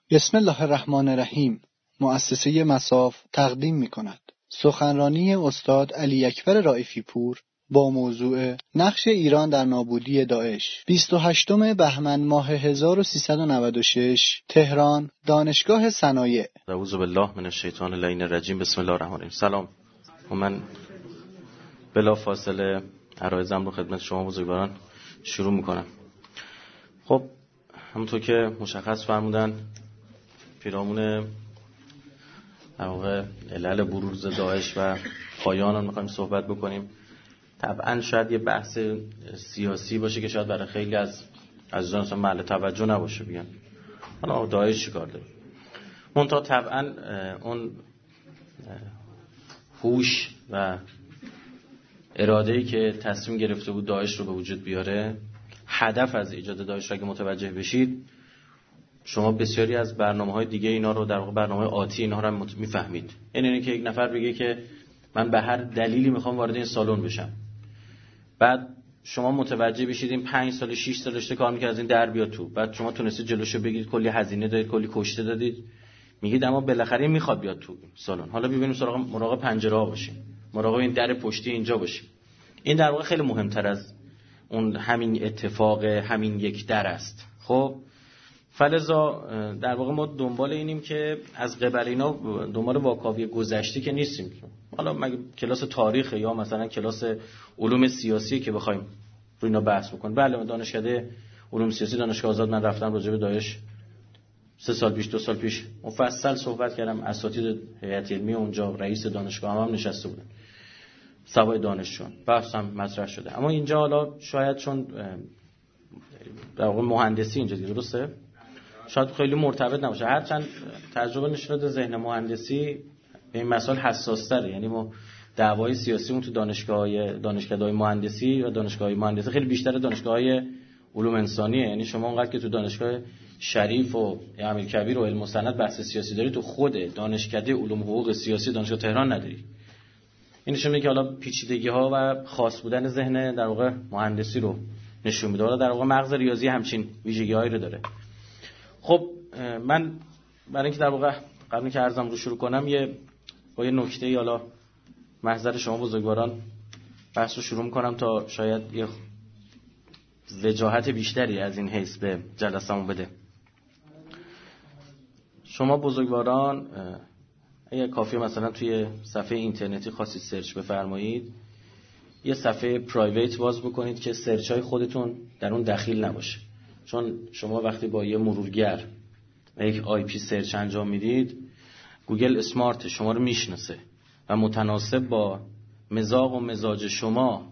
بسم الله الرحمن الرحیم. مؤسسه مصاف تقدیم می‌کند سخنرانی استاد علی اکبر رائفی پور با موضوع نقش ایران در نابودی داعش. 28 بهمن ماه 1396 تهران، دانشگاه صنایع. اعوذ بالله من الشیطان اللعین الرجیم. بسم الله الرحمن الرحیم. سلام. من بلا فاصله عرایزم رو خدمت شما بزرگواران شروع میکنم. خب همونطور که مشخص فرمودن پیرامون در واقع علل بروز داعش و پایان آن میخوایم صحبت بکنیم. طبعا شاید یه بحث سیاسی باشه که شاید برای خیلی از عزیزان اصلا محل توجه نباشه، بیان حالا داعش چیکار داره. منتها طبعا اون هوش و اراده‌ای که تصمیم گرفته بود داعش رو به وجود بیاره، هدف از ایجاد داعش رو اگه متوجه بشید شما بسیاری از برنامه‌های دیگه اینا رو در واقع برنامه آتی اینا رو هم میفهمید. یعنی که یک نفر بگه که من به هر دلیلی میخوام وارد این سالن بشم، بعد شما متوجه بشید این 5 سال 6 سال داشته کار می‌کنه از این در بیاد تو، بعد شما تونستید جلوشو بگیرید، کلی هزینه دادید، کلی کشته دادید، میگید اما بالاخره میخواد بیاد تو سالن. حالا ببینیم سراغ مراقب پنجره‌ها باشیم، مراقب این در پشتی اینجا باشیم. این در واقع خیلی مهمتر از اون همین اتفاق همین یک در است. خب فلذا در واقع ما دنبال اینیم که از قبل اینا دنبال واکاوی گذشته که نیستیم. حالا مگه کلاس تاریخ یا مثلا کلاس علوم سیاسی که بخوایم روی اینا بحث بکنیم؟ بله، دانشکده علوم سیاسی دانشگاه آزاد من رفتم راجع به داعش 3 سال پیش 2 سال پیش مفصل صحبت کردم. اساتید هیئت علمی اونجا، رئیس دانشگاه هم نشسته بودن، سوای دانشجویان بحث هم مطرح شده. اما اینجا حالا شاید چون در واقع مهندسی اینجا دیگه درسته، شاید خیلی مرتبط نباشه، هرچند تجربه نشون داده ذهن مهندسی به این مسائل حساس تره. یعنی ما دعوای سیاسی اون تو دانشگاه‌های مهندسی و دانشگاه‌های مهندسی خیلی بیشتر دانشگاه‌های علوم انسانیه. یعنی شما اونقدر که تو دانشگاه شریف و امیرکبیر و علم و صنعت بحث سیاسی داری، تو خود دانشکده علوم حقوق سیاسی دانشگاه تهران نداری. این نشون میده که حالا پیچیدگی‌ها و خاص بودن ذهن در واقع مهندسی رو نشون میده. حالا در واقع مغز ریاضی همچین ویژگی‌هایی رو داره. خب من برای اینکه در واقع قبل اینکه عرضم رو شروع کنم با یه نکته حالا محضر شما بزرگواران بحث رو شروع می‌کنم تا شاید یه وجاهت بیشتری از این حیث به جلسمون بده. شما بزرگواران اگه کافیه مثلا توی صفحه اینترنتی خاصی سرچ بفرمایید، یه صفحه پرایویت باز بکنید که سرچ های خودتون در اون دخیل نباشه. چون شما وقتی با یه مرورگر یک آی پی سرچ انجام میدید، گوگل اسمارت شما رو میشناسه و متناسب با مزاج و مزاج شما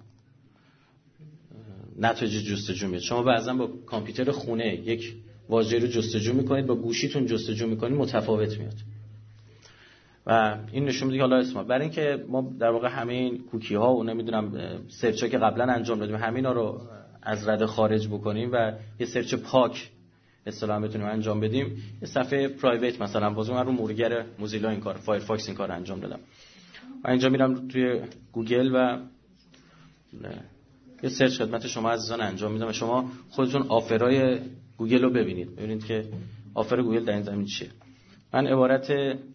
نتایج جستجو میاد. شما بعضا با کامپیوتر خونه یک واژه رو جستجو میکنید، با گوشیتون جستجو میکنید، متفاوت میاد. و این نشون میده که حالا اسما برای اینکه ما در واقع همه این کوکی ها و نمیدونم سرچ ها که قبلا انجام دادیم همینا رو از رده خارج بکنیم و یه سرچ پاک اصطلاحاً بتونیم انجام بدیم، یه صفحه پرایویت مثلا بازم من رو مرورگر موزیلا این کار، فایرفاکس این کار انجام دادم. و اینجا میرم توی گوگل و یه سرچ خدمت شما عزیزان انجام میدم و شما خودتون آفرای گوگل رو ببینید که آفر گوگل در این زمین چیه. من عبارت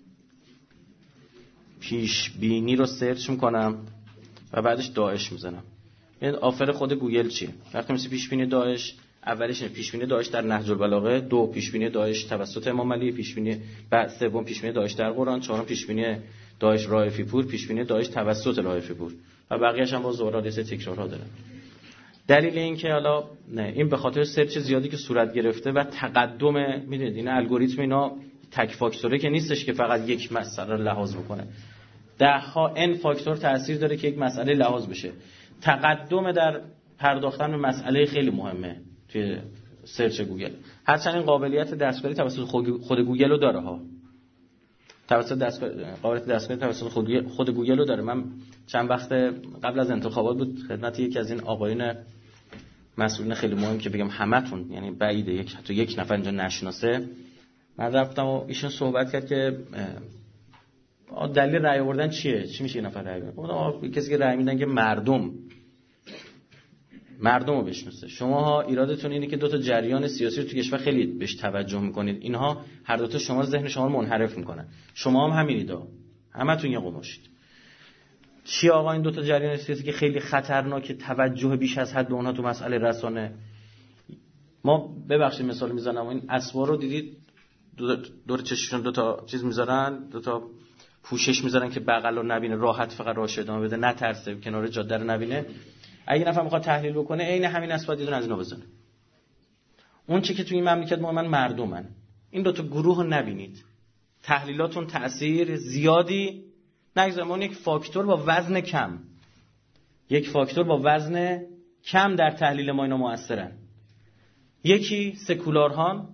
پیش بینی رو سرچ میکنم و بعدش داعش میزنم. این آفر خود گوگل چیه؟ وقتی مثل پیش بینی داعش، اولش پیش بینی داعش در نهج البلاغه، 2 پیش بینی داعش توسط امام علی، پیش بینی بعد 3 پیش بینی داعش در قرآن، 4 پیش بینی داعش رائفی پور، پیش بینی داعش توسط رائفی پور و بقیه‌اش هم با زورا تکرارها داره. دلیل این که حالا نه، این به خاطر سرچ زیادی که صورت گرفته و تقدم، میدونید این الگوریتم اینا تک فاکتوره که نیستش که فقط یک مسئله رو لحاظ بکنه، 10 n فاکتور تأثیر داره که یک مسئله لحاظ بشه. تقدم در پرداختن به مسئله خیلی مهمه توی سرچ گوگل. هرچند این قابلیت دستکاری توسط خود گوگل رو داره ها، قابلیت دستکاری توسط خود گوگل رو داره. من چند وقت قبل از انتخابات بود خدمت یکی از این آقایون مسئولین خیلی مهم که بگم همتون یعنی بعیده حتی یک نفر اینجا نشناسه، من رفتم و ایشون صحبت کرد که دلیل رأی آوردن چیه؟ چی میشه یه نفر رأی بده؟ کسی که رأی میدن که مردم مردم رو بشناسه. شماها ایرادتون اینه که دو تا جریان سیاسی رو تو کشور خیلی بهش توجه میکنید، اینها هر دو تا شما ذهن شما رو منحرف میکنن. شما هم همینیدا، همتون یه قماشید. چی آقا این دو تا جریان سیاسی که خیلی خطرناکه، توجه بیش از حد به اونها تو مسئله رسانه. ما ببخشید مثال میزنم، این اسوار رو دیدید دور چششون دو تا چیز میذارن، دو تا پوشش میذارن که بغل رو نبینه، راحت فقط راهش ادامه بده، نترسه، کنار جاده رو نبینه. اگه نفر میخواد تحلیل بکنه عین همین اسواد یه دونه از اینا بزنه. اون چی که تو این مملکت من مردمن، این دو تا گروه رو نبینید، تحلیلاتون تأثیر زیادی نگذارن. یک فاکتور با وزن کم، یک فاکتور با وزن کم در تحلیل ما اینا مؤثرن. یکی سکولارهان،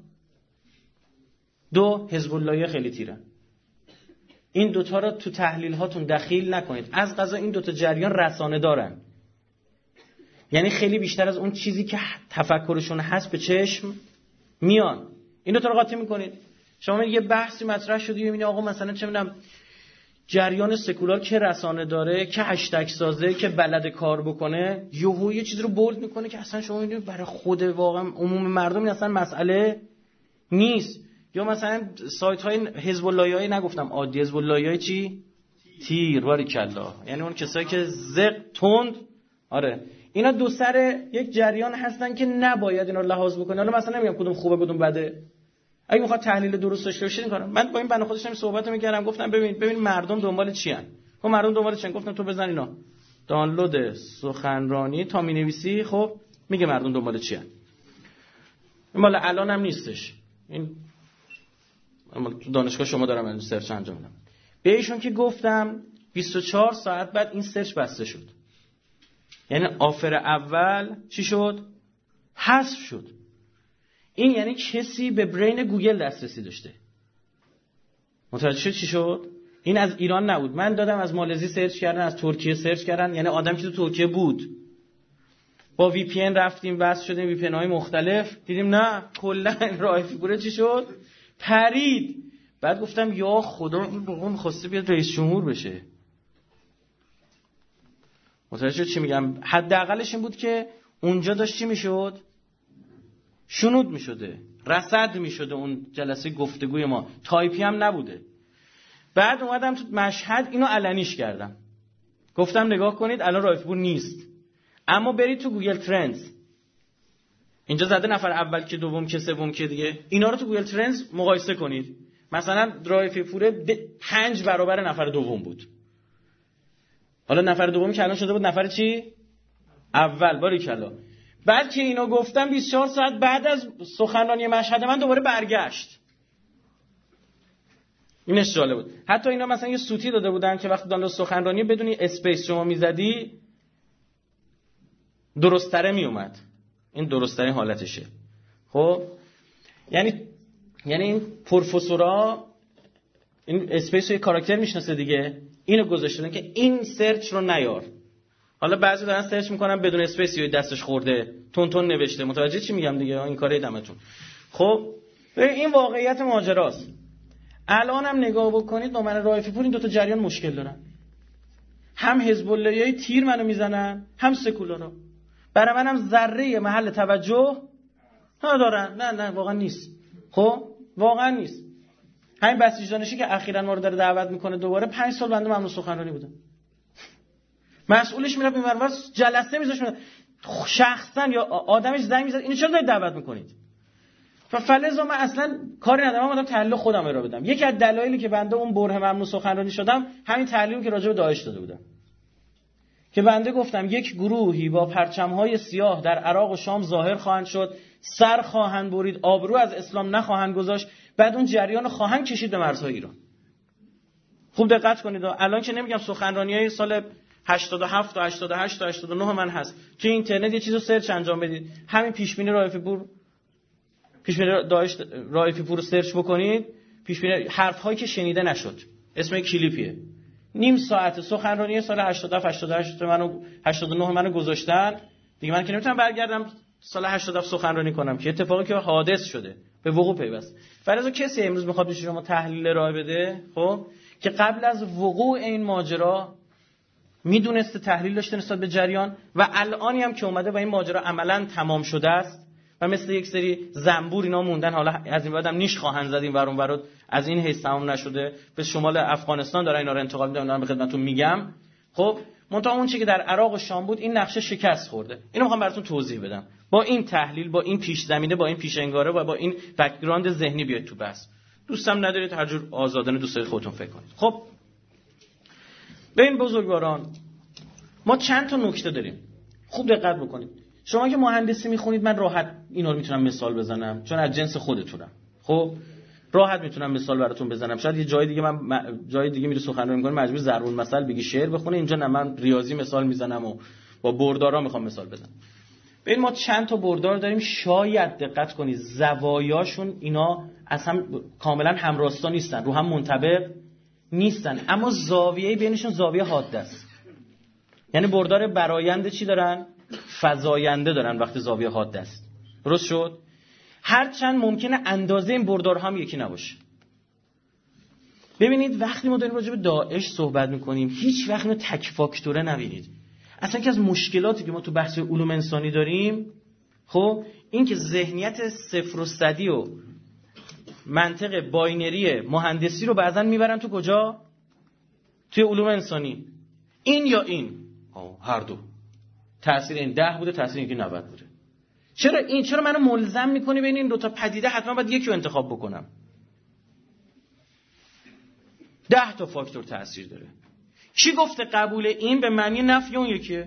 دو حزب اللهی خیلی تیرن. این دوتا رو تو تحلیل هاتون دخیل نکنید. از قضا این دوتا جریان رسانه دارن، یعنی خیلی بیشتر از اون چیزی که تفکرشون هست به چشم میان. این دوتا رو قاطی میکنید. شما یه بحثی مطرح شده میبینید آقا مثلا چه میدونم جریان سکولار که رسانه داره، که هشتگ سازه، که بلد کار بکنه، یهو یه چیز رو بولد میکنه که اصلا شما میبینید برای خود واقعا عموم مردم این اصلا مسئله نیست. یا مثلا سایت های حزب اللهی نگفتم عادی، حزب اللهی چی؟ تیر، باریکلا. یعنی اون کسایی که زق تند، آره اینا دو سر یک جریان هستن که نباید اینا رو لحاظ بکنه. حالا مثلا نمیگم کدوم خوبه کدوم بده، اگه میخواد تحلیل درست داشته باشه این کارو. من با این بنده خودش هم صحبت میکردم، گفتم ببین مردم دنبال چی ان. خب مردم دنبال چی ان؟ گفتم تو بزن اینا دانلود سخنرانی تا مینویسی، خب میگه مردم دنبال چی ان. این مال الان هم نیستش، این تو دانشگاه شما دارم این سرچ انجام میدم. به ایشون که گفتم 24 ساعت بعد این سرچ بسته شد. یعنی آفر اول چی شد؟ حذف شد. این یعنی کسی به برین گوگل دسترسی داشته. متوجه شد چی شد؟ این از ایران نبود. من دادم از مالزی سرچ کردن، از ترکیه سرچ کردن، یعنی آدم که تو ترکیه بود. با وی پی ان رفتیم وصل شدیم وی پی ان های مختلف، دیدیم نه کلا راه فیگوره چی شد؟ پرید. بعد گفتم یا خدا این بابا می‌خواسته بیاد رئیس جمهور بشه. متوجه چی میگم؟ حداقلش این بود که اونجا داشت چی میشد؟ شنود میشده، رصد میشده اون جلسه گفتگوی ما، تایپی هم نبوده. بعد اومدم تو مشهد اینو علنیش کردم، گفتم نگاه کنید الان رایفپور نیست، اما برید تو گوگل ترندز، اینجا زده نفر اول که دوم که سوم که دیگه، اینا رو تو گوگل ترندز مقایسه کنید. مثلا رایفپور 5 برابر نفر دوم بود. حالا نفر دومی که الان شده بود نفر چی؟ اول. باریکلا. بعد که اینو گفتم 24 ساعت بعد از سخنرانی مشهد من دوباره برگشت. اینش جالب بود. حتی اینا مثلا یه سوتی داده بودن که وقتی دانلود سخنرانی بدونی اسپیس شما میزدی درست‌تره میومد. این درست‌ترین حالتشه. خب یعنی این پروفسورا این اسپیس رو کاراکتر میشناسه دیگه، اینو گذاشتن که این سرچ رو نیار. حالا بعضی دارن سرچ میکنن بدون اسپیس یا دستش خورده تون نوشته. متوجه چی میگم دیگه؟ این کارای دمتون. خب این واقعیت ماجراست. الان هم نگاه بکنید با من رایفپور این دو تا جریان مشکل دارن. هم حزب اللهی تیر منو میزنن، هم سکولارا. برای منم ذره محل توجه ندارن. نه واقعا نیست. خب واقعا نیست. همین بسیج دانشی که اخیراً ما رو داره دعوت میکنه دوباره 5 سال بنده ممنوع سخنرانی بودم. مسئولش میرفت اینور جلسه میذاشت شخصا یا آدمش زنگ میزد اینو چرا دارید دعوت میکنید؟ فلزا من اصلا کاری ندارم، من تحلیل خودم ارائه بدم. یکی از دلایلی که بنده اون بره ممنوع سخنرانی شدم همین تحلیلی که راجع به داعش داده بودم، که بنده گفتم یک گروهی با پرچم‌های سیاه در عراق و شام ظاهر خواهند شد، سر خواهند برید، آبرو از اسلام نخواهند گذاشت، بعد اون جریان خواهند کشید به مرزهای ایران. خوب دقت کنید. الان که نمیگم سخنرانی‌های سال 87 تا 88 تا 89 من هست، توی اینترنت یه چیزو سرچ انجام بدید، همین پیشبینی رایفپور، پیشبینی داعش رایفپور رو سرچ بکنید، پیشبینی حرف‌هایی که شنیده نشد، اسم کلیپیه، نیم ساعت سخنرانی سال 87 88 منو 89 منو گذاشتن دیگه. من که نمیتونم برگردم سال 87 سخنرانی کنم که اتفاقی که حادث شده به وقوع پیوست. فرض کسی امروز میخواد شما تحلیل ارائه بده، خب که قبل از وقوع این ماجرا میدونسته، تحلیل داشته نسبت به جریان و الانی هم که اومده و این ماجرا عملاً تمام شده است و مثل یک سری زنبور اینا موندن، حالا از این بعد هم نیش خواهند زد این ور اون ور، از این حیث تمام نشده، به شمال افغانستان داره اینا رو انتقال میدن. من به خدمتتون میگم خب منتها اون چیزی که در عراق و شام بود این نقشه شکست خورده. اینو میخوام براتون توضیح بدم با این تحلیل، با این پیش زمینه، با این پیش انگاره و با این بک‌گراند ذهنی بیاید تو بحث. دوستم ندارید هر جور آزادانه دوست دارید خودتون فکر کنید. خب به این بزرگواران ما چند تا نکته داریم، خوب دقت بکنید. شما که مهندسی میخونید من راحت اینا رو میتونم مثال بزنم چون از جنس خودتونم. خب راحت میتونم مثال براتون بزنم. شاید یه جای دیگه من جای دیگه میره سخنرانی میکنه مجبور ضرب المثل بگی شعر بخونه، اینجا نه، من ریاضی مثال میزنم و با بردارا میخوام مثال بزنم. ببین ما چند تا بردار داریم، شاید دقت کنید زوایاشون اینا اصلا کاملا همراستا نیستن، رو هم منطبق نیستن، اما زاویه بینشون زاویه حاده است. یعنی بردار براینده چی دارن؟ فزاینده دارن وقتی زاویه حاده است. درست شد؟ هرچند ممکنه اندازه این بردارها هم یکی نباشه. ببینید وقتی ما داریم راجع به داعش صحبت میکنیم هیچ وقت اینو تک فاکتوره نبینید. اصلا که از مشکلاتی که ما تو بحث علوم انسانی داریم خب این که ذهنیت صفر و صدی و منطق باینری مهندسی رو بعضن میبرن تو کجا؟ توی علوم انسانی. این یا این، هر دو. تأثیر این 10 بوده، تأثیر این که 90 بوده. چرا منو ملزم میکنی بین این دو تا پدیده حتما باید یکی رو انتخاب بکنم؟ 10 تا فاکتور تأثیر داره. کی گفته قبول این به معنی نفی اون یکیه؟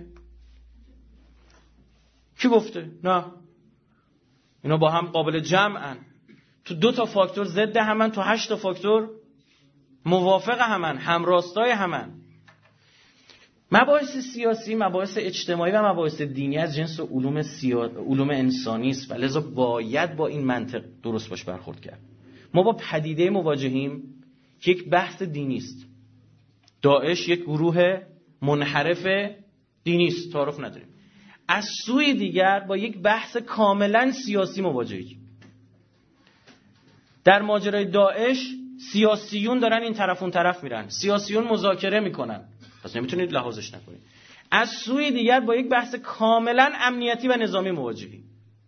کی گفته؟ نه. اینا با هم قابل جمعن. تو 2 تا فاکتور ضد همن، تو 8 تا فاکتور موافق همن، همراستای همن. مباحث سیاسی، مباحث اجتماعی و مباحث دینی از جنس علوم انسانی است و لذا باید با این منطق درست باش برخورد کرد. ما با پدیده مواجهیم که یک بحث دینی است. داعش یک گروه منحرف دینی است، تعارف نداریم. از سوی دیگر با یک بحث کاملا سیاسی مواجهیم. در ماجرای داعش سیاسیون دارن این طرف اون طرف میرن، سیاسیون مذاکره میکنن، پس نمیتونید لحاظش نکنید. از سوی دیگر با یک بحث کاملا امنیتی و نظامی مواجهیم.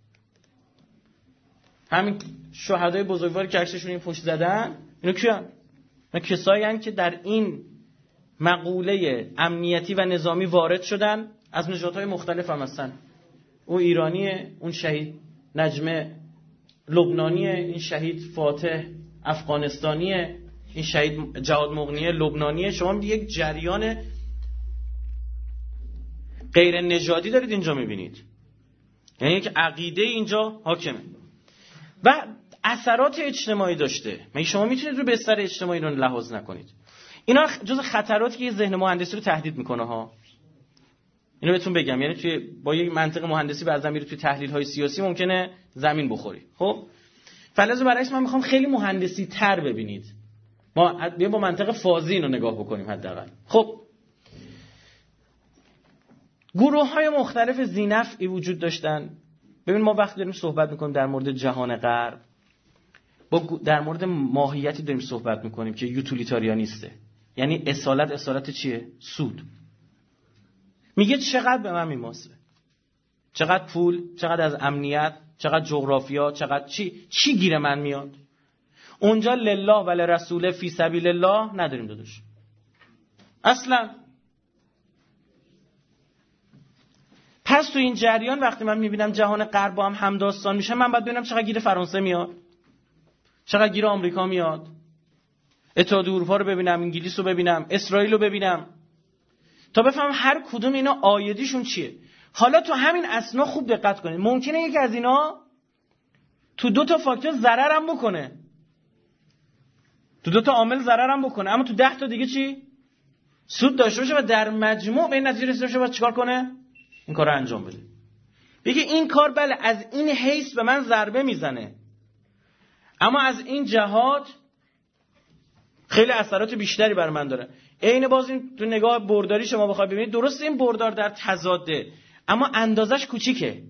همین شهدای بزرگواری که عکسشون این پشت زدن اینو کیان؟ اینا کسایی هستند که در این مقوله امنیتی و نظامی وارد شدن، از نژادهای مختلف هم هستن. اون ایرانیه، اون شهید نجمه لبنانیه، این شهید فاتح افغانستانیه، این شهید جهاد مغنیه لبنانیه. شما یک جریان غیر نژادی دارید اینجا میبینید، یعنی یک عقیده اینجا حاکمه و اثرات اجتماعی داشته. مگه شما میتونید رو بستر اجتماعی رو لحاظ نکنید؟ اینا جز خطراتی که ذهن مهندسی رو تهدید میکنه ها. اینو بهتون بگم، یعنی توی با یک منطق مهندسی بعضی میره توی تحلیل های سیاسی ممکنه زمین بخوری. خب فلزا برعکس من میخوام خیلی مهندسی تر ببینید. ما بیا با منطق فازی اینو نگاه بکنیم حداقل. خب گروه‌های مختلف ذی‌نفعی وجود داشتن. ببین ما وقتی داریم صحبت میکنیم در مورد جهان غرب، در مورد ماهیتی داریم صحبت میکنیم که یوتیلیتاریانیسته. یعنی اصالت چیه؟ سود. میگه چقدر به من میماسه، چقدر پول، چقدر از امنیت، چقدر جغرافیا، چقدر چی گیر من میاد. اونجا لله و لرسوله فی سبیل الله نداریم داداش اصلا. پس تو این جریان وقتی من میبینم جهان غرب با هم همداستان میشه، من باید ببینم چقدر گیر فرانسه میاد، چقدر گیر آمریکا میاد، اتحادیه اروپا رو ببینم، انگلیس رو ببینم، اسرائیل رو ببینم، تا بفهمم هر کدوم اینا آیدیشون چیه. حالا تو همین اسنا خوب دقت کنید، ممکنه یکی از اینا تو 2 تا فاکتور ضررم بکنه، تو 2 تا عامل ضررم بکنه، اما تو 10 تا دیگه چی؟ سود داشته باشه و در مجموع به این نتیجه رسیده باشه باید چیکار کنه؟ این کار رو انجام بده. بگه این کار بله از این حیث به من ضربه میزنه، اما از این جهات خیلی اثرات بیشتری بر من داره. عین باز این تو نگاه برداری شما بخوای ببینید، درسته این بردار در تضاده اما اندازش کوچیکه.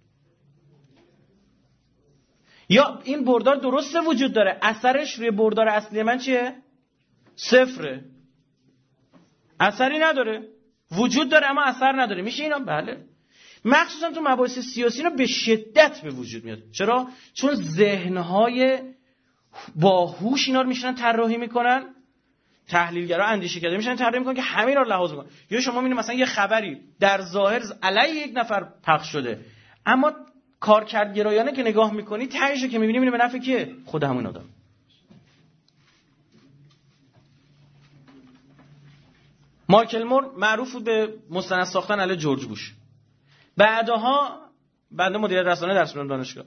یا این بردار درسته وجود داره، اثرش روی بردار اصلی من چیه؟ صفره، اثری نداره. وجود داره اما اثر نداره. میشه اینا؟ بله. مخصوصا تو مباحث سیاسی اینا به شدت به وجود میاد. چرا؟ چون ذهن‌های باهوش اینا رو میشنن طراحی میکنن، تحلیلگرا اندیشه‌گرا میشن طراحی میکنن که همین رو لحاظ میکنن. یا شما میبینید مثلا یه خبری در ظاهر علیه یک نفر پخش شده، اما کارکردگرایانه که نگاه میکنی تهش که میبینی به نفع کیه؟ خود همون آدم. مایکل مور معروف بود به مستند ساختن علیه جورج بوش. بعدها بنده مدیر رسانه درس میدم دانشگاه.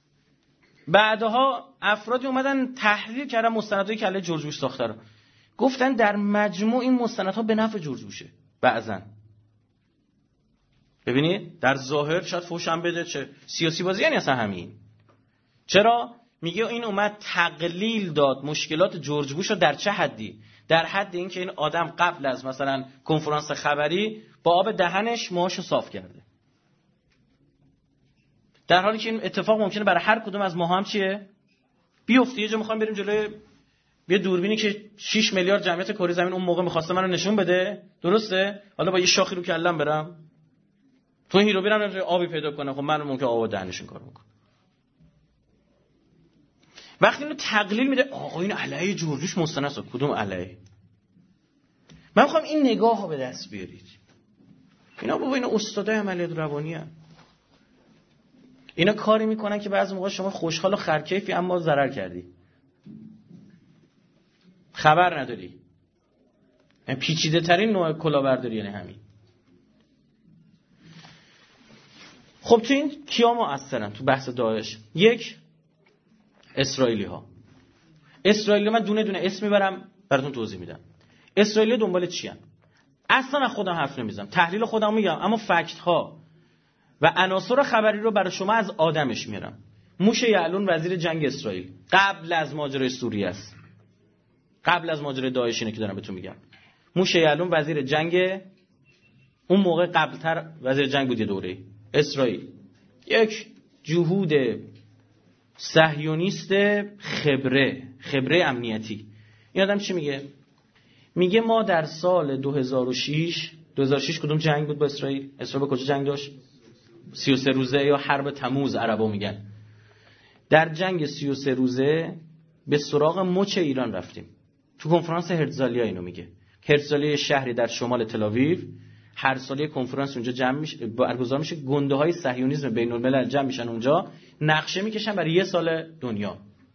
بعدها افرادی اومدن تحلیل کردن مستندایی که علیه جورج بوش ساخته رو. گفتن در مجموع این مستندها به نفع جورج بوشه. بعضن ببینید در ظاهر شاید فوش هم بده، چه سیاسی بازی یعنی اصلا همین. چرا؟ میگه این اومد تقلیل داد مشکلات جورج بوش رو در چه حدی؟ در حد این که این آدم قبل از مثلا کنفرانس خبری با آب دهنش موهاشو صاف کرده، در حالی که این اتفاق ممکنه برای هر کدوم از ما هم چیه؟ بیفته. یه جا میخوایم بریم جلوی یه دوربینی که 6 میلیارد جمعیت کره زمین اون موقع می‌خواسته منو نشون بده، درسته؟ حالا با یه شاخی رو کلم برم تو هیرو برم آبی پیدا کنم، خب من ممکنه آب دهنشون کار بکنم. وقتی اینو تقلیل میده آقا این علیه جورجوش مستند است، کدوم علیه؟ من میخوام این نگاهو به دست بیارید. اینا بابا اینا استادای عملیات روانی هستن. اینا کاری میکنن که بعضی موقع شما خوشحال و خرکیفی اما ضرر کردی، خبر نداری. این پیچیده ترین نوع کلاهبرداری یعنی همین. خب تو این کیا مؤثرن تو بحث داعش؟ یک، اسرائیلی ها. من دونه دونه اسم میبرم براتون توضیح میدم. اسرائیلی دنبال چی ان؟ اصلا از خودم حرف نمیزنم، تحلیل خودم میگم، اما فکت ها و عناصر خبری رو برای شما از آدمش میارم. موشه یعلون وزیر جنگ اسرائیل قبل از ماجرای سوریه است، قبل از ماجرای داعش اینه که دارم بهتون میگم. موشه یعلون وزیر جنگ اون موقع قبلتر وزیر جنگ بود یه دوره اسرائیل. یک جهود صهیونیست خبره امنیتی. این آدم چی میگه؟ میگه ما در سال 2006 کدوم جنگ بود با اسرائیل؟ اسرائیل با کجا جنگ داشت؟ 33 روزه یا حرب تموز عربا میگن. در جنگ 33 روزه به سراغ مچ ایران رفتیم. تو کنفرانس هرتزالیا اینو میگه. هرتزالیا شهری در شمال تل‌آویو، هر ساله کنفرانس اونجا جمع میشه، برگزار میشه، گنده‌های صهیونیسم بین‌الملل جمع میشن اونجا، نقشه میکشن برای یه سال دنیا.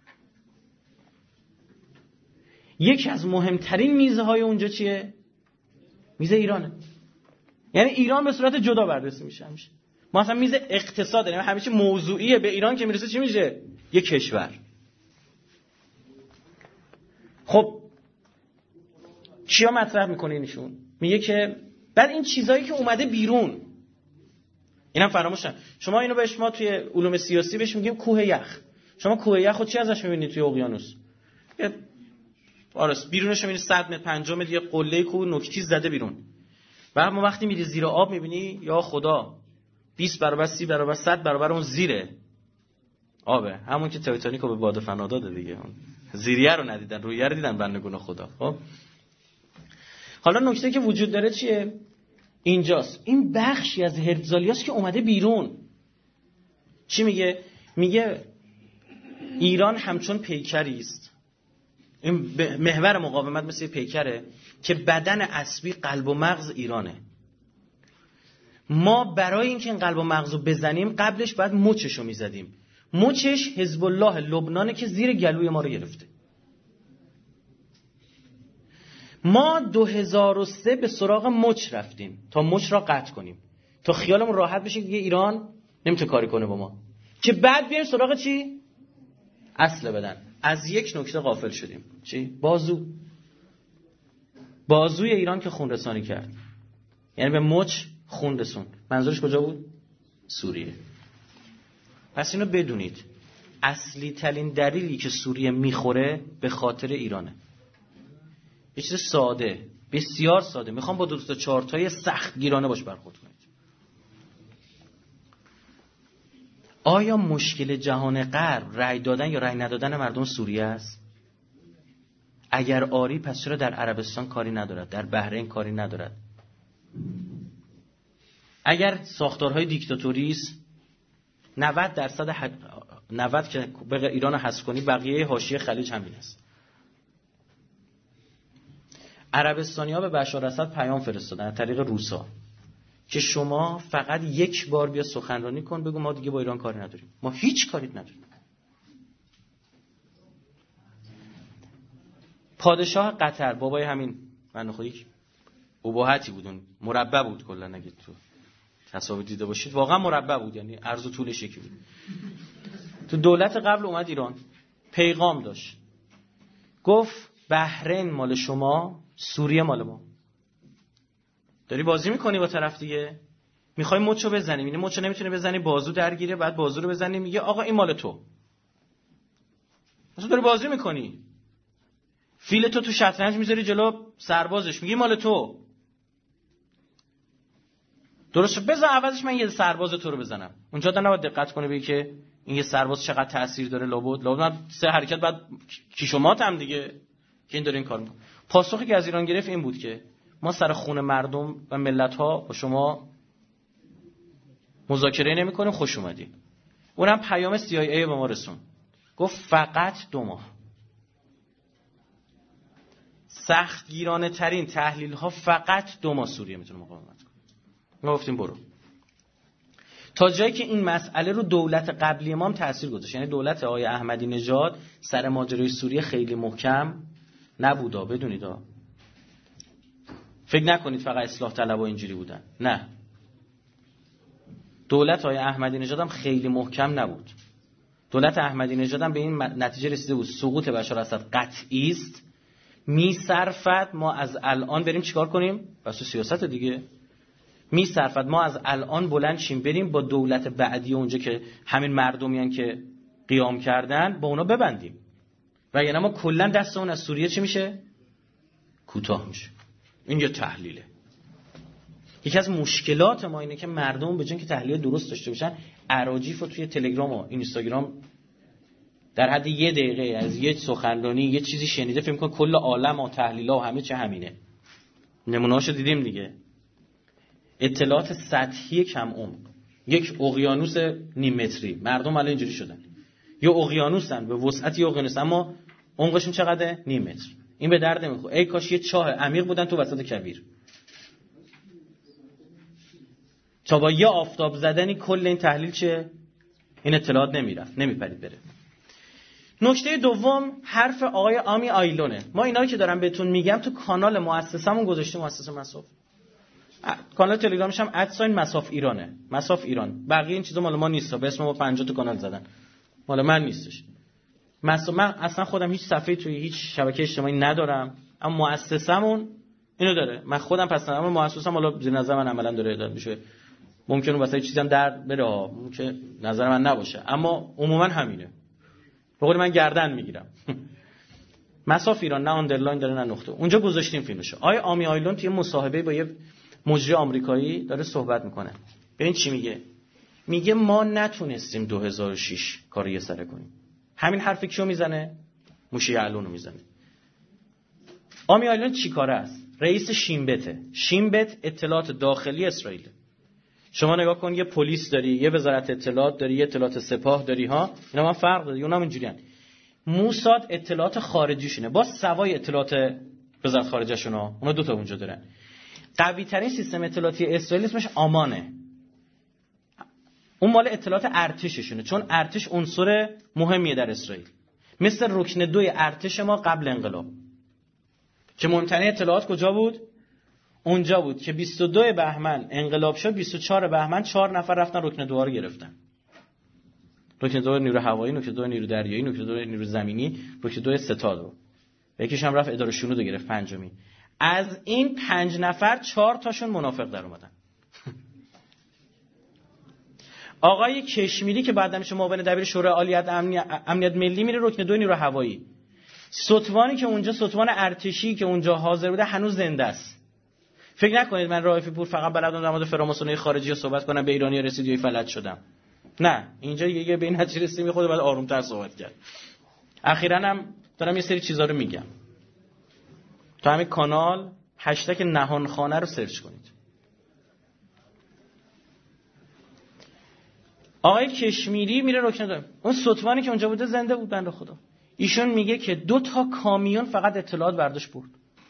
یکی از مهمترین میزهای اونجا چیه؟ میزه ایرانه. یعنی ایران به صورت جدا بررسی میشه همیشه. ما اصلا میز اقتصاد یعنی همیشه موضوعیه، به ایران که میرسه چی میشه؟ یه کشور. خب چیا مطرح میکنه اینشون؟ میگه که بعد این چیزایی که اومده بیرون اینم فراموشن. شما اینو بهش ما توی علوم سیاسی بهش میگیم کوه یخ. شما کوه یخ رو چی ازش میبینید توی اقیانوس؟ آرس بیرونش میبینی 100 متر 50 متر یه قله کوه نوک‌تیز زده بیرون. بعد ما وقتی میری زیر آب میبینی یا خدا 20 برابر 30 برابر 100 برابر اون زیره آبه، همون که تایتانیک رو به باد فنا داده دیگه. اون زیریه رو ندیدن، رویه رو دیدن بندگان خدا. خب حالا نکته که وجود داره چیه؟ اینجاست. این بخشی از هرتزالیاست که اومده بیرون. چی میگه؟ میگه ایران همچون پیکری است. این محور مقاومت مثل پیکره که بدن اصلی قلب و مغز ایرانه. ما برای اینکه این قلب و مغز رو بزنیم قبلش باید مچش رو میزدیم. مچش حزب الله لبنانه که زیر گلوی ما رو گرفته. ما 2003 به سراغ مچ رفتیم تا مچ را قطع کنیم، تا خیالمون راحت بشه که ایران نمیتونه کاری کنه با ما، که بعد بیایم سراغ چی؟ اصل بدن. از یک نکته غافل شدیم. چی؟ بازوی ایران که خون رسانی کرد، یعنی به مچ خون رسون. منظورش کجا بود؟ سوریه. پس اینو بدونید، اصلی ترین دلیلی که سوریه میخوره به خاطر ایرانه. یه چیز ساده، بسیار ساده. میخوام با 2 تا 4 تای سخت گیرانه باش برخورد کنید. آیا مشکل جهان غرب رأی دادن یا رأی ندادن مردم سوریه است؟ اگر آری پس چرا در عربستان کاری ندارد، در بحرین کاری ندارد؟ اگر ساختارهای دیکتاتوری است 90 که به ایران حذف کنی بقیه حاشیه خلیج همین است. عربستانی‌ها به بشار اسد پیام فرستادن از طریق روسا که شما فقط یک بار بیا سخنرانی کن بگو ما دیگه با ایران کاری نداریم. ما هیچ کاری نداریم. پادشاه قطر بابای همین من خودی اباحتی بودن، مربع بود کلا، نگید تو تصاویر دیده باشید واقعا مربع بود، یعنی عرض و طولش یکی بود. تو دولت قبل اومد ایران، پیغام داشت، گفت بحرین مال شما، سوریه مال ما. داری بازی میکنی با طرف دیگه، میخوای مچو بزنیم، این مچو نمیتونه بزنی، بازو درگیره، بعد بازو رو بزنی، میگه آقا این مال تو. مثلا داری بازی میکنی، فیل تو شطرنج میذاری جلو سربازش، میگه مال تو. درسته، بزن عوضش من یه سرباز تو رو بزنم. اونجا تا نباید دقت کنه بگی که این یه سرباز چقدر تاثیر داره. لابد سه حرکت بعد کیشومات هم دیگه که این داره این کار میکنه. پاسخی که از ایران گرفت این بود که ما سر خون مردم و ملت ها با شما مذاکره نمی‌کنیم، خوش اومدی. اونم پیام CIA به ما رسون، گفت فقط 2 ماه. سختگیرانه ترین تحلیل ها فقط 2 ماه سوریه میتونه مقاومت کنه. ما گفتیم برو. تا جایی که این مسئله رو دولت قبلی ما هم تاثیر گذاشت، یعنی دولت آقای احمدی نژاد سر ماجرای سوریه خیلی محکم نبودا، بدونید فکر نکنید فقط اصلاح طلبها اینجوری بودن، نه، دولت آقای احمدی نژاد هم خیلی محکم نبود. دولت احمدی نژاد هم به این نتیجه رسیده بود سقوط بشار اسد قطعی است، میصرفد ما از الان بریم چیکار کنیم؟ واسه سیاست دیگه. میصرفد ما از الان بلند شیم بریم با دولت بعدی اونجا که همین مردمیان که قیام کردن با اونا ببندیم، و یعنی ما کلا دستمون از سوریه چی میشه؟ کوتاه میشه. این یه تحلیله. یکی از مشکلات ما اینه که مردم به جای اینکه تحلیل درست داشته باشن، اراجیف رو توی تلگرام و اینستاگرام در حد 1 دقیقه از یه سخنرانی یه چیزی شنیده فکر می‌کنه کل عالم و تحلیل‌ها و همه چه همینه. نمونه‌هاشو دیدیم دیگه. اطلاعات سطحی کم عمق، یک اقیانوس نیم متری، مردم الان اینجوری شدن. یه اقیانوسن به وسعت یه اقیانوس، اما عمقشون چقدره؟ نیم متر. این به درد نمیخوره. ای کاش یه چاه عمیق بودن تو وسط کویر، تا با یه آفتاب زدنی کل این تحلیل چه؟ این اطلاعات نمیرفت، نمیپرید بره. نکته دوم حرف آقای آمی آیلونه. ما اینایی که دارم بهتون میگم تو کانال مؤسسمون گذاشتیم، مؤسسه مساف. کانال تلگرامش هم @مساف ایرانه، مساف ایران. بقیه این چیزا مال ما نیست، به اسم ما 50 تا کانال زدن، مال من نیستش. من اصلا خودم هیچ صفحه‌ای توی هیچ شبکه اجتماعی ندارم، اما مؤسسمون اینو داره. من خودم پس اما مؤسسم حالا زیر نظر من عملاً داره اداره میشه. ممکنه واسه چیزی هم در بره، ممکنه نظر من نباشه، اما عموما همینه. به قول من گردن میگیرم. مساف ایران، نه آندرلاین داره نه نقطه. اونجا گذاشتیم فیلمشو. آقای آمی آیلون توی مصاحبه با یه مجری آمریکایی داره صحبت میکنه. ببین چی میگه. میگه ما نتونستیم 2006 کارو یه سره کنیم. همین حرفی کیو میزنه؟ موشی یعلونو میزنه. آمی آیلون چیکاره است؟ رئیس شینبته. شینبت اطلاعات داخلی اسرائیل. شما نگاه کن، یه پلیس داری، یه وزارت اطلاعات داری، یه اطلاعات سپاه داری ها، اینا من فرق داره، اونا هم اینجوریان. موساد اطلاعات خارجیشونه، با سوای اطلاعات وزارت خارجه‌شون، اونا 2 تا اونجا دارن. قوی ترین سیستم اطلاعاتی اسرائیل اسمش آمانه. اون مال اطلاعات ارتششونه، چون ارتش عنصر مهمیه در اسرائیل. مثل رکن 2 ارتش ما قبل انقلاب که مهمترین اطلاعات کجا بود؟ اونجا بود که 22 بهمن انقلاب شد، 24 بهمن 4 نفر رفتن رکن 2 رو گرفتن. رکن 2 نیرو هوایی، رکن 2 نیرو دریایی، رکن 2 نیرو زمینی، رکن 2 ستاد رو. یکیش هم رفت اداره شنود رو گرفت، 5می. از این 5 نفر 4 تاشون منافق در اومدن. آقای کشمیری که بعد میشه معاون دبیر شورای عالی امنیت ملی میره رکن 2 نیرو هوایی. ستوانی که اونجا ستوان ارتشی که اونجا حاضر بوده هنوز زنده است. فکر نکنید من رائفی پور فقط بلدم در مورد فراماسونری خارجی ها صحبت کنم به ایرانی رسیدی فلج شدم. نه، اینجا یه به این نتیجه رسیدیم خود بعد آرومتر صحبت کرد. اخیراً هم دارم یه سری چیزا رو میگم. تو همین کانال هشتگ نهانخانه رو سرچ کنید. آقای کشمیری میره رکن دائم. اون ستوانی که اونجا بوده زنده بود بنده خدا. ایشون میگه که 2 کامیون فقط اطلاعات برداشت برد.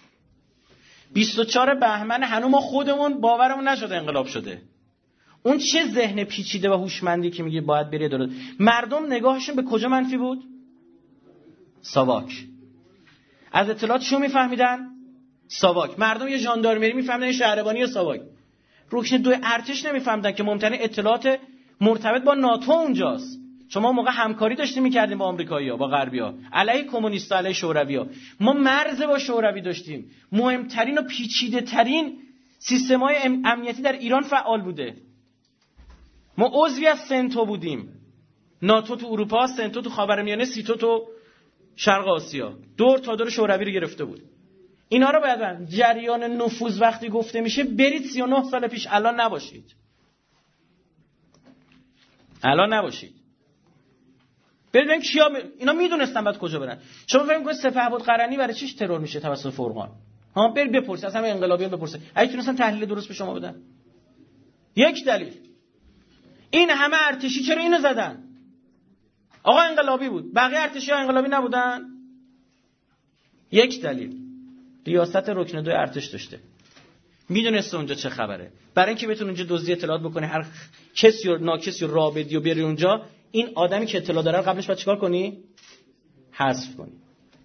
24 بهمن هنوز ما خودمون باورمون نشده انقلاب شده. اون چه ذهن پیچیده و هوشمندی که میگه باید بری اداره. مردم نگاهشون به کجا منفی بود؟ ساواک. از اطلاعات چی میفهمیدن؟ ساواک. مردم یه ژاندارمری میفهمیدن شهربانی یا ساواک. رکن 2 ارتش نمیفهمیدن که ممکنه اطلاعات مرتبط با ناتو اونجاست. شما موقع همکاری داشتیم میکردیم با آمریکایی‌ها، با غربی‌ها، علیه کمونیست‌ها، علیه شوروی‌ها. ما مرز با شوروی داشتیم. مهمترین و پیچیده‌ترین سیستم‌های امنیتی در ایران فعال بوده. ما عضوی از سنتو بودیم. ناتو تو اروپا، سنتو تو خاورمیانه، سیتو تو شرق آسیا. دور تا دور شوروی رو گرفته بود. اینا رو باید جریان نفوذ وقتی گفته میشه برید 39 سال پیش، الان نباشید. الان نباشید. برید ببین کیا اینا میدونستن بعد کجا برن. شما فکر می‌کنید سپهبد قرنی برای چیش ترور میشه توسط فرقان؟ ها برید بپرسید، اصلا انقلابیان بپرسید. اگه تونستن تحلیل درست به شما بدن. یک دلیل. این همه ارتشی چرا اینو زدن؟ آقا انقلابی بود. بقیه ارتشی‌ها انقلابی نبودن؟ یک دلیل. ریاست رکن 2 ارتش داشته. میدونسته اونجا چه خبره. برای اینکه بتونه اونجا دزدی اطلاعات بکنه، هر کسی و ناکسی و رابطی و بری اونجا، این آدمی که اطلاع داره قبلش باید چیکار کنی؟ حذف کنی.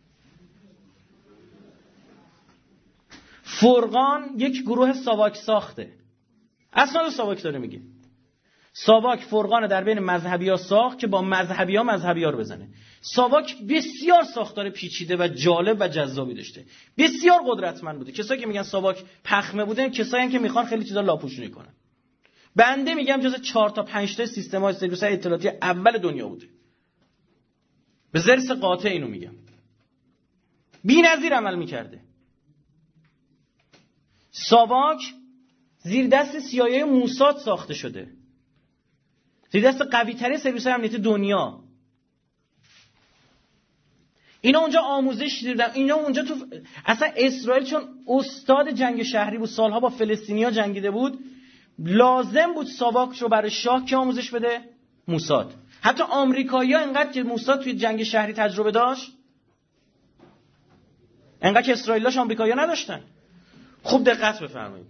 فرقان یک گروه ساواک ساخته. اصلا ساواک داره میگه. ساواک فرقان در بین مذهبی‌ها ساخت که با مذهبی‌ها رو بزنه. ساواک بسیار ساختار پیچیده و جالب و جذابی داشته. بسیار قدرتمند بوده. کسایی که میگن ساواک پخمه بوده، کسایی هم که میخوان خیلی چیزا لاپوشونی کنن. بنده میگم جز 4 تا 5 تا سیستم‌های سرویس‌های اطلاعاتی اول دنیا بوده. به ضرس قاطع اینو میگم. بی‌نظیر عمل میکرده. ساواک زیر دست CIA موساد ساخته شده. زیر دست قوی‌ترین سرویس‌های امنیتی دنیا. اینا اونجا آموزش دیدن. اینا اونجا تو اصلا اسرائیل چون استاد جنگ شهری بود، سالها با فلسطینیا جنگیده بود، لازم بود ساواک رو برای شاه که آموزش بده؟ موساد. حتی آمریکایی‌ها انقدر که موساد توی جنگ شهری تجربه داشت، انقدر که اسرائیلی‌هاش آمریکایی‌ها نداشتن. خوب دقت بفرمایید.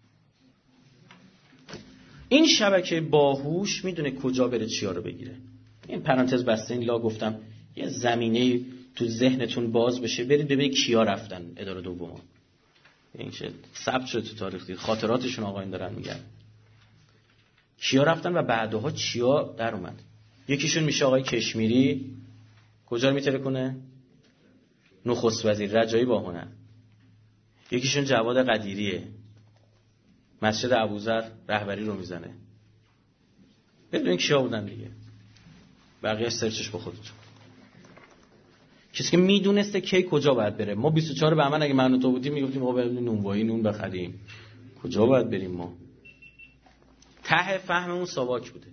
این شبکه باهوش میدونه کجا بره چیا رو بگیره. این پرانتز بسته این لا گفتم یه زمینه تو ذهنتون باز بشه، برید ببینید کیا رفتن اداره دوم. این چه ثبت شده تو تاریخ، دید خاطراتشون آقایون دارن میگن کیا رفتن و بعدها چیا در اومد. یکیشون میشه آقای کشمیری، کجا میتره کنه؟ نخست وزیر رجایی باهنر. یکیشون جواد قدیریه، مسجد ابوذر رهبری رو میزنه. ببینید کیا بودن دیگه، بقیه سرچش با خودتون. کسی که میدونسته کی کجا باید بره. ما 24 بهمن اگه من و تو بودیم میگفتیم آقا بریم نونوایی نون بخریم. کجا باید بریم ما؟ ته فهممون ساواک بوده.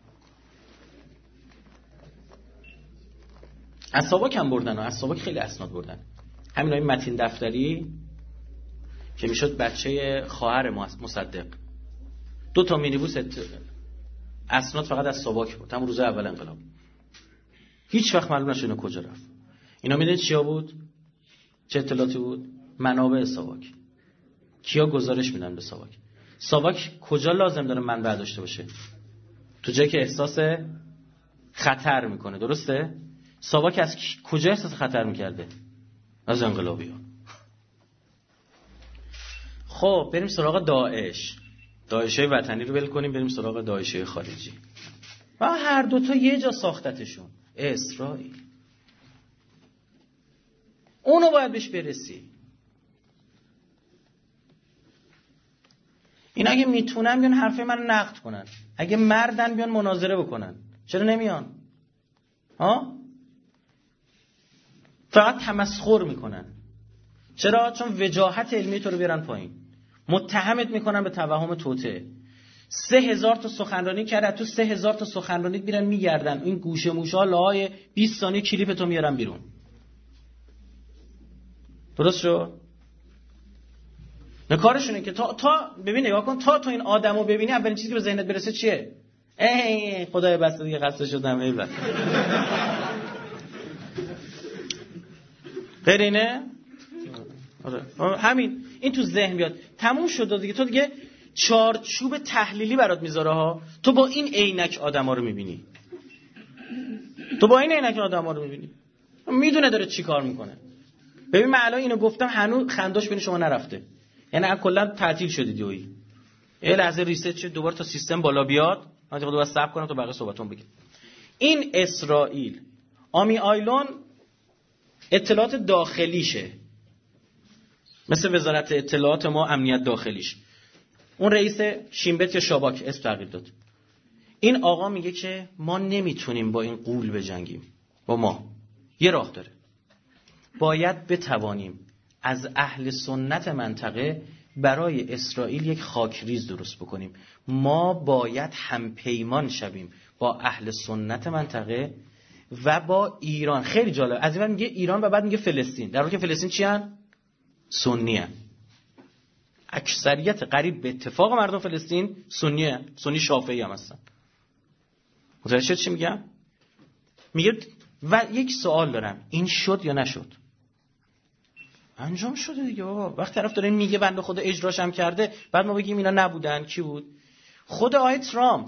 از ساواک هم بردن و از ساواک خیلی اسناد بردن. همین آقای متین دفتری که میشد بچه خواهر مصدق، 2 تا مینیبوس اسناد فقط از ساواک بود. همون روز اول انقلاب هیچ وقت معلوم نشد کجا رفت. اینا میدونید چیا بود؟ چه اطلاعاتی بود؟ منابع ساواک. کیا گزارش میدن به ساواک؟ ساواک کجا لازم داره منبع داشته باشه؟ تو جایی که احساس خطر میکنه. درسته؟ ساواک از کجا احساس خطر میکرده؟ از انقلابی‌ها. خب بریم سراغ داعش. داعش‌های وطنی رو ول کنیم، بریم سراغ داعش‌های خارجی. و هر دوتا یه جا ساختتشون، اسرائیل. اونو باید بهش برسی. این اگه میتونن بیان حرفه من نقد کنن، اگه مردن بیان مناظره بکنن. چرا نمیان؟ ها؟ فقط تمسخر میکنن. چرا؟ چون وجاهت علمی تو رو بیارن پایین. متهمت میکنن به توهم توطئه. 3000 تا سخنرانی کرده، تو 3000 تا سخنرانی میرن میگردن این گوشه موشا لهای 20 ثانیه کلیپ تو میارن بیرون. درست شو؟ نه کارشونه که تا ببین نگاه کن تا این آدمو ببینی اولین چیزی که به ذهنت برسه چیه؟ ای خدای بسته دیگه خسته شدم ای بس. غیرینه؟ همین این تو ذهن بیاد تموم شد دیگه. تو دیگه چارچوب تحلیلی برات میذاره ها. تو با این عینک آدما رو میبینی. میدونه داره چی کار میکنه. ببین من الان اینو گفتم هنوز خنداش بین شما نرفته. یعنی کلا تعطیل شدید یویی. یه لحظه ریست شه دوباره تا سیستم بالا بیاد. من دوباره صبر کنم تا بقیه صحبتون بگم. این اسرائیل آمی آیلون اطلاعات داخلیشه. مثل وزارت اطلاعات ما امنیت داخلیش. اون رئیس شینبت یا شاباک اسم تغییر داد. این آقا میگه که ما نمیتونیم با این غول بجنگیم. با ما یه راه داره. باید بتوانیم از اهل سنت منطقه برای اسرائیل یک خاکریز درست بکنیم. ما باید همپیمان شویم با اهل سنت منطقه و با ایران. خیلی جالب. از این میگه ایران و بعد میگه فلسطین. در حالی که فلسطین چی هن؟ سنی هن. اکثریت قریب به اتفاق مردم فلسطین سنی هن. سنی شافعی هم هستن. متوجه شد چی میگم؟ میگه و یک سوال دارم. این شد یا نشد؟ انجام شده دیگه بابا. وقتی طرف داره میگه بنده خدا اجراش هم کرده بعد ما بگیم اینا نبودن. کی بود؟ خود آقای ترامپ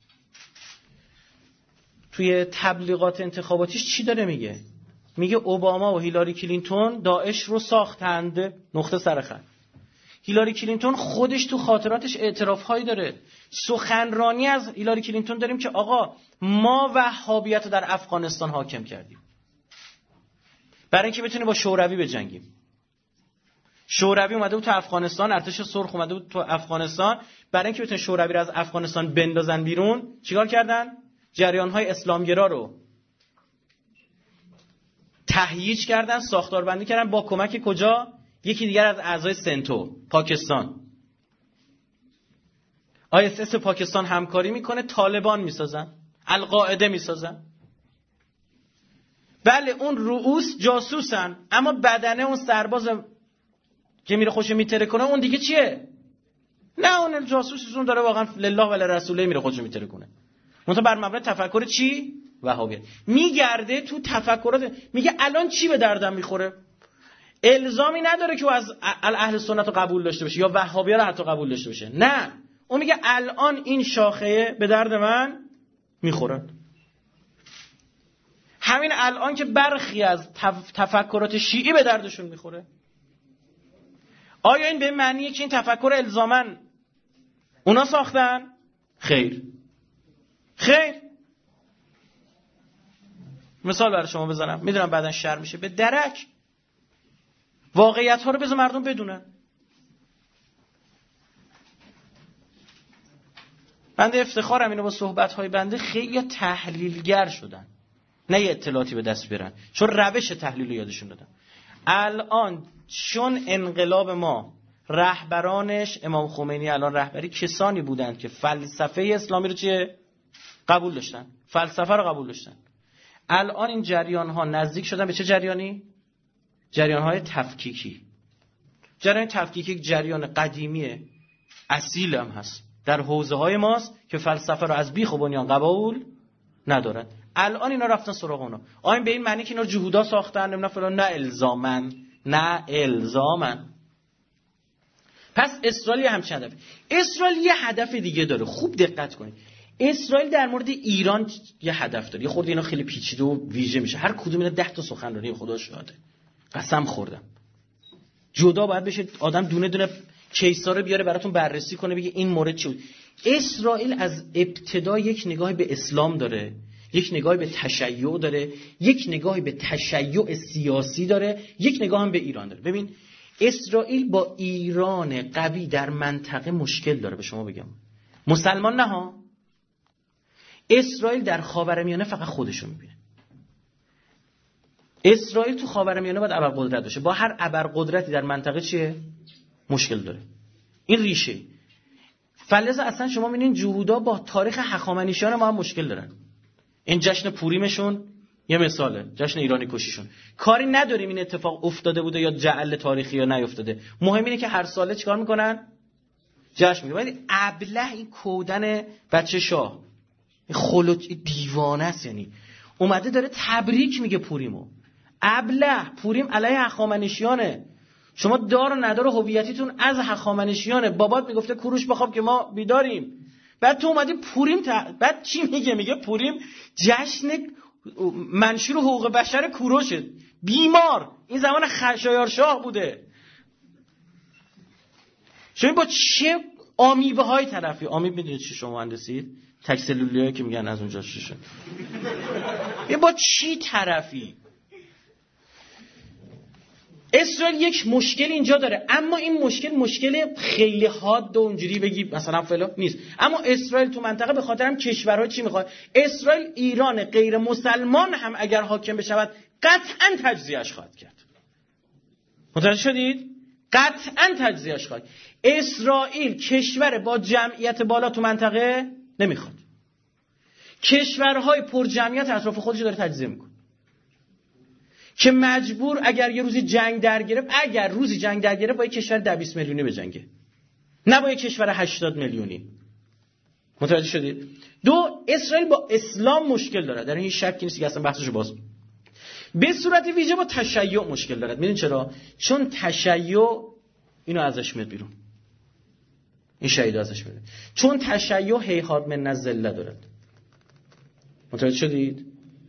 توی تبلیغات انتخاباتیش چی داره میگه؟ میگه اوباما و هیلاری کلینتون داعش رو ساختند. نقطه سر خط. هیلاری کلینتون خودش تو خاطراتش اعترافهایی داره. سخنرانی از هیلاری کلینتون داریم که آقا ما وهابیت رو در افغانستان حاکم کردیم برای اینکه بتونیم با شوروی بجنگیم. شوروی اومده بود تو افغانستان، ارتش سرخ اومده بود تو افغانستان، برای اینکه بتونن شوروی رو از افغانستان بندازن بیرون چیکار کردن؟ جریان‌های اسلامگرا رو تهییج کردن، ساختاربندی کردن با کمک کجا؟ یکی دیگر از اعضای سنتو، پاکستان. ISS پاکستان همکاری میکنه، طالبان میسازن، القاعده میسازن. بله اون رؤوس جاسوسن، اما بدنه اون سرباز که میره خوش میتره کنه اون دیگه چیه؟ نه اون جاسوسشون داره واقعا لله و لرسوله میره خوش میتره کنه. منتها بر مبنای تفکر چی؟ وهابیت. میگرده تو تفکرات، میگه الان چی به دردم میخوره؟ الزامی نداره که از اهل سنت رو قبول داشته باشه یا وهابی‌ها رو حتی قبول داشته باشه. نه، اون میگه الان این شاخه به درد من میخوره. همین الان که برخی از تفکرات شیعی به دردشون میخوره. آیا این به معنیه که این تفکر الزاماً اونا ساختن؟ خیر. مثال برای شما بزنم، میدونم بعداً شر میشه، به درک واقعیت ها رو بذار مردم بدونن. بنده افتخارم اینو با صحبت های بنده خیلی تحلیلگر شدن، نه یه اطلاعاتی به دست برن، چون روش تحلیل رو یادشون دادم. الان چون انقلاب ما رهبرانش امام خمینی الان رهبری کسانی بودند که فلسفه اسلامی رو چیه؟ قبول داشتن، فلسفه رو قبول داشتن. الان این جریان ها نزدیک شدن به چه جریانی؟ جریان های تفکیکی. جریان تفکیکی یک جریان قدیمیه، اصیل هم هست در حوزه های ماست که فلسفه رو از بیخ و بنیان قبول ندارن. الان اینا رفتن سراغ اونا. آیا به این معنی که اینا جهودا ساختن نمیدونم فلان؟ نه الزامن. پس اسرائیل همچین هدف. اسرائیل یه هدف دیگه داره. خوب دقت کنید. اسرائیل در مورد ایران یه هدف داره. یه خورده اینا خیلی پیچیده و ویژه میشه. هر کدوم اینا 10 تا سخنرانی خدا شاهده. قسم خوردم. جدا باید بشه آدم دونه دونه کیسا رو بیاره براتون بررسی کنه بگه این مورد چی بود. اسرائیل از ابتدا یک نگاهی به اسلام داره، یک نگاهی به تشیع داره، یک نگاهی به تشیع سیاسی داره، یک نگاه هم به ایران داره. ببین اسرائیل با ایران قوی در منطقه مشکل داره. به شما بگم مسلمان نه ها، اسرائیل در خاورمیانه فقط خودشو میبینه. اسرائیل تو خاورمیانه باید ابرقدرت باشه، با هر ابرقدرتی در منطقه چیه؟ مشکل داره. این ریشه. فلذا اصلا شما میبینین جهودا با تاریخ هخامنشیان ما هم مشکل دارن. این جشن پوریمشون یه مثاله، جشن ایرانی کشیشون. کاری نداریم این اتفاق افتاده بوده یا جعل تاریخی یا نیافتاده. مهم اینه که هر ساله چیکار میکنن؟ جشن میگیرن. ولی ابله این کودن بچه شاه خلوت دیوانه است. یعنی اومده داره تبریک میگه پوریمو. ابله پوریم علیه هخامنشیانه. شما دار و ندار هویتیتون از هخامنشیانه. بابات میگفته کوروش بخواب که ما بیداریم. بعد تو اومدی پوریم بعد چی میگه؟ میگه پوریم جشن منشور حقوق بشر کوروشه. بیمار. این زمان خشایارشاه بوده. شما با چه آمیبه های طرفی؟ آمیب میدونید چی شما مهندسید؟ تکسلولیایی که میگن از اونجا چیشه. با چی طرفی؟ اسرائیل یک مشکل اینجا داره، اما این مشکل خیلی حاد و اونجوری بگی مثلا فلان نیست. اما اسرائیل تو منطقه به خاطر هم کشورها چی میخواد؟ اسرائیل ایران غیر مسلمان هم اگر حاکم بشود قطعا تجزیهش خواهد کرد. متوجه شدید؟ قطعا تجزیهش خواهد. اسرائیل کشور با جمعیت بالا تو منطقه نمیخواد. کشورهای پر جمعیت اطراف خودش داره تجزیه میکنه. که مجبور اگر یه روزی جنگ در گرفت با یک کشور 20 میلیونی بجنگه، نه با یک کشور 80 میلیونی. متوجه شدید؟ دو، اسرائیل با اسلام مشکل داره، در این شکی نیست که اصلا بحثشو باز. به صورت ویژه با تشیع مشکل داره. میدونید چرا؟ چون تشیع اینو ازش میاد بیرون، این شهید ازش میاد، چون تشیع هیهات من الذله داره. متوجه شدید؟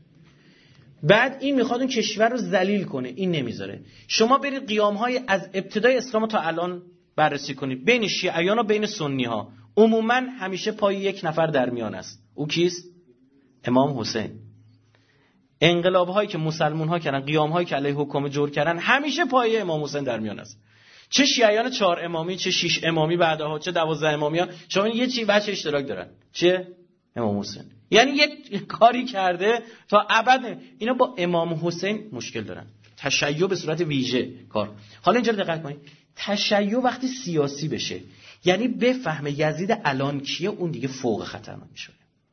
بعد این میخواد اون کشور رو ذلیل کنه، این نمیذاره. شما برید قیام‌های از ابتدای اسلام تا الان بررسی کنید، بین شیعیان و بین سنی‌ها عموماً همیشه پای یک نفر در میان است. او کیست؟ امام حسین. انقلاب‌هایی که مسلمان‌ها کردن، قیام‌هایی که علیه حکام جور کردن، همیشه پای امام حسین در میان است. چه شیعیان 4 امامی، چه 6 امامی بعدها، چه 12 امامی‌ها، شما یه چی بچه اشتراک دارن. چه؟ امام حسین. یعنی یک کاری کرده تا ابد. اینا با امام حسین مشکل دارن. تشیع به صورت ویژه کار. حالا اینجا دقت کنید. تشیع وقتی سیاسی بشه، یعنی بفهمه یزید الان کیه، اون دیگه فوق خطرناک میشه.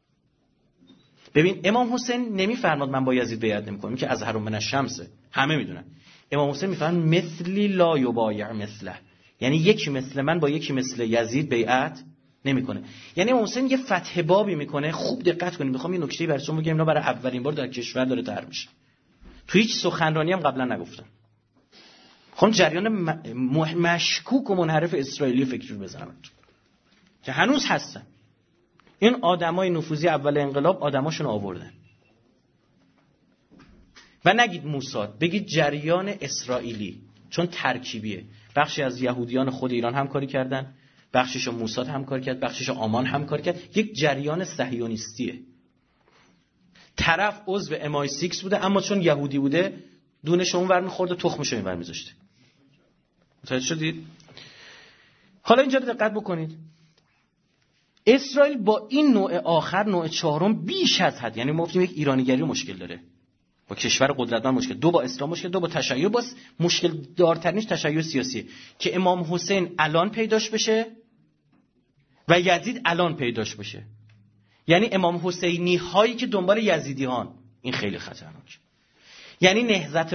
ببین امام حسین نمیفرماد من با یزید بیعت نمی‌کنم که از هرم من الشمسه، همه میدونن. امام حسین میفرماد مثلی لا یبایع مثله، یعنی یکی مثل من با یکی مثل یزید بیعت نمیکنه. یعنی امام حسین یه فتح بابی میکنه. خوب دقت کنید، میخوام یه نکته براتون بگم. اینا برای اولین بار در کشور داره طرح میشه. تو هیچ سخنرانی هم قبلا نگفتم. خب جریان مشکوک و منحرف اسرائیلی فکری رو بزنم که هنوز هستن. این آدمای نفوذی اول انقلاب آدماشون آوردن. و نگید موساد، بگید جریان اسرائیلی، چون ترکیبیه. بخشی از یهودیان خود ایران همکاری کردن، بخشش موساد همکار کرد، بخشش آمان همکار کرد. یک جریان صهیونیستیه. طرف عضو MI6 بوده، اما چون یهودی بوده دونش اون ور می‌خورد و تخمش اون ور می‌ذاشته. متوجه شدید؟ حالا اینجا دقت بکنید. اسرائیل با این نوع آخر، نوع چهارم، بیش از حد، یعنی ما گفتیم یک ایرانیگری مشکل داره، با کشور قدرتمند مشکل، دو با اسلام مشکل، دو با تشیع. باز مشکل دارترینش تشیع سیاسیه که امام حسین الان پیداش بشه و یزید الان پیداش بشه. یعنی امام حسینی هایی که دنبال یزیدی هان، این خیلی خطرناک. یعنی نهضت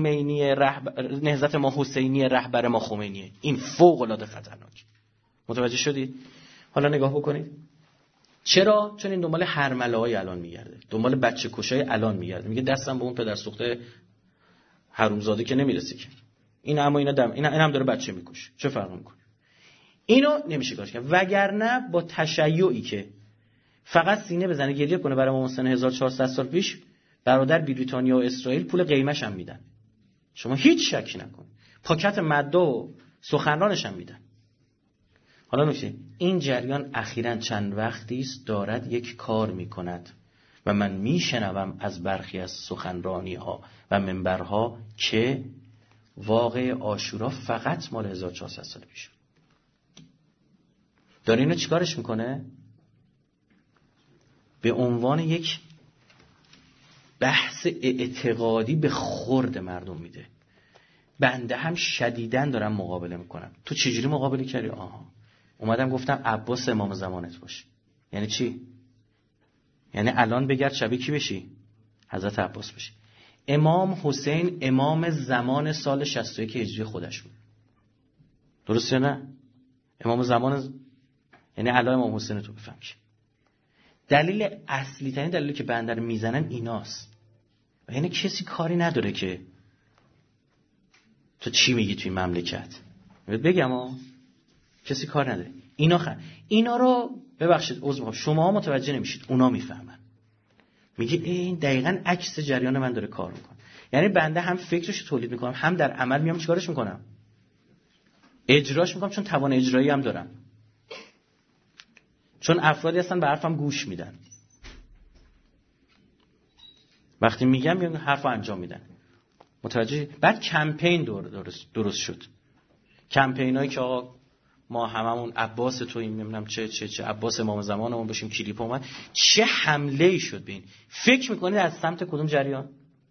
ما حسینی رهبر ما خمینیه، این فوق العاده خطرناک. متوجه شدید؟ حالا نگاه بکنید. چرا؟ چون این دنبال هرمله‌های الان میگرده، دنبال بچه کشای الان میگرده. میگه دستم به اون پدر سوخته حرومزاده که نمیرسه که. این اما این هم داره بچه میکشه. چه فرقی میکنه؟ اینو نمیشه کارش کرد. وگرنه با تشیعی که فقط سینه بزنه گریه کنه برای امام حسین 1400 سال پیش، برادر بریتانیا و اسرائیل پول قیمش هم میدن. شما هیچ شکی نکن. پاکت مدعا و سخنرانش هم میدن. حالا نکته، این جریان اخیراً چند وقتی است دارد یک کار میکند و من میشنوم از برخی از سخنرانی ها و منبرها که واقع عاشورا فقط مال 1400 سال پیش داره. اینو چیکارش میکنه؟ به عنوان یک بحث اعتقادی به خورد مردم میده. بنده هم شدیداً دارم مقابله میکنم. تو چجوری مقابله کردی؟ اومدم گفتم عباس امام زمانت باش. یعنی چی؟ یعنی الان بگرد شبیه کی بشی؟ حضرت عباس بشی. امام حسین امام زمان سال 61 هجری خودش بود. درسته نه؟ امام زمان، یعنی الان امام حسین تو بفهم کی. دلیل اصلی ترین دلیلی که بنده رو میزنن ایناست. و یعنی کسی کاری نداره که تو چی میگی توی مملکت. بگم کسی کار نداره. اینا رو ببخشید عذر میخوام، شما متوجه نمیشید، اونا میفهمن. میگه این دقیقاً عکس جریان من داره کار میکنه. یعنی بنده هم فکرش تولید میکنم، هم در عمل میام چیکارش میکنم؟ اجراش میکنم، چون توان اجرایی هم دارم. چون افرادی هستن به حرفم گوش میدن. وقتی میگم یه حرفو انجام میدن. متوجه؟ بعد کمپین درست شد. کمپینایی که آقا ما هممون عباس توییم، نمیدونم چه عباس امام زمانمون باشیم، کلیپ اومد، چه حمله‌ای شد به این. فکر میکنید از سمت کدوم جریان؟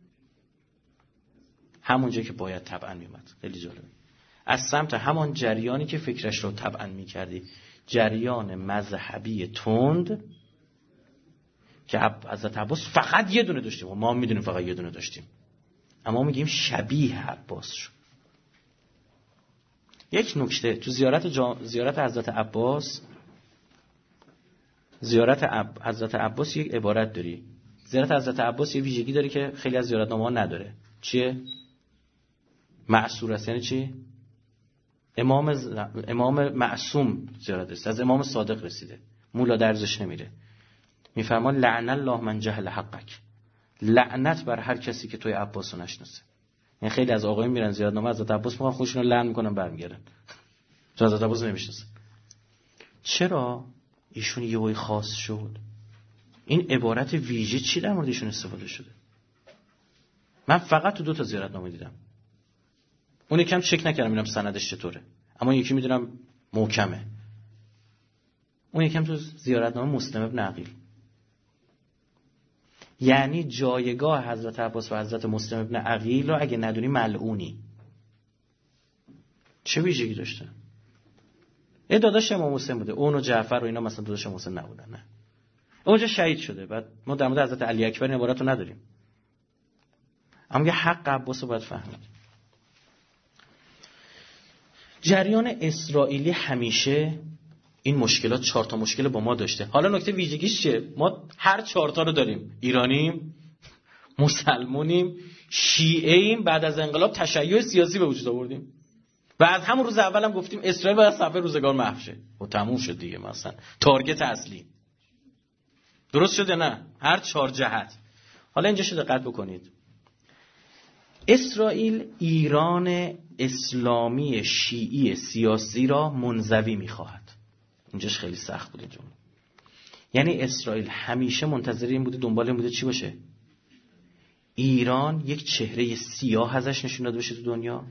همونجایی که باید طبعا میومد. خیلی جالبه. از سمت همان جریانی که فکرش رو طبعا میکردی، جریان مذهبی تند که حضرت عباس فقط یه دونه داشتیم. ما میدونیم فقط یه دونه داشتیم، اما میگیم شبیه عباس شد. یک نکته تو زیارت حضرت عباس، حضرت عباس یک عبارت داری. زیارت حضرت عباس یه ویژگی داره که خیلی از زیارتنامه‌ها نداره. چیه؟ معصور است. یعنی چی؟ امام معصوم زیارت است، از امام صادق رسیده، مولا درزش نمیره. میفرمان لعن الله من جهل حقک، لعنت بر هر کسی که توی عباس رو نشناسه. یعنی خیلی از آقایون میرن زیارتنامه حضرت عباس میخوان خودشون رو لعن میکنن برمیگردن، چون حضرت عباس نمیشناسن. چرا ایشون یهویی خاص شد؟ این عبارت ویژه چی در مورد ایشون استفاده شده؟ من فقط تو 2 زیارتنامه دیدم. اون یکم چک نکردم ببینم سندش چطوره، اما یکی میدونم محکمه. اون یکم تو زیارتنامه مسلم ابن عقیل. یعنی جایگاه حضرت عباس و حضرت مسلم ابن عقیل رو اگه ندونی ملعونی. چه ویژگی داشته؟ داداش امام حسین بوده، اون و جعفر و اینا مثلا داداش امام حسین نبودن. نه، اونجا شهید شده. بعد ما در مورد حضرت علی اکبر این عبارت رو نداریم، اما یه حق عباس رو باید فهمید. جریان اسرائیلی همیشه این مشکلات 4 تا مشکل با ما داشته. حالا نکته ویژگیش چیه؟ ما هر 4 تا رو داریم. ایرانیم، مسلمونیم، شیعه‌ایم، بعد از انقلاب تشیع سیاسی به وجود آوردیم. و از همون روز اول هم گفتیم اسرائیل باید صفحه روزگار محو شه. و تموم شد دیگه. مثلا تارگت اصلی درست شده؟ نه، هر 4 جهت. حالا اینجا شو دقت بکنید. اسرائیل ایران اسلامی شیعی سیاسی را منزوی می‌خواهد. اینجاش خیلی سخت بود اینجا. یعنی اسرائیل همیشه منتظر این بوده، دنبال این بوده چی باشه؟ ایران یک چهره سیاه ازش نشون داده بشه تو دنیا.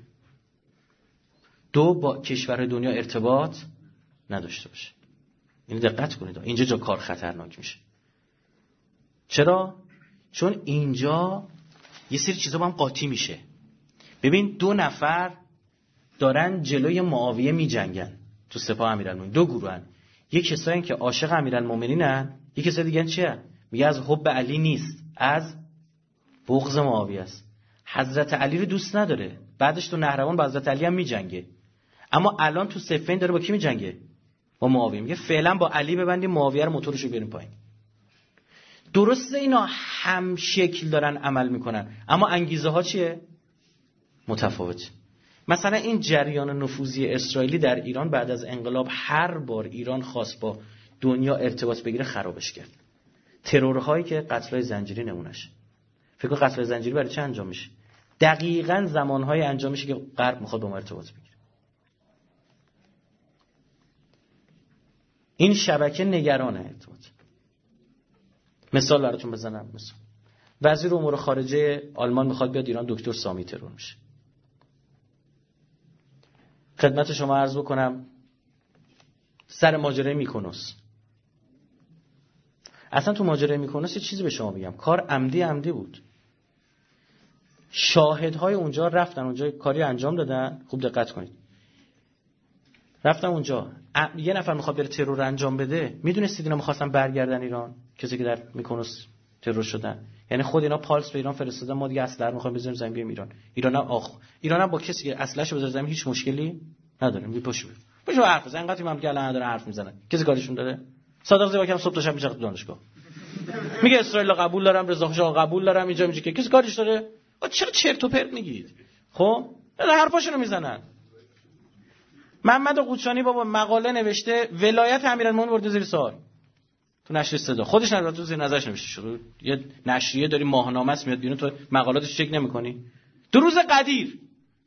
2 با کشورهای دنیا ارتباط نداشته باشه. اینو دقت کنید، اینجا جا کار خطرناک میشه. چرا؟ چون اینجا یه سری چیزا با هم قاطی میشه. ببین 2 نفر دارن جلوی معاویه میجنگن تو سپاه امیرالمومنین. 2 گروهن. یک کسایی که عاشق امیرالمومنینن، یک کسای دیگه چیه؟ میگه از حب علی نیست، از بغض معاویه است. حضرت علی رو دوست نداره، بعدش تو نهروان با حضرت علی هم میجنگه. اما الان تو صفین داره با کی میجنگه؟ با معاویه. میگه فعلا با علی ببندیم، معاویه رو موتورشو بیاریم پایین. درسته اینا هم شکل دارن عمل میکنن، اما انگیزه ها چیه؟ متفاوته. مثلا این جریان نفوذی اسرائیلی در ایران بعد از انقلاب هر بار ایران خواست با دنیا ارتباط بگیره خرابش کرد. ترورهایی که قتل‌های زنجیری نمونهش. فکر کن قتل زنجیری برای چه انجام میشه؟ دقیقاً زمانهای انجام میشه که غرب میخواد با ما ارتباط بگیره. این شبکه نگرانه ارتباط. مثال براتون بزنم. مثلا وزیر امور خارجه آلمان میخواد بیاد ایران، دکتر سامی ترور میشه. خدمت شما عرض بکنم سر ماجرای میکنوس. اصلا تو ماجرای میکنوس یه چیزی به شما بگم، کار عمدی بود. شاهدهای اونجا رفتن اونجا کاری انجام دادن. خوب دقت کنید. رفتن اونجا، یه نفر میخواد بره ترور انجام بده، میدونستید اینا میخواستن برگردن ایران، کسی که در میکنوس ترور شدن. یعنی خود اینا پالس به ایران فرستادن، ما دیگه اسلحه میخوایم بزنیم زمین بیام ایران. ایران هم با کسی که اسلحه‌شو بذاره زمین هیچ مشکلی نداریم. میپاشو حرف بزن. انقدر هم که الان داره حرف میزنن، کسی کاریشون داره؟ صادق زیبا که صبح تا شب میشه تو دانشگاه. میگه اسرائیل قبول دارم، رضا شاه قبول دارم، اینجا میگه که کسی کارش داره؟ چرا چرت و پرت میگید؟ خب حرفاشونو میزنن. محمد قوچانی بابا مقاله نوشته ولایت امیرالمومنین برده زیر سوال تو نشر صدا، خودش نظر تو زیر نظرش نوشته شده. یه نشریه داری ماهنامه است میاد بیرون، تو مقالاتش چک نمی‌کنی؟ دو روز قدیر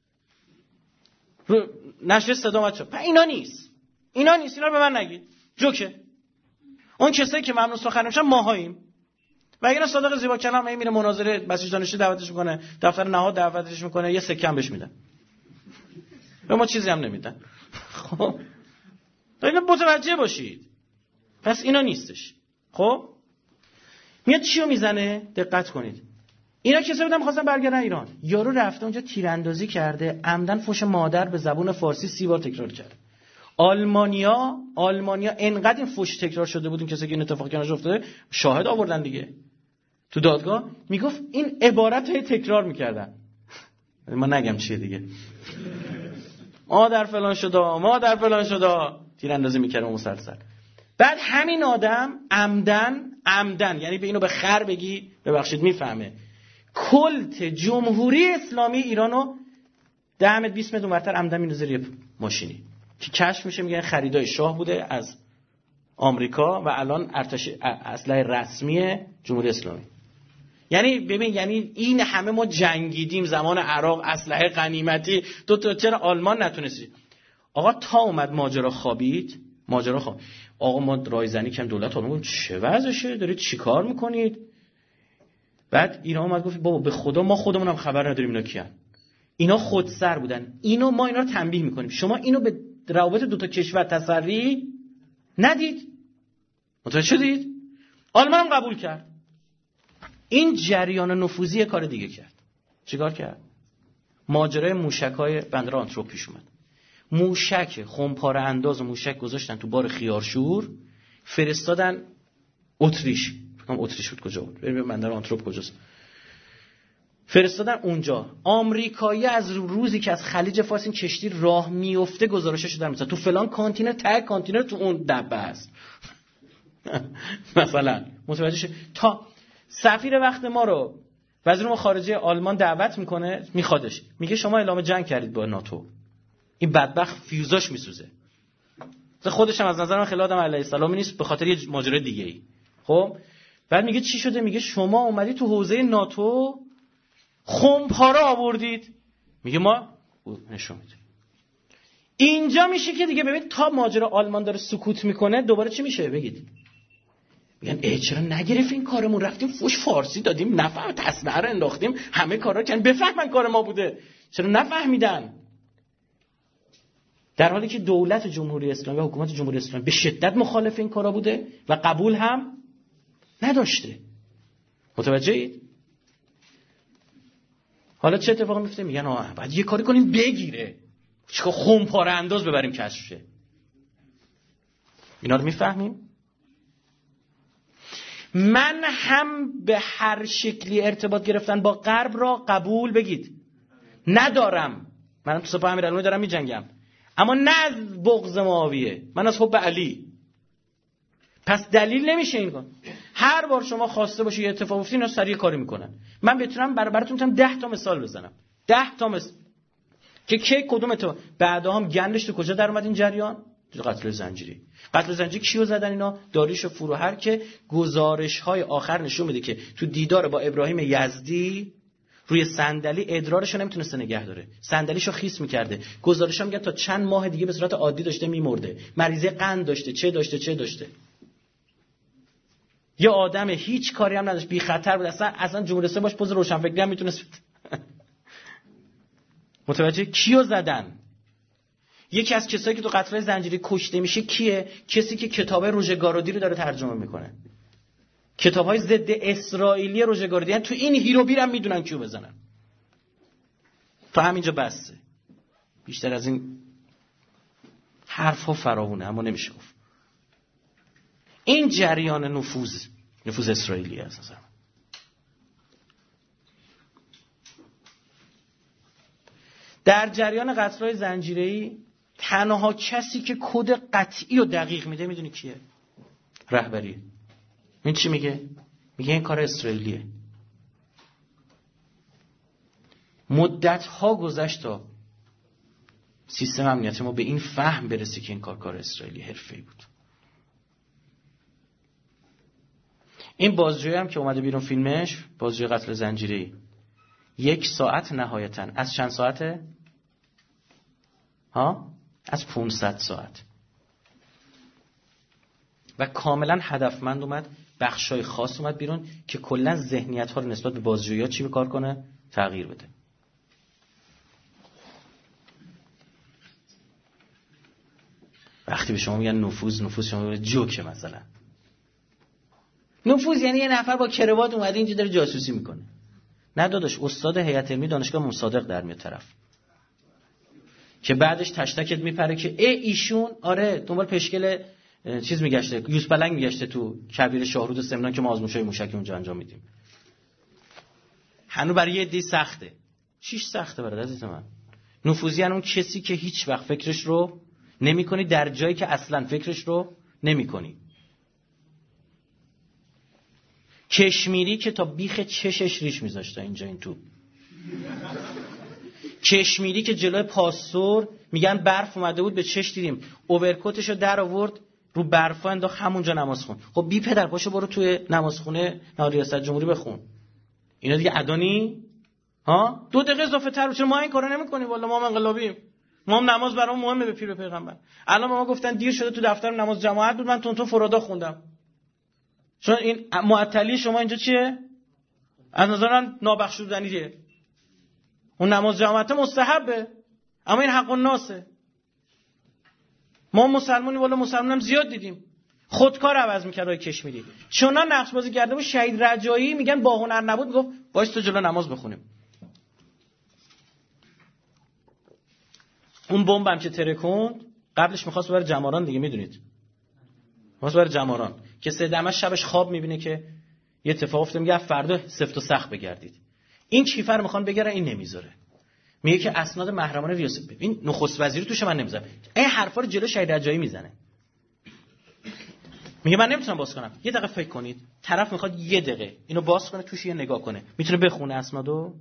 رو نشر صدا اومد شد. اینا نیست، اینا رو به من نگید. جوکه اون کسایی که ممنون سخن میشن ماهاییم. و اگه صادق زیبا کلام میره مناظره مسیج دانشجو دعوتش میکنه، دفتر نهاد دعوتش میکنه، یه سکه هم بهش میدن. به ما چیزی هم نمیدن. خب اینا متوجه باشید. پس اینا نیستش. خب میاد چیو میزنه؟ دقت کنید. اینا کسایی بودن می‌خواستن برگردن ایران. یارو رفته اونجا تیراندازی کرده، عمدن فحش مادر به زبان فارسی 30 بار تکرار کرده. آلمانیا انقدر این فحش تکرار شده بود، این کسایی که این اتفاق کنارش افتاده شاهد آوردن دیگه. تو دادگاه میگفت این عبارت رو تکرار میکردن. ما نگم چیه دیگه. مادر فلان شده تیراندازی میکرد مسلسل. بعد همین آدم عمدن یعنی به اینو به خر بگی ببخشید میفهمه، کلت جمهوری اسلامی ایرانو 10 متر 20 متر اونورتر عمدن میندازه روی ماشینی که کشف میشه، میگن خریدای شاه بوده از آمریکا و الان ارتش اسلحه رسمی جمهوری اسلامی. یعنی ببین، یعنی این همه ما جنگیدیم زمان عراق، اسلحه غنیمتی، تو چرا آلمان نتونستی؟ آقا تا اومد ماجرا خوابید. آقا ما رایزنی کردیم، دولت آلمان گفت چه وضعشه، دارید چیکار میکنید؟ بعد اینا اومد گفت بابا به خدا ما خودمون هم خبر نداریم اینا کیان. اینا خودسر بودن. ما اینا رو تنبیه میکنیم. شما اینو به روابط دو تا کشور تسری ندید. متوجه شدید؟ آلمان هم قبول کرد. این جریان نفوذی کار دیگه کرد. چیکار کرد؟ ماجرای موشک‌های بندر آنتروپ پیش اومد. موشک خمپاره انداز و موشک گذاشتن تو بار خیارشور، فرستادن اتریش. اتریش بود کجا بود؟ بریم بندر آنتروپ کجاست؟ فرستادن اونجا. آمریکایی از روزی که از خلیج فارس این کشتی راه میفته گزارشش دادن، مثلا تو فلان کانتینر کانتینر تو اون دبه است. مثلا متوجه شد؟ تا سفیر وقت ما رو وزیر امور خارجه آلمان دعوت میکنه، میخوادش، میگه شما اعلام جنگ کردید با ناتو. این بدبخت فیوزاش میسوزه. خودش هم از نظر من خیلی آدم علیه السلام نیست، به خاطر یه ماجرای دیگه ای. خب بعد میگه چی شده؟ میگه شما اومدید تو حوزه ناتو خمپاره آوردید. میگه ما نشون میدیم. اینجا میشه که دیگه ببین تا ماجرا آلمان داره سکوت میکنه دوباره چی میشه بگید؟ میگن چرا نگرفت این کارمون، رفتیم فوش فارسی دادیم، نفهم تصنع رو انداختیم، همه کارا کردن بفهمن کار ما بوده، چرا نفهمیدن؟ در حالی که دولت جمهوری اسلامی و حکومت جمهوری اسلامی به شدت مخالف این کارا بوده و قبول هم نداشته. متوجهید؟ حالا چه اتفاقی میفته؟ میگن بعد یه کاری کنیم بگیره، چیکار خمپاره انداز ببریم کشف شه. اینا رو میفهمیم؟ من هم به هر شکلی ارتباط گرفتن با غرب را قبول بگید ندارم. من تو سپاه امیرالمومنین دارم میجنگم، اما نه از بغض معاویه، من از حب علی. پس دلیل نمیشه این کار. هر بار شما خواسته باشی یه اتفاق افتاد اینا سریع کاری میکنن. من بتونم براتون میتونم 10 تا مثال بزنم، 10 تا مثال که کدوم اتفاق بعدا هم گندش تو کجا در اومد این جریان؟ قتل زنجیری کیو زدن اینا؟ داریوش فروهر که گزارش‌های آخر نشون میده که تو دیدار با ابراهیم یزدی روی صندلی ادرارشو نمیتونسته نگه داره، صندلیشو خیس میکرده. گزارشا میگه تا چند ماه دیگه به صورت عادی داشته میمرده، مریضه قند داشته، چه داشته. یه آدم هیچ کاری هم نداشت، بی خطر بود، اصلا جمهوری اسلامی باش پوز روشنفکری هم میتونست. متوجه کیو زدن؟ یکی از کسایی که تو قتل زنجیری کشته میشه کیه؟ کسی که کتاب روژه گارودی رو داره ترجمه میکنه، کتاب‌های ضد اسرائیلی روژه گارودی. یعنی تو این هیروبیر هم میدونن کیو بزنن. تا همینجا بسه، بیشتر از این حرفا فراوونه، اما نمیشه گفت. این جریان نفوذ اسرائیلی اساسا. در جریان قتل‌های زنجیره‌ای تنها کسی که کد قطعی و دقیق میده میدونی کیه؟ رهبری. این چی میگه؟ میگه این کار اسرائیلیه. مدت ها گذشت تا سیستم امنیتی ما به این فهم برسه که این کار اسرائیلی حرفه‌ای بود. این بازجویی هم که اومده بیرون فیلمش، بازجویی قتل زنجیره‌ای، 1 ساعت نهایتاً. از چند ساعته؟ از 500 ساعت. و کاملا هدفمند اومد، بخشای خاص اومد بیرون که کلا ذهنیت‌ها رو نسبت به بازجویی‌ها چی به کار کنه؟ تغییر بده. وقتی به شما میگن نفوذ شما میگن جوکه مثلا. نفوذ یعنی یه نفر با کراوات اومده اینجا داره جاسوسی میکنه. نه داداش، استاد هیئت علمی دانشگاه مصادق در میاد طرف که بعدش تشتکت میپره که ایشون آره دنبال پشکل چیز میگشته، یوز پلنگ میگشته تو کبیر شاهرود و سمنان که ما آزمایش‌های موشکی اونجا انجام میدیم. هنوز برای یه عده سخته. چیش سخته برای عزیز من؟ نفوذی اون کسی که هیچ وقت فکرش رو نمی‌کنی در جایی که اصلا فکرش رو نمی‌کنی. کشمیری که تا بیخ چشش ریش میذاشته اینجا این تو. کشمیری که جلوی پاسور میگن برف اومده بود به چش دیدیم، اوورکوتشو در آورد رو برفا انداخت همونجا نماز خون. خب بی پدر پاشو برو توی نمازخونه ریاست جمهوری بخون. اینا دیگه ادانی 2 دقیقه اضافه تر. چرا ما این کارو نمی‌کنیم؟ والله ما انقلابیم. ما هم نماز برام مهمه به پیر پیغمبر. الان ما گفتن دیر شده تو دفتر نماز جماعت بود، من تون فرادا خوندم. چون این معطلی شما اینجا چیه؟ از نظر من نابخشودنیه. اون نماز جماعت مستحبه، اما این حق الناسه. ما مسلمانی والا مسلمانم زیاد دیدیم خودکار عوض می‌کرد رای کشمیری. چونا نقش بازی کرده بود شهید رجایی، میگن با هنر نبود، میگفت وایس تو جلو نماز بخونیم. اون بمبم که ترکوند قبلش می‌خواست ببره جماران دیگه، میدونید. می‌خواست ببره جماران که سیدعمش شبش خواب می‌بینه که یه اتفاق افتاد، میگه فردا سفت و سخت بگردید. این کیفر می‌خوان بگیرن، این نمیذاره. میگه که اسناد محرمانه ریاست، این نخست وزیری توش من نمیذارم. این حرفا رو جلو شهید رجایی میزنه. میگه من نمیتونم باز کنم. یه دقیقه فکر کنید، طرف میخواد یه دقیقه اینو باز کنه توش یه نگاه کنه، میتونه بخونه اسنادو؟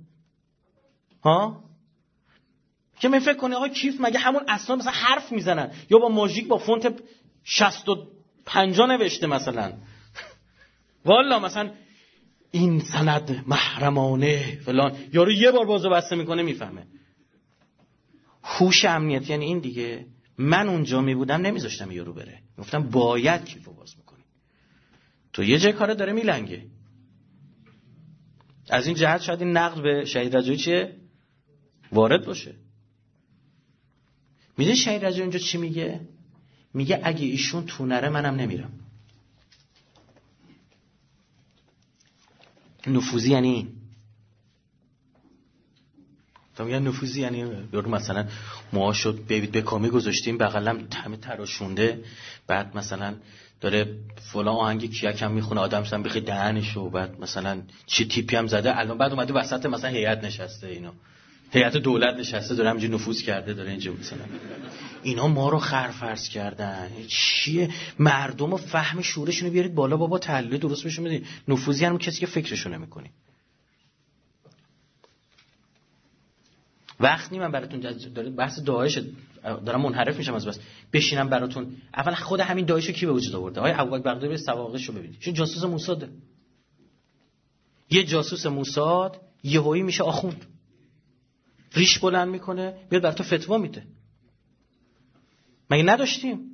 که من فکر کنه آقا کیف مگه همون اسناد مثلا حرف میزنن یا با ماژیک با فونت 65 نوشته مثلا والا مثلا این سند محرمانه فلان، یارو یه بار بازو بسته میکنه میفهمه. هوش امنیت یعنی این دیگه. من اونجا میبودم نمیذاشتم یارو بره، گفتم باید کیفو باز بکنی. تو یه جای کارا داره میلنگه. از این جهت شاید این نقد به شهید رجایی چیه وارد باشه. میدونی شهید رجایی اونجا چی میگه؟ میگه اگه ایشون تو نره منم نمیرم. نفوذی یعنی این. تو میگن نفوذی یعنی یارو مثلا موهاشو به کامی گذاشتیم بغلم همه تراشونده، بعد مثلا داره فلان آهنگ کیک هم میخونه، آدم مثلا بخی دهنشو، بعد مثلا چی تیپی هم زده، الان بعد اومده وسط مثلا هیئت نشسته، اینا هیئت دولت نشسته داره همینجوری نفوذ کرده، داره اینجا مثلا اینا ما رو خرفرض کردن. چیه؟ مردم رو فهم شعورشون رو بیارید بالا بابا، تحلیل درست بهشون بدید. نفوذی هم کسی که فکرشو نمی‌کنی. وقتی من براتون دارم بحث داعش دارم منحرف میشم از بس بشینم براتون، اول خود همین داعشو کی به وجود آورده؟ آقای ابوبکر بغدادی سواقعشو ببینید. چون جاسوس موساده. یه جاسوس موساد یهویی میشه آخوند، ریش بلند میکنه، بیاد برات فتوا میده. مگه نداشتیم؟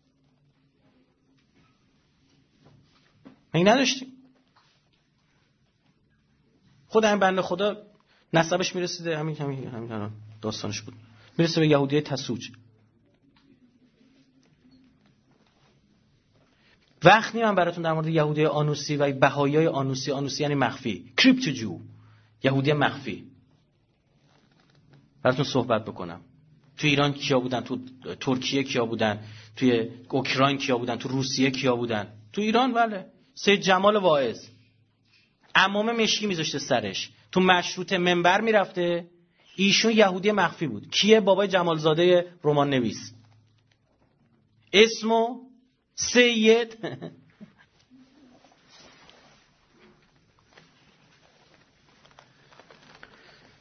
خود همین بنده خدا نسبش میرسیده، همین داستانش بود، میرسه به یهودیای تسوج. وقتی من براتون در مورد یهودی آنوسی و بهاییای آنوسی یعنی مخفی، کریپتو جو، یهودی مخفی براتون صحبت بکنم. تو ایران کیا بودن؟ تو ترکیه کیا بودن؟ توی اوکراین کیا بودن؟ تو روسیه کیا بودن؟ تو ایران بله، سید جمال واعظ عمامه مشکی میذاشته سرش، تو مشروطه منبر میرفته، ایشون یهودی مخفی بود. کیه؟ بابای جمالزاده رمان نویس، اسمو سید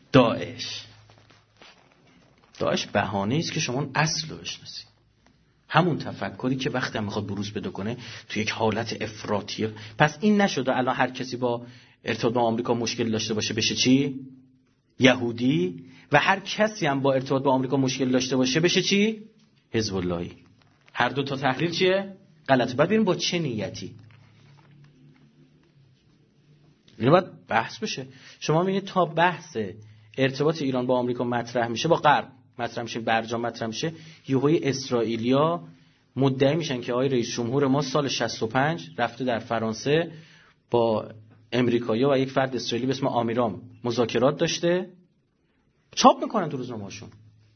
داعش بهانه است که شما اصل رو بشناسید. همون تفکری که وقتی هم میخواد بروز پیدا کنه تو یک حالت افراطیه. پس این نشده الان هر کسی با ارتباط با آمریکا مشکل داشته باشه بشه چی؟ یهودی. و هر کسی هم با ارتباط با آمریکا مشکل داشته باشه بشه چی؟ حزب اللهی. هر دو تا تحلیل چیه؟ غلطه. بعد ببین با چه نیتی اینو باید بحث بشه. شما میبینید تا بحث ارتباط ایران با آمریکا مطرح میشه، با غرب مطرح میشه، برجام مطرح میشه، یهوی اسرائیلیا مدعی میشن که آقای رئیس جمهور ما سال 65 رفته در فرانسه با امریکایی‌ها و یک فرد اسرائیلی به اسم آمیرام مذاکرات داشته. چاپ میکنن تو روزنامه‌هاشون.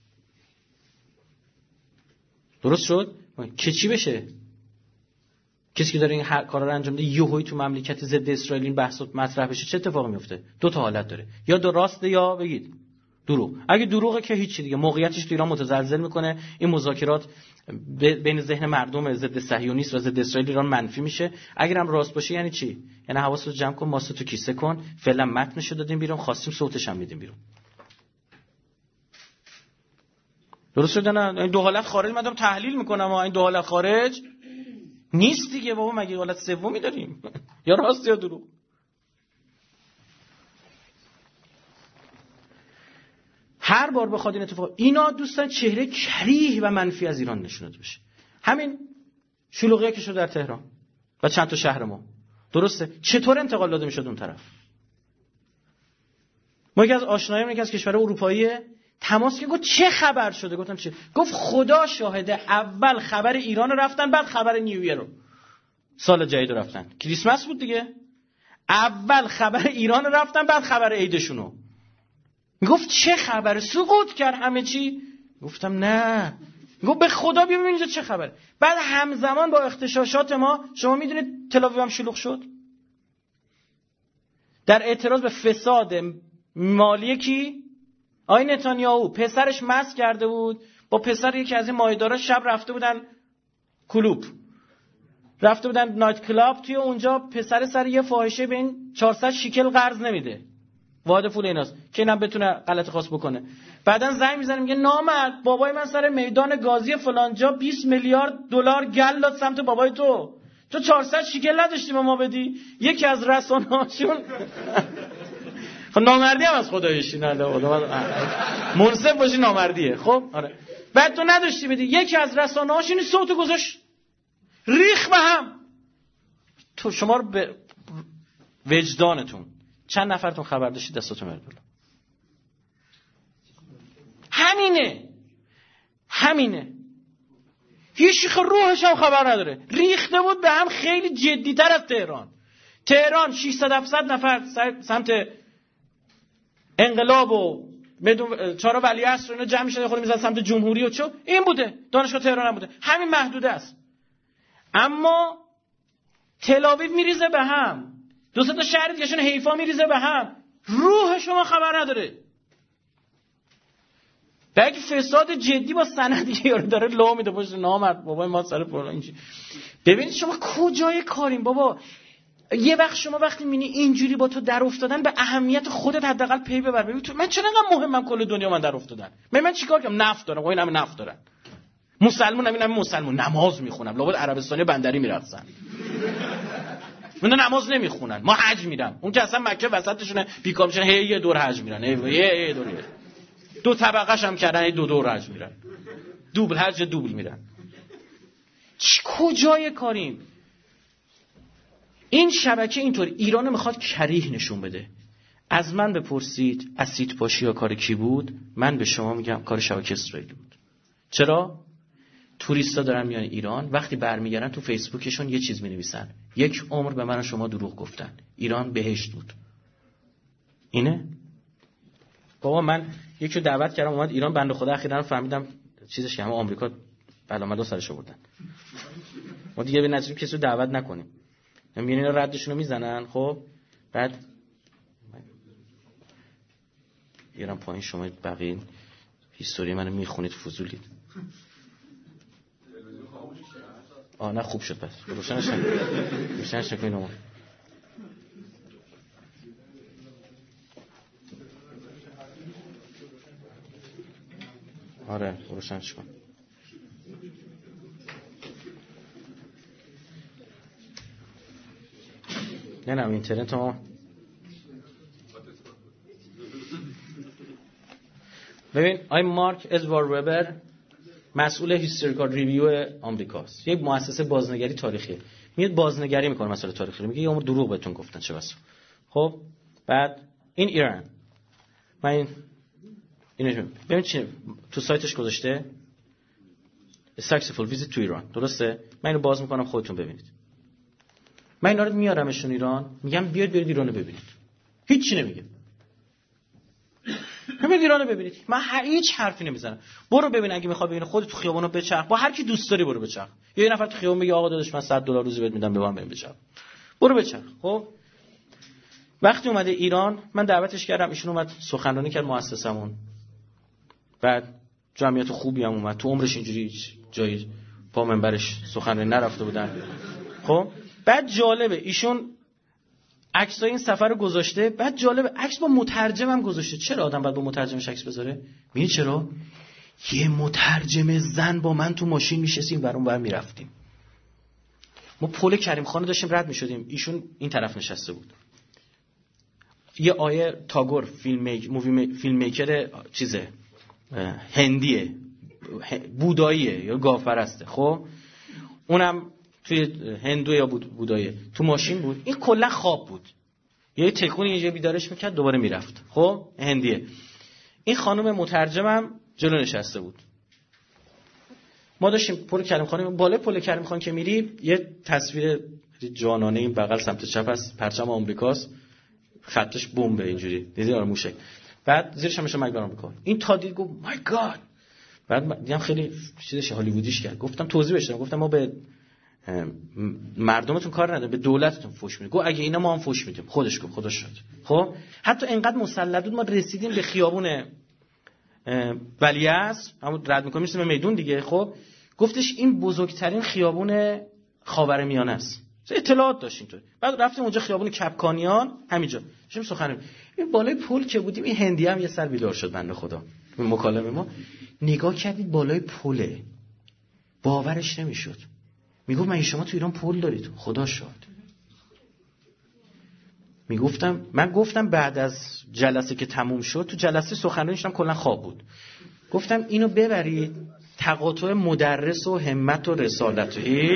درست شد؟ که چی بشه؟ کسی که داره این کارا رو انجام میده یهویی تو مملکت ضد اسرائیل این بحث مطرح بشه چه اتفاقی میفته؟ دو تا حالت داره، یا راسته یا بگید دروغ. اگه دروغه که هیچ چیز دیگه موقعیتش تو ایران متزلزل میکنه، این مذاکرات بین ذهن مردم ضد صهیونیست و ضد اسرائیل ایران منفی میشه. اگر هم راست باشه یعنی چی؟ یعنی حواست رو جمع کن، ماست تو کیسه کن، فعلا متنشو دادیم بیرون، خواستیم صوتش هم میدیم بیرون. درست شد نه؟ این دو حالت خارج من دارم تحلیل میکنم، این دو حالت خارج نیست دیگه بابا. مگه حالت سومی داریم؟ یا راست یا دروغ؟ هر بار بخواد این اتفاق، اینا دوستان چهره کریه و منفی از ایران نشون داده بشه. همین شلوغی که شد در تهران و چند تا شهر ما، درسته؟ چطور انتقال داده میشد اون طرف؟ ما یکی از آشنایان یکی از کشور اروپایی تماس که گفت چه خبر شده؟ گفتم چه؟ گفت خدا شاهده اول خبر ایران رو رفتن، بعد خبر نیویه رو، سال جدید رو رفتن، کریسمس بود دیگه، اول خبر ایران رو رفتن بعد خبر عیدشونو. گفت چه خبر؟ سقوط کرد همه چی؟ گفتم نه. گفت به خدا بیا ببین اینجا چه خبره. بعد همزمان با اغتشاشات ما، شما میدونید تل آویو هم شلوغ شد در اعتراض به فساد مالی کی؟ آقای نتانیاهو. پسرش مست کرده بود، با پسر یکی از این مایدارا شب رفته بودن کلوب، رفته بودن نایت کلاب، توی اونجا پسر سر یه فاحشه به این 400 شیکل قرض نمیده، واحد پول ایناست که اینم بتونه غلط خاص بکنه. بعدن زنگ میزنه میگه نامرد بابای من سر میدان گازی فلانجا 20 میلیارد دلار گل داد سمت بابای تو 400 شیکل نداشتی به ما بدی. یکی از رسانه‌هاشون خب نامردی هم از خدایشی نه منصف باشی نامردیه. خب آره بعد تو نداشتی بدی، یکی از رسانه‌هاشون صوتو گذاشت ریخ به هم. تو شما رو به وجدانتون چند نفرتون خبر داشتید دستاتون میاد بالا؟ همینه. هیچ شیخ روحش هم خبر نداره. ریخته بود به هم خیلی جدی‌تر از تهران 600-700 نفر سمت انقلاب و چهار ولیعصر اینا جمع میشن خود میزنن سمت جمهوری و چو این بوده. دانشگاه تهران هم بوده. همین محدوده است. اما تل آویو میریزه به هم، دو سه تا شهر دیگه‌شون حیفا میریزه به هم، روح شما خبر نداره. بلکه فساد جدی با سندی یارو داره لو میده پشت نامرد بابای ما سر فلان اینجوری. ببینید شما کجای کاریم بابا؟ یه وقت شما وقتی میبینی اینجوری با تو در افتادن به اهمیت خودت حداقل پی ببر. ببین من چرا انقدر مهمم کل دنیا من در افتادن؟ من چیکار کنم؟ نفت دارم، اینا همه نفت دارن. مسلمون نماز میخونم، لابد عربستانی بندری میرقصن. اونا نماز نمیخونن، ما حج میرم. اون که اصلا مکه وسطشونه بیکار میشن، هی یه دور حج میرن، یه دور میرن. دو طبقه‌ش هم کردن، دو دور حج میرن. دوبل حج دوبل میرن. کجای کاریم؟ این شبکه اینطوری ایران میخواد کریه نشون بده. از من بپرسید اسید پاشی یا کار کی بود؟ من به شما میگم کار شبکه اسرائیل بود. چرا؟ توریستا دارن میان ایران، وقتی برمیگردن تو فیسبوکشون یه چیز مینویسن، یک عمر به من و شما دروغ گفتن، ایران بهشت بود. اینه؟ بابا من یکی رو دعوت کردم اومد ایران، بنده خدا اخیراً فهمیدم چیزش که همه آمریکا بلامدا سرش آوردن. ما دیگه به نتیجه کسی رو دعوت نکنیم. میبینین اینا ردشون رو میزنن. خب بعد ایران پایین شما بقیه هیستوری منو میخونید فضولید. نه خوب شد پس روشنش نکنین اومد. آره روشنش کن. نه اینترنت ما ببین. آی مارک ادوارد وبر مسئول هیستوریکال ریویو آمریکاست، یک مؤسسه بازنگری تاریخی. میاد بازنگری میکنه مسائل تاریخی رو، میگه یا دروغ بهتون گفتن چه بسا. خب بعد این ایران، من اینو ببین چی تو سایتش گذاشته، successful visit to ایران، درسته؟ من اینو باز میکنم خودتون ببینید. من اینا رو میارمشون ایران، میگم بیاید برید ایرانو ببینید، هیچ چی نمیگم. برید ایرانو ببینید، من هیچ حرفی نمیزنم. برو ببین، اگه میخوای ببینی خودت تو خیابونو بچرخ، با هر کی دوست داری برو بچرخ. یه نفر تو خیابون میگه آقا داداش من $100 روزی بهت میدم ببرم بچرخ، برو بچرخ. خب وقتی اومده ایران من دعوتش کردم، ایشون اومد سخنرانی کرد مؤسسمون. بعد جمعیت خوبی هم اومد، تو عمرش اینجوری جایی پا منبرش سخنرانی نرفته بودن. خب بعد جالبه ایشون عکسای این سفر رو گذاشته، بعد جالبه عکس با مترجم هم گذاشته. چرا آدم باید با مترجمش عکس بذاره؟ می‌دونی چرا؟ یه مترجم زن با من تو ماشین میشستیم ور اون ور میرفتیم. ما پل کریم خان داشتیم رد میشدیم، ایشون این طرف نشسته بود. یه آیه تاگور فیلم میکر چیزه هندیه، بوداییه یا گاوپرسته. خب اونم توی هندو یا بوداییه، تو ماشین بود. این کلا خواب بود، یه تکونی اینجا بیدارش میکرد دوباره میرفت. خب هندیه. این خانم مترجمم جلو نشسته بود. ما داشتیم پل کریم خان، بالای پل کریم خان که میری یه تصویر جانانه این بغل سمت چپ است، پرچم آمریکاست، خطش بمبه اینجوری دیدی آره موشک. بعد زیرش هم میشه مکبر آمریکا. این تا دید گفت مای گاد. بعد دیدم خیلی چیزش هالیوودیش کرد. گفتم توضیح بشه، گفتم ما به مردمتون کار نداریم، به دولتتون فوش میدیم. گفت اگه اینا ما هم فوش میدیم. خودش گفت خدا شد. خب حتی اینقدر مسلط بود ما رسیدیم به خیابون ولیعصر، همون رد می‌کنیم میرسیم به میدون دیگه. خب گفتش این بزرگترین خیابون خاورمیانه است. اطلاعات داشتیم تو. بعد رفتیم اونجا خیابون کپکانیان، همینجا داشتیم سخن. این بالای پل که بودیم این هندی هم یه سر بیدار شد بنده خدا. تو مکالمه ما نگاه کردید بالای پله، باورش نمیشد. میگفت من شما تو ایران پل دارید؟ خدا شاد. من گفتم بعد از جلسه که تموم شد، تو جلسه سخنرانیش هم کلا خواب بود، گفتم اینو ببرید تقاطع مدرس و همت و رسالت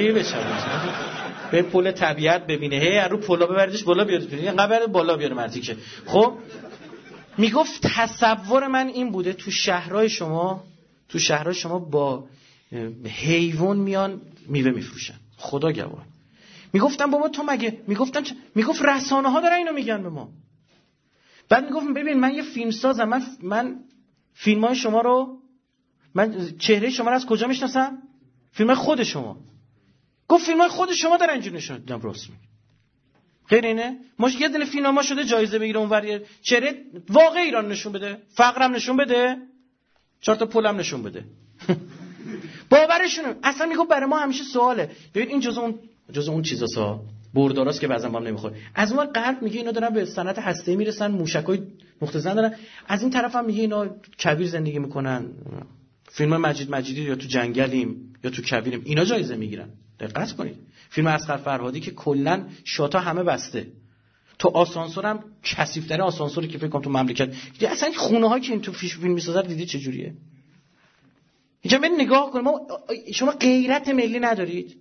به پل طبیعت ببینه، هی رو پلا ببریدش بالا بیاد، اینقدر بالا بیاره مرتیکه. خب میگفت تصور من این بوده تو شهرهای شما با حیوان میان میوه میفروشن. خدا گواه. میگفتم بابا تو مگه میگفت رسانه ها دارن اینو میگن به ما. بعد میگفت ببین من یه فیلم سازم، من فیلمای شما رو، من چهره شما رو از کجا میشناسم؟ فیلم خود شما. گفت فیلمای خود شما دارن اینجوری نشون میدن. راست میگه. غیر اینه ما یه دونه فیلم ما شده جایزه بگیره اونور، چهره واقع ایران نشون بده، فقرم نشون بده، 4 تا پولم نشون بده. باورشون اصلا. میگفت برای ما همیشه سواله. ببین این جزء اون چیزاسا برداراست که بعضا با هم نمیخوره. از اون غرب میگه اینا دارن به صنعت هسته‌ای میرسن، موشکای مختصر دارن. از این طرف هم میگه اینا کویر زندگی میکنن، فیلم مجیدی یا تو جنگلیم یا تو کویریم، اینا جایزه میگیرن. دقت کنید. فیلم اصغر فرهادی که کلا شاتا همه بسته، تو آسانسورم کثیف‌ترین آسانسوری که فکر کنم تو مملکت دیدی. اصلا خونه‌هایی که این تو فیلم میسازن دیدی چه جوریه؟ اینجا برید نگاه کنید. شما غیرت ملی ندارید؟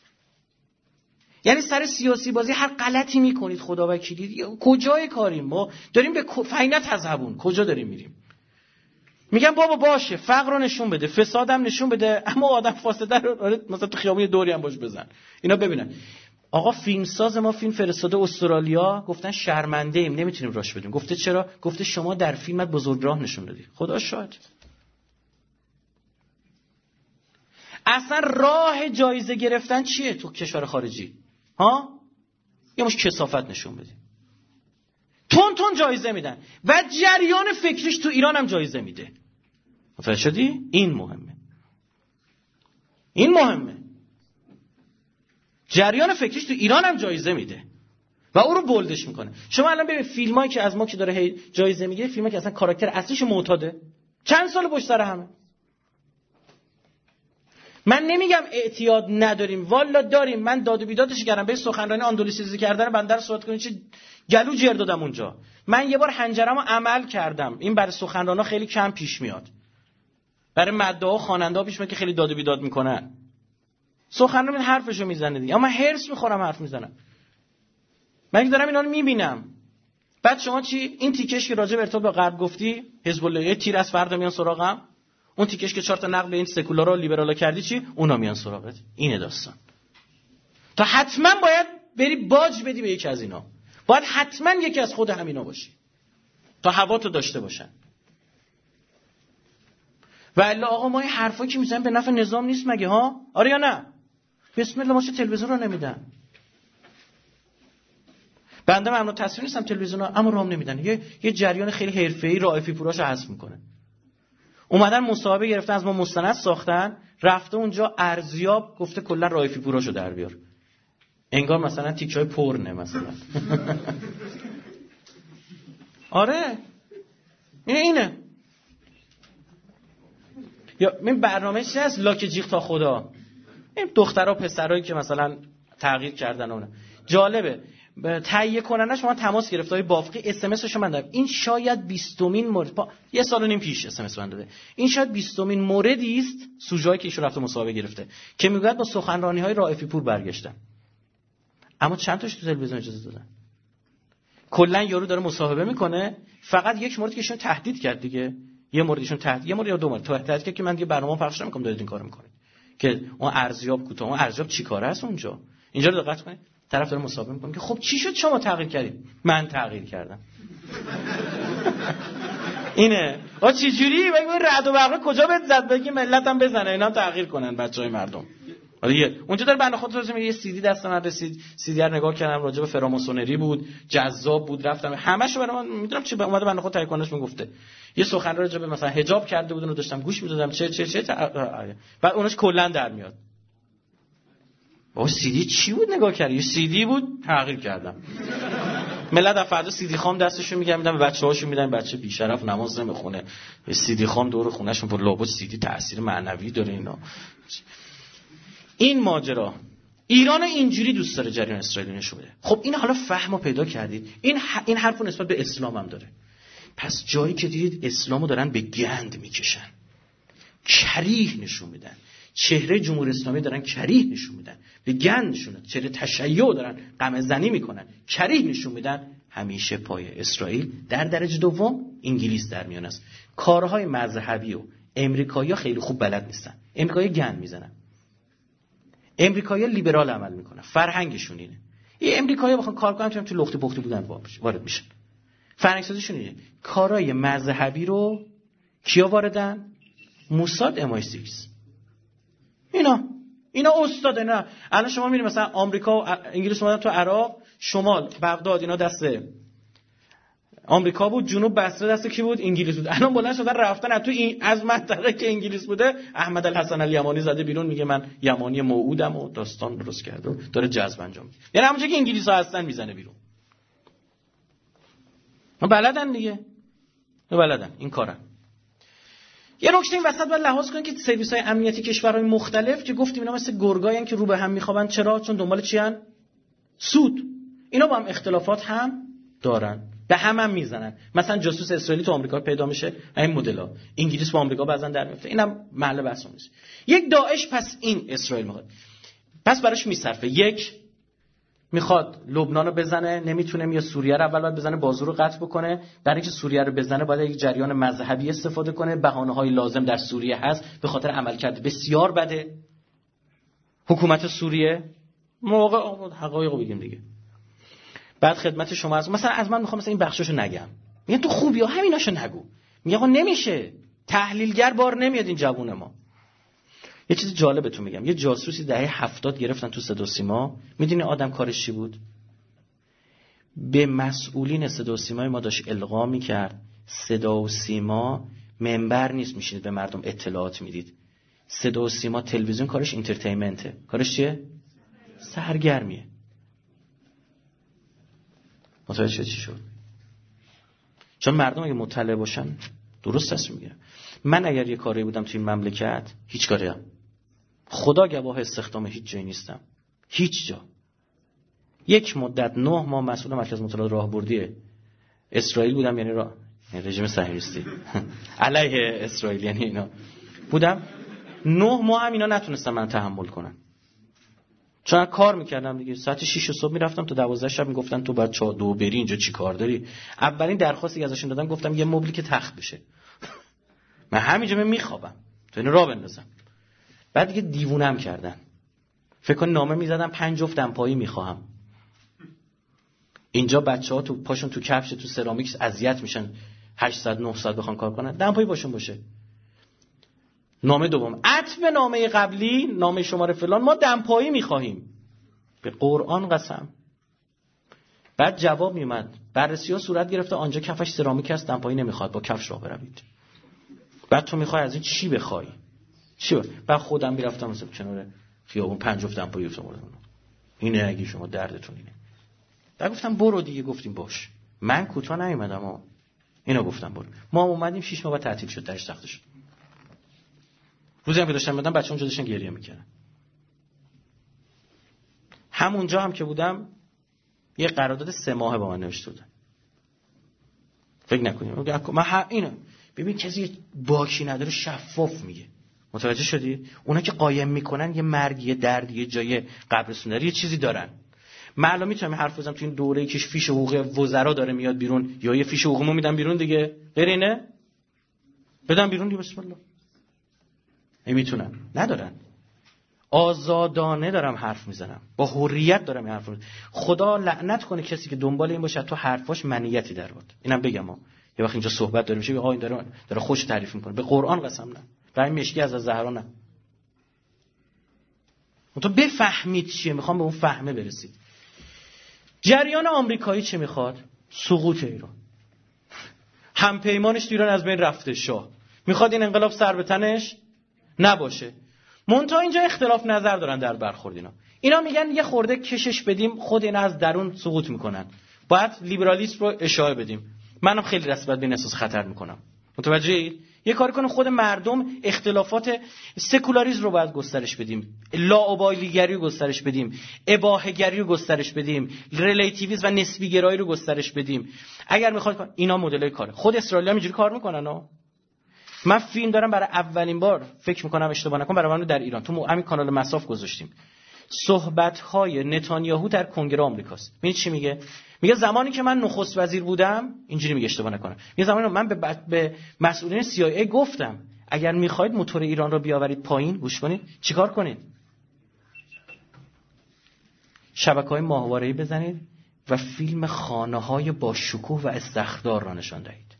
یعنی سر سیاسی بازی هر غلطی میکنید خدا وکیلی. کجای کاریم؟ ما داریم به فینت تذهبون، کجا داریم میریم؟ میگم بابا باشه فقر رو نشون بده، فسادم نشون بده، اما آدم فاسده رو مثلا تو خیابون دوری هم باش بزن. اینا ببینن آقا فیلمساز ما فیلم فرستاده استرالیا، گفتن شرمنده ایم نمیتونیم راش بدیم. گفته چرا؟ گفته شما در فیلمت بزرگراه نشون دادی. خدا شاهد. اصلا راه جایزه گرفتن چیه تو کشور خارجی؟ ها؟ یا مش کثافت نشون بدی. تون جایزه میدن و جریان فکریش تو ایران هم جایزه میده. متوجه شدی؟ این مهمه. جریان فکریش تو ایران هم جایزه میده و او رو بولدش میکنه. شما الان ببین فیلمایی که از ما که داره جایزه میگیره، فیلمایی که اصلا کاراکتر اصلیش معتاده، چند سال پشت سر همه، من نمیگم اعتیاد نداریم، والا داریم. من داد و بیدادش کردم به سخنرانی آندلوسیزی کردن بنده رو صحبت کنین چه گلو جر دادم اونجا. من یه بار حنجره‌مو عمل کردم. این برای سخنرانا خیلی کم پیش میاد. برای مدعا و خواننده پیش میاد که خیلی داد و بیداد میکنن. سخنران این حرفشو میزنه دیگه. اما من هرس میخورم حرف میزنم. من دارم اینا رو میبینم. بعد شما چی؟ این تیکش که راجع به ارتباط با غرب گفتی، حزب الله تیر از فردا میان سراغم. اون تیکش که 4 تا نقل این سکولارا و لیبرالا کردی چی؟ اونا میان سراغت. اینه داستان. تا حتما باید بری باج بدی به یکی از اینا. باید حتما یکی از خود همینا باشی. تا هوا تو داشته باشن. و الا آقا ما این حرفایی که میزنیم به نفع نظام نیست مگه ها؟ آره یا نه؟ بسم الله ما چه تلویزیون رو نمیدن. بنده ممنوع تصویر نیستم تلویزیون ها، اما رام نمیدن. یه جریان خیلی حرفه‌ای رائفی پوراشو حذف میکنه. اومدن مصاحبه گرفتن از ما، مستند ساختن، رفته اونجا ارزیاب گفته کلا رائفی پوراشو در بیار. انگار مثلا تیکای پرنه مثلا. آره اینه. یا این برنامه چی هست؟ لاک جیغ تا خدا. این دخترها پسرایی که مثلا تغییر کردن اون جالبه. تهیه کننده شما تماس گرفت های بافقی اس ام اسشو من دادم. این شاید 20مین مورد یه سال و نیم پیش اس ام اس من داده. این شاید 20مین موردی است سوژه‌ای که ایشون رفته مصاحبه گرفته که میگوید با سخنرانی‌های رائفی پور برگشتن. اما چند تاش تو تلویزیون اجازه دادن؟ کلا یارو داره مصاحبه میکنه، فقط یک مورد که ایشون تهدید کرد دیگه. یه موردشون تهدید، یه مورد یا دو مورد تهدید کرد که من دیگه برنامه‌ام پخش نمی‌کنم، دارید این کارو می‌کنید. که اون ارزیاب کوتاه، اون ارزیاب چی کاره است اونجا؟ اینجا رو دقت کنید. طرف داره مصاحبه می‌کنه که خب چی شد شما تغییر کردید؟ من تغییر کردم. اینه. آ چه جوری؟ بگو رعد و برق کجا بهت زد؟ بگی ملتم بزنه اینا تغییر کنن بچهای مردم. دیگه اونجا داره بنده خود راجع به یه سی دی دست من رسید، سی دی رو نگاه کردم، راجع به فراماسونری بود، جذاب بود، رفتم همه‌شو برام من میدونم چی اومده بنده خود تایید کننش میگفته. یه سخنرانی راجع به مثلا حجاب کرده بود، اونو داشتم گوش میدادم چه بعد اونش کلا در میاد. با سی دی چی بود نگاه کردی؟ یه سی دی بود تغییر کردم. ملت از فردا سی دی خام دستشون میدن به بچه‌هاشون میدن، بچه بی شرف نماز نمیخونه. سی دی خام دور خونه‌شون پر لابد سی دی تاثیر معنوی داره اینا. این ماجرا ایران اینجوری دوست داره جریان اسرائیلی نشون بده. خب این حالا فهمو پیدا کردید. این حرفو نسبت به اسلام هم داره. پس جایی که دیدید اسلامو دارن به گند میکشن، کریه نشون میدن، چهره جمهوری اسلامی دارن کریه نشون میدن، به گند نشون میدن، چهره تشیع دارن غمه زنی میکنن، کریه نشون میدن، همیشه پای اسرائیل در درجه دوم انگلیس در میان است. کارهای مذهبی و امریکایی‌ها خیلی خوب بلد نیستن. امریکایی‌ها گند میزنن. امریکایی‌ها لیبرال عمل میکنن، فرهنگشون اینه. این امریکایی‌ها بخوان کار کنن تو لختی پختی بودن وارد میشن. فرهنگ سازیشون اینه. کارهای مذهبی رو کیا واردن؟ موساد MI6. اینا استاده. نه الان شما میبینید مثلا آمریکا و انگلیس اومدن تو عراق، شمال بغداد اینا دست آمریکا بود، جنوب بصره دست کی بود؟ انگلیس بود. الان بلند شدن رفتن تو این از منطقه که انگلیس بوده، احمد الحسن الیمانی زده بیرون، میگه من یمانی موعودم و داستان درست کرده و داره جذب انجام میده. یعنی همونجا که انگلیس‌ها هستن میزنه بیرون. بلدن دیگه. بلدن این کارن. یه نکته این وسط باید لحاظ کنید که سرویس‌های امنیتی کشورهای مختلف که گفتیم اینا مثل گرگایین که رو به هم میخوابن. چرا؟ چون دنبال چی ان؟ سود. اینا با هم اختلافات هم دارن، به هم میزنن. مثلا جاسوس اسرائیلی تو آمریکا پیدا میشه، این مدل‌ها. انگلیس با آمریکا بعضا در میفته. اینم محل بحث نیست. یک داعش پس این اسرائیل میخواد. پس براش میصرفه. یک میخواد لبنان رو بزنه، نمیتونه، میاد سوریه رو اول باید بزنه، بازو رو قطع بکنه. برای اینکه سوریه رو بزنه باید یک جریان مذهبی استفاده کنه. بهانه‌های لازم در سوریه هست به خاطر عملکرد بسیار بده حکومت سوریه. موقع حقایقو بگیم دیگه. بعد خدمت شما مثلا از من میخوام مثلا این بخشاشو نگم، میگن تو خوبی‌ها همیناشو نگو. میگه آقا نمیشه، تحلیلگر بار نمیاد این جوون ما. یه چیز جالبتون میگم، یه جاسوسی دهه 70 گرفتن تو صدا و سیما. میدونی آدم کارش چی بود؟ به مسئولین صدا و سیمای ما داشت القا میکرد صدا و سیما منبر نیست میشید به مردم اطلاعات میدید. صدا و سیما تلویزیون کارش انترتینمنته. کارش چیه؟ سرگرمیه. متوجه چی شد؟ چون مردم اگه مطلع باشن درست تصمیم میگیرن. من اگر یه کاری بودم تو این مملکت هیچ کاریم خدا گواه استخدام هیچ جایی نیستم، هیچ جا. یک مدت 9 ماه مسئول مرکز مطالعات راهبردی اسرائیل بودم، یعنی رژیم صهیونیستی علیه اسرائیل، یعنی اینا بودم. 9 ماه هم اینا نتونستن من تحمل کنن، چون کار میکردم دیگه. ساعت 6 صبح میرفتم تا 12 شب، میگفتن تو باید 2 بری، اینجا چی کار داری؟ اولین درخواستی که ازشون دادم گفتم یه مبلی که تخت بشه، من همینجا میخوابم تو اینو راه بندازم. بعد دیگه دیوونم کردن، فکر کن نامه میزدم 5 جفت دمپایی میخوام. اینجا بچه‌ها تو پاشون تو کفش تو سرامیک اذیت میشن، 800 900 بخوان کار کنن، دمپایی باشون باشه. نامه دوم، عطف نامه قبلی، نامه شماره فلان، ما دمپایی میخواهیم. به قرآن قسم. بعد جواب میومد، بررسی‌ها صورت گرفته، آنجا کفش سرامیک است، دمپایی نمیخواد، با کفش راه بروید. بعد تو میخوای از این چی بخوای؟ بعد خودم میرفتم مثلا کنار خیابون 5 جفت دمپایی گفتم اینه اگه شما دردتون اینه. بعد گفتم برو دیگه. گفتیم باش. من کوتاه نیومدم اینا گفتم برو. ما اومدیم 6 ماه بعد تعطیل شد، درش سخت شد. روزی هم که داشتم بدم بچه‌ها اونجا داشتن گریه میکردن. همونجا هم که بودم یه قرارداد 3 ماهه با من نوشته بودن. فکر نکنیم من اینو ببین کسی باکی نداره، شفاف میگه. متوجه شدی؟ اونا که قایم میکنن یه مرگ، یه درد، یه جای قبرستون داره، یه چیزی دارن. من الان میتونم حرف بزنم تو این دوره‌ای که فیش حقوق وزرا داره میاد بیرون، یا یه فیش حقوقمو میدم بیرون دیگه، غیر اینه بدم بیرون دیگه. بسم الله. نمیتونن، ندارن. آزادانه دارم حرف میزنم، با حریت دارم حرف میزنم. خدا لعنت کنه کسی که دنبال این باشه تو حرفاش منیتی در بود. اینم بگم یه وقت اینجا صحبت داره میشه این داره خوش تعریف میکنه، به قرآن قسم نه، برای مشکی از زهرا نه. تو بفهمید چیه، میخوام به اون فهمه برسید. جریان آمریکایی چه میخواد؟ سقوط ایران. همپیمانش ایران از بین رفته، شاه میخواد این انقلاب سر به تنش نباشه. منتها اینجا اختلاف نظر دارن در برخورد اینا میگن یه خورده کشش بدیم، خود اینا از درون سقوط میکنن، باید لیبرالیسم رو اشاعه بدیم. منم خیلی رسمیت به این احساس خطر میکنم. متوجهی؟ یه کاری کنیم خود مردم اختلافات سکولاریسم رو باید گسترش بدیم، لاابالیگری رو گسترش بدیم، اباحه‌گری رو گسترش بدیم، ریلیتیویسم و نسبی گرایی رو گسترش بدیم. اگر میخواد اینا مدلای کاره. خود اسرائیلی‌ها اینجوری کار میکنن. من فیلم دارم برای اولین بار، فکر میکنم اشتباه نکنم، برای من در ایران تو همین کانال مساف گذاشتیم. صحبت‌های نتانیاهو در کنگره آمریکاست. ببین چی میگه؟ میگه زمانی که من نخست وزیر بودم، اینجوری میگه اشتباه نکنم، میگه زمانی من به مسئولین CIA گفتم اگر میخواید موتور ایران رو بیاورید پایین، گوش کنید، چیکار کنید؟ شبکه‌های ماهواره‌ای بزنید و فیلم خانه‌های با شکوه و استخدار را نشان دهید.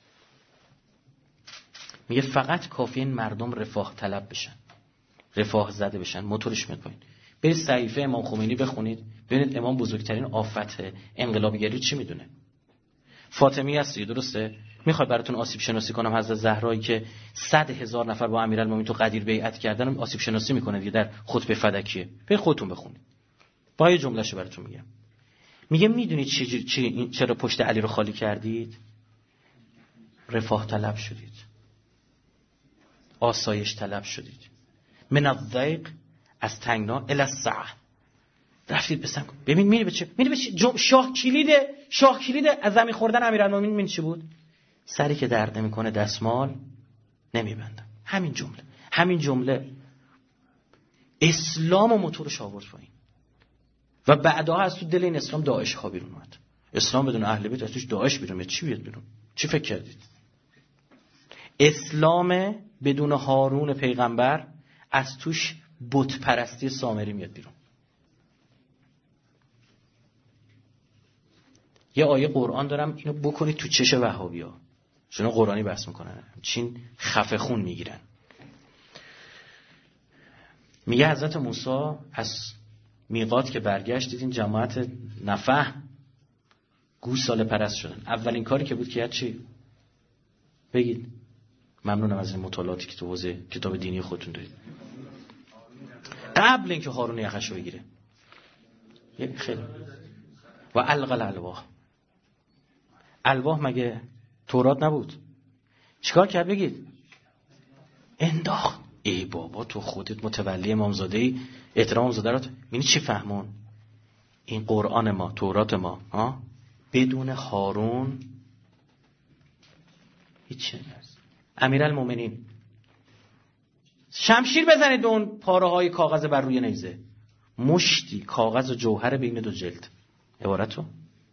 میگه فقط کافیه این مردم رفاه طلب بشن، رفاه زده بشن، موتورش میاد پایین. برید صحیفه امام خمینی بخونید، ببینید امام بزرگترین آفت انقلابیگری چی میدونه. فاطمی هستی، درسته؟ میخواد براتون آسیب شناسی کنم حضرت زهرایی که 100,000 نفر با امیرالمومنین تو غدیر بیعت کردن، آسیب شناسی میکنه دیگه در خطبه فدکیه. برید خودتون بخونید. با یه جملهشو براتون میگم. میگه میدونید چرا پشت علی رو خالی کردید؟ رفاه طلب شدید، آسایش طلب شدید. من الضیق، از تنگنا، الی السعه، رفتید به سمت. ببین میره به چه شاه کلید از زمین خوردن امیرالمومنین من چی بود؟ سری که درد نمیکنه دستمال نمیبندم. همین جمله اسلام و موتورش آورد پایین. و بعدها از تو دل این اسلام داعش ها بیرون اومد. اسلام بدون اهل بیت از توش داعش بیرون میاد. چی بیاد بیرون؟ چی فکر کردید؟ اسلام بدون هارون پیغمبر از توش بت پرستی سامری میاد بیرون. یه آیه قرآن دارم، اینو بکنید تو چش وهابیا، چون قرآنی بحث میکنن، چین خفه خون میگیرن. میگه حضرت موسی از میقات که برگشت، دیدین جماعت نفهم گوش ساله پرست شدن. اولین کاری که بود که چی؟ بگید. ممنونم از این مطالعاتی که تو حوزه کتاب دینی خودتون دارید. قبل اینکه هارون یخش رو بگیره، خیلی و القل الواح مگه تورات نبود؟ چیکار کرد بگید؟ انداخت. ای بابا تو خودت متولی امامزاده‌ای، احترام امامزاده رو یعنی چی فهمون؟ این قرآن ما، تورات ما بدون هارون هیچ نیست. امیرالمومنین شمشیر بزنید به اون پاره های کاغذ بر روی نیزه، مشتی کاغذ و جوهر بین دو جلد، عبارتو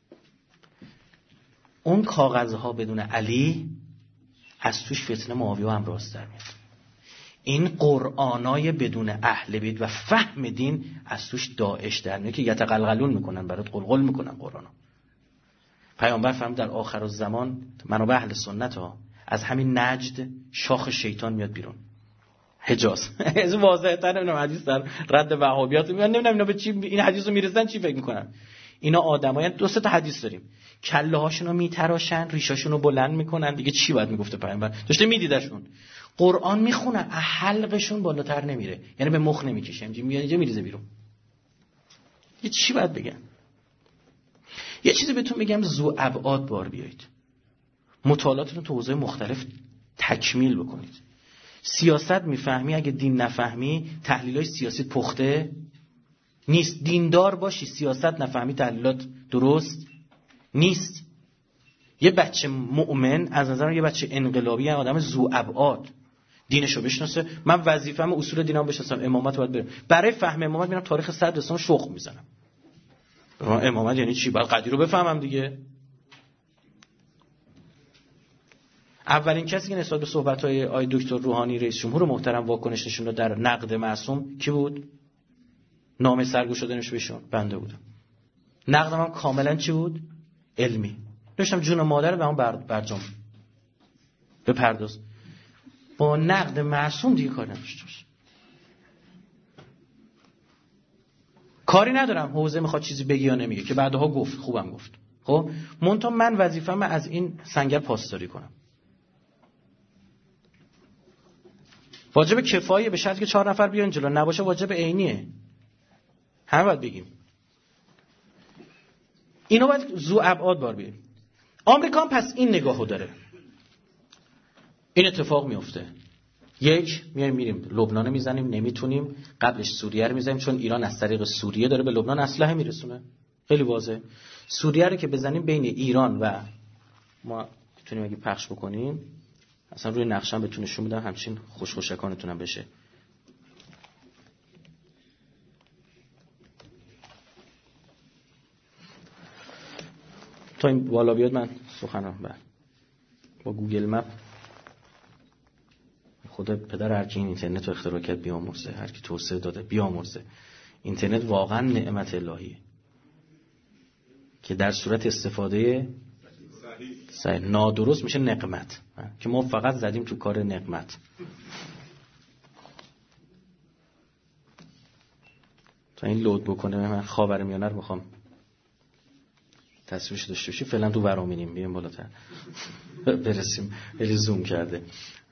اون کاغذها بدون علی از توش فتنه معاویه و امراض در میاد. این قرآنای بدون اهل بیت و فهم دین از توش داعش در میاد که یتقلقلون میکنن، برات قلقل میکنن قرآنو. پیامبر فرمود در آخر الزمان منابع اهل سنت از همین نجد شاخ شیطان میاد بیرون، حجاز. از واضحه تر نمیدونم حدیث در رد وهابیات نمیدونم اینا به چی این حدیثو میرسن، چی فکر میکنن اینا آدمایان. دو سه تا حدیث داریم، کله هاشونو میتراشن، ریشاشونو بلند میکنن، دیگه چی باید میگفته پیامبر؟ داشته میدیدشون قرآن میخونن، حلقشون بالاتر نمیره، یعنی به مخ نمیکشه، اینجا میریزه بیرون. یه چی باید بگم؟ یه چیزی بهتون بگم، ذو ابعاد بار بیایید، مطالعاتتون تو حوزه مختلف تکمیل بکنید. سیاست میفهمی، اگه دین نفهمی تحلیلای سیاسی پخته نیست. دیندار باشی سیاست نفهمی تحلیلات درست نیست. یه بچه مؤمن از نظر یه بچه انقلابی، یه آدم ذو ابعاد، دینشو بشناسه. من وظیفه‌م اصول دینم بشناسم، امامت باید برم. برای فهم امامت میرم تاریخ صدر اسلام شخم میزنم. امامت یعنی چی؟ باید قدیر رو بفهمم دیگه. اولین کسی که نسبت به صحبت‌های آقای دکتر روحانی رئیس جمهور محترم واکنش نشون داد در نقد معصوم کی بود؟ نامه سرگشاده نوشته بهشون بنده بودم. نقدم هم کاملا چی بود؟ علمی. داشتم جون مادر به اون برجام بپرداز. با نقد معصوم دیگه کار نداشته باش. کاری ندارم حوزه میخواد چیزی بگی یا نمیگه، که بعدها گفت، خوبم گفت. خب منتها من وظیفه‌م از این سنگر پاسداری کنم. واجب کفایه به شرطی که 4 نفر بیان جلو، نباشه واجب عینیه. همه باید بگیم. اینو باید ذو ابعاد بار بیاریم. آمریکا هم پس این نگاهو داره. این اتفاق میفته. یک میریم لبنان میزنیم، نمیتونیم، قبلش سوریه رو میزنیم، چون ایران از طریق سوریه داره به لبنان اسلحه میرسونه. خیلی واضحه. سوریه رو که بزنیم بین ایران و ما میتونیم اگه پخش بکنیم، اصلا روی نقشه هم بهتون نشون میدم، همچین خوشخوشکانتونم بشه. تا این بالا بیاد من سخنم با گوگل مپ، خدا پدر هر کی این اینترنت رو اختراع کرد بیامرزه، هر کی توسعه داده بیامرزه. اینترنت واقعا نعمت الهیه که در صورت استفاده صحیح نادرست میشه نقمت، که ما فقط زدیم تو کار نقمت. تا این لود بکنه من خاورمیانه رو میخوام تصویرش داشته باشی. فعلا تو ورامینیم، بیایم بالاتر برسیم. خیلی زوم کرده.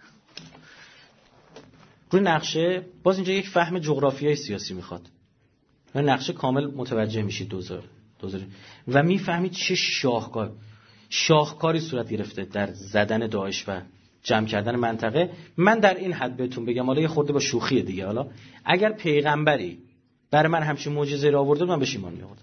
روی نقشه باز اینجا یک فهم جغرافیای سیاسی میخواد. روی نقشه کامل متوجه میشید دوزار و میفهمید چه شاهکاری صورت گرفته در زدن داعش و جمع کردن منطقه. من در این حد بهتون بگم، حالا یه خورده با شوخی دیگه، حالا اگر پیغمبری برای من همچین معجزه‌ای را آورده من بهش ایمان می‌آوردم.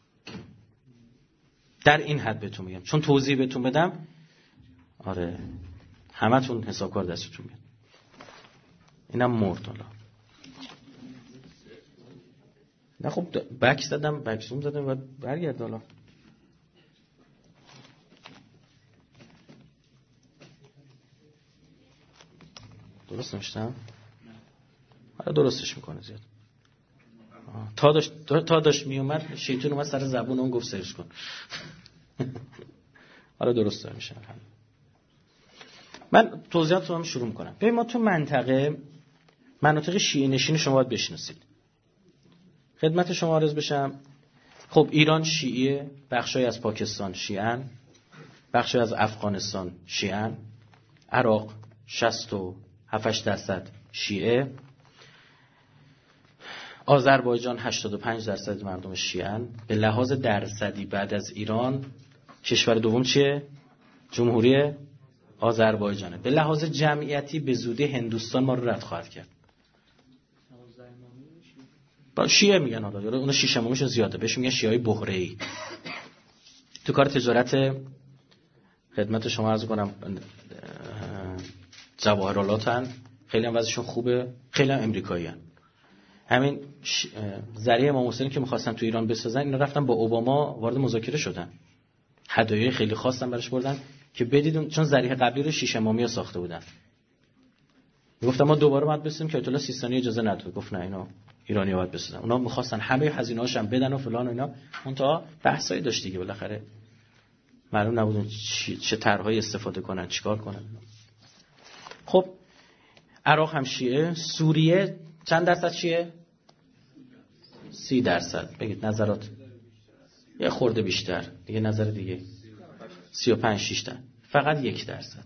در این حد بهتون میگم، چون توضیح بهتون بدم آره همتون حسابکار دستتون میاد. اینم مرد. حالا نه خب بک زوم زدم و برگرد. حالا درست نوشتم؟ حالا درستش میکنه زیاد. تا داشت میومد شیطان اومد سر زبون اون گفت سرچ کن. حالا درست داره میشه. من توضیحات رو شروع میکنم. ببین ما تو مناطق شیعه نشین شما باید بشناسید. خدمت شما عرض بشم. خب ایران شیعه، بخشای از پاکستان شیعن، بخشای از افغانستان شیعن، عراق 67% شیعه، آذربایجان 85% مردم شیعن. به لحاظ درصدی بعد از ایران کشور دوم چیه؟ جمهوری آذربایجانه. به لحاظ جمعیتی به زودی هندوستان ما رو رد خواهد کرد. با شیعه میگن، حالا اون شیش امامیشون زیاده، بهش میگن شیعه‌های بحره‌ای. تو کار تجارت خدمت شما عرض کنم جواهرالاتن، خیلی هم وضعشون خوبه، خیلی هم امریکایی‌ان. همین ذریعه امام حسین که می‌خواستن تو ایران بسازن، اینا رفتن با اوباما وارد مذاکره شدن، هدایای خیلی خاصن براش بردن که بدید، چون ذریعه قبلی رو شیش امامی‌ها ساخته بودن. میگفتن ما دوباره باید بسازیم که آیت الله سیستانی اجازه نداد، گفت نه اینا ایرانی‌ها باید بسازن. اونا می‌خواستن همه هزینه‌هاش هم بدن و فلان و اینا، اون تا بحثایی داشت دیگه، بالاخره معلوم نبود چه طرح‌های استفاده کنن، چیکار کنن. خب عراق هم شیعه، سوریه چند درصد شیعه؟ 30%. بگید نظرات. یه خورده بیشتر دیگه، نظر دیگه 35-6%. فقط 1%.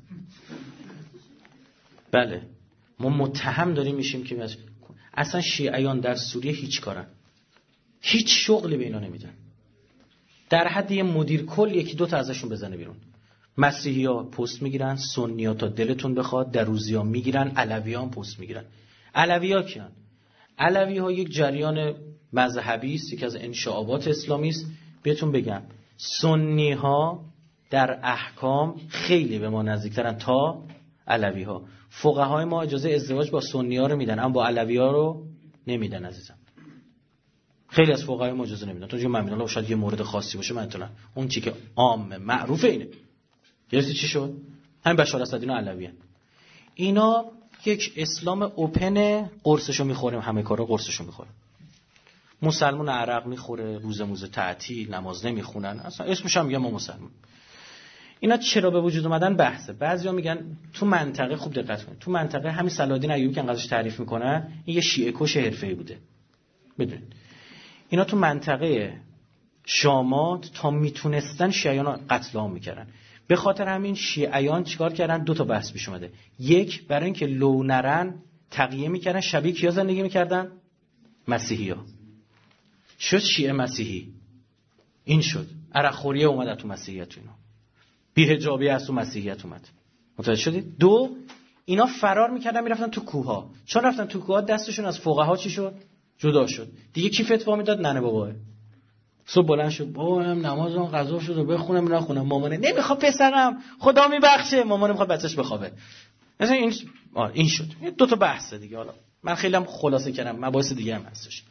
بله ما متهم داریم میشیم که اصلا شیعیان در سوریه هیچ کارن، هیچ شغلی به اینا نمیدن، در حد یه مدیر کل یکی دو تا ازشون بزنه بیرون. مسیحی‌ها پست میگیرن، سنی‌ها تا دلتون بخواد دروزی‌ها میگیرن، علوی‌ها هم پست میگیرن. علوی‌ها کیان؟ علوی‌ها یک جریان مذهبی است، یکی از انشعابات اسلامی است. بهتون بگم سنی‌ها در احکام خیلی به ما نزدیک‌ترن تا علوی‌ها. فقهای ما اجازه ازدواج با سنی‌ها رو میدن، اما با علوی‌ها رو نمیدن عزیزم. خیلی از فقهای ما اجازه نمیدن. تو دیگه من میدونم شاید یه مورد خاصی باشه، من اطلاع اون چیزی که عام معروفه اینه. گرفتی چی شد؟ همین بشار اسدینا علویان. اینا یک اسلام اوپن، قرصشو میخوریم، همه کارا قرصشو میخوریم. مسلمان عرق میخوره، روزه موزه تعطیل، نماز نمیخونن، اصلا اسمش هم میگن ما مسلمان. اینا چرا به وجود اومدن بحثه. بعضیا میگن تو منطقه، خوب دقت کنید، تو منطقه همین صلاح‌الدین ایوبی که انقدرش تعریف میکنه، این یه شیعه کش حرفه‌ای بوده. بدونید اینا تو منطقه شامات تا میتونستن شیعیان رو قتل عام میکردن. به خاطر همین شیعیان چیکار کردن؟ دو تا بحث پیش اومده. یک، برای اینکه لو نرن تقیه میکردن، شبیه کیا زندگی میکردن؟ مسیحی‌ها. شد شیعه مسیحی. این شد عرق خوریه اومد تو مسیحیت، اینا بی‌حجابی از تو مسیحیت اومد. متوجه شدید؟ دو، اینا فرار میکردن میرفتن تو کوه‌ها. چون رفتن تو کوه‌ها دستشون از فقها چی شد؟ جدا شد. دیگه کی فتوا میداد؟ ننه باباه. صبح بلند شد، بابا هم نمازم قضا شد و بخونم نخونم. مامانه نمیخواد پسرم، خدا میبخشه. مامانه میخواد بچه‌ش بخوابه. مثلا این شد. دو تا بحثه دیگه. حالا من خیلی هم خلاصه کردم، مباحث دیگه هم هستش.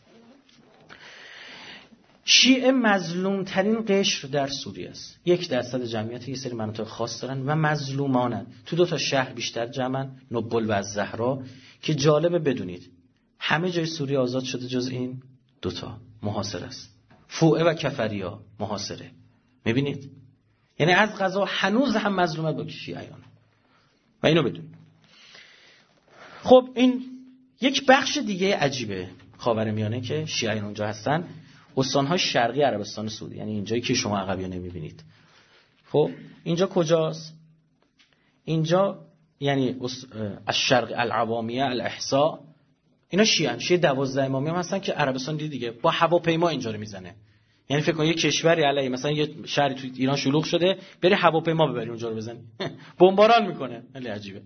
شیعه مظلوم ترین قشر در سوریه است. 1% جمعیت یه سری مناطق خاص دارن و مظلومانن. تو دو تا شهر بیشتر جمعن، نبل و الزهرا، که جالبه بدونید همه جای سوریه آزاد شده جز این دوتا محاصره است. فوعه و کفریا محاصره. میبینید؟ یعنی از قضا هنوز هم مظلومت با شیعیان. و اینو بدونید. خب این یک بخش دیگه عجیبه خاورمیانه که شیعیان اونجا هستن، استان‌های شرقی عربستان سعودی، یعنی اینجایی که شما عقبیا نمیبینید. خب اینجا کجاست؟ اینجا یعنی الشرق العوامیه الاحساء، اینا شیعه 12 امامی هم هستن که عربستان دیگه با هواپیما اینجا رو میزنه. یعنی فکر کن یه کشوری علیه مثلا یه شهری تو ایران شلوغ شده، بری هواپیما ببری اونجا رو بزنی، بمباران میکنه. خیلی عجیبه.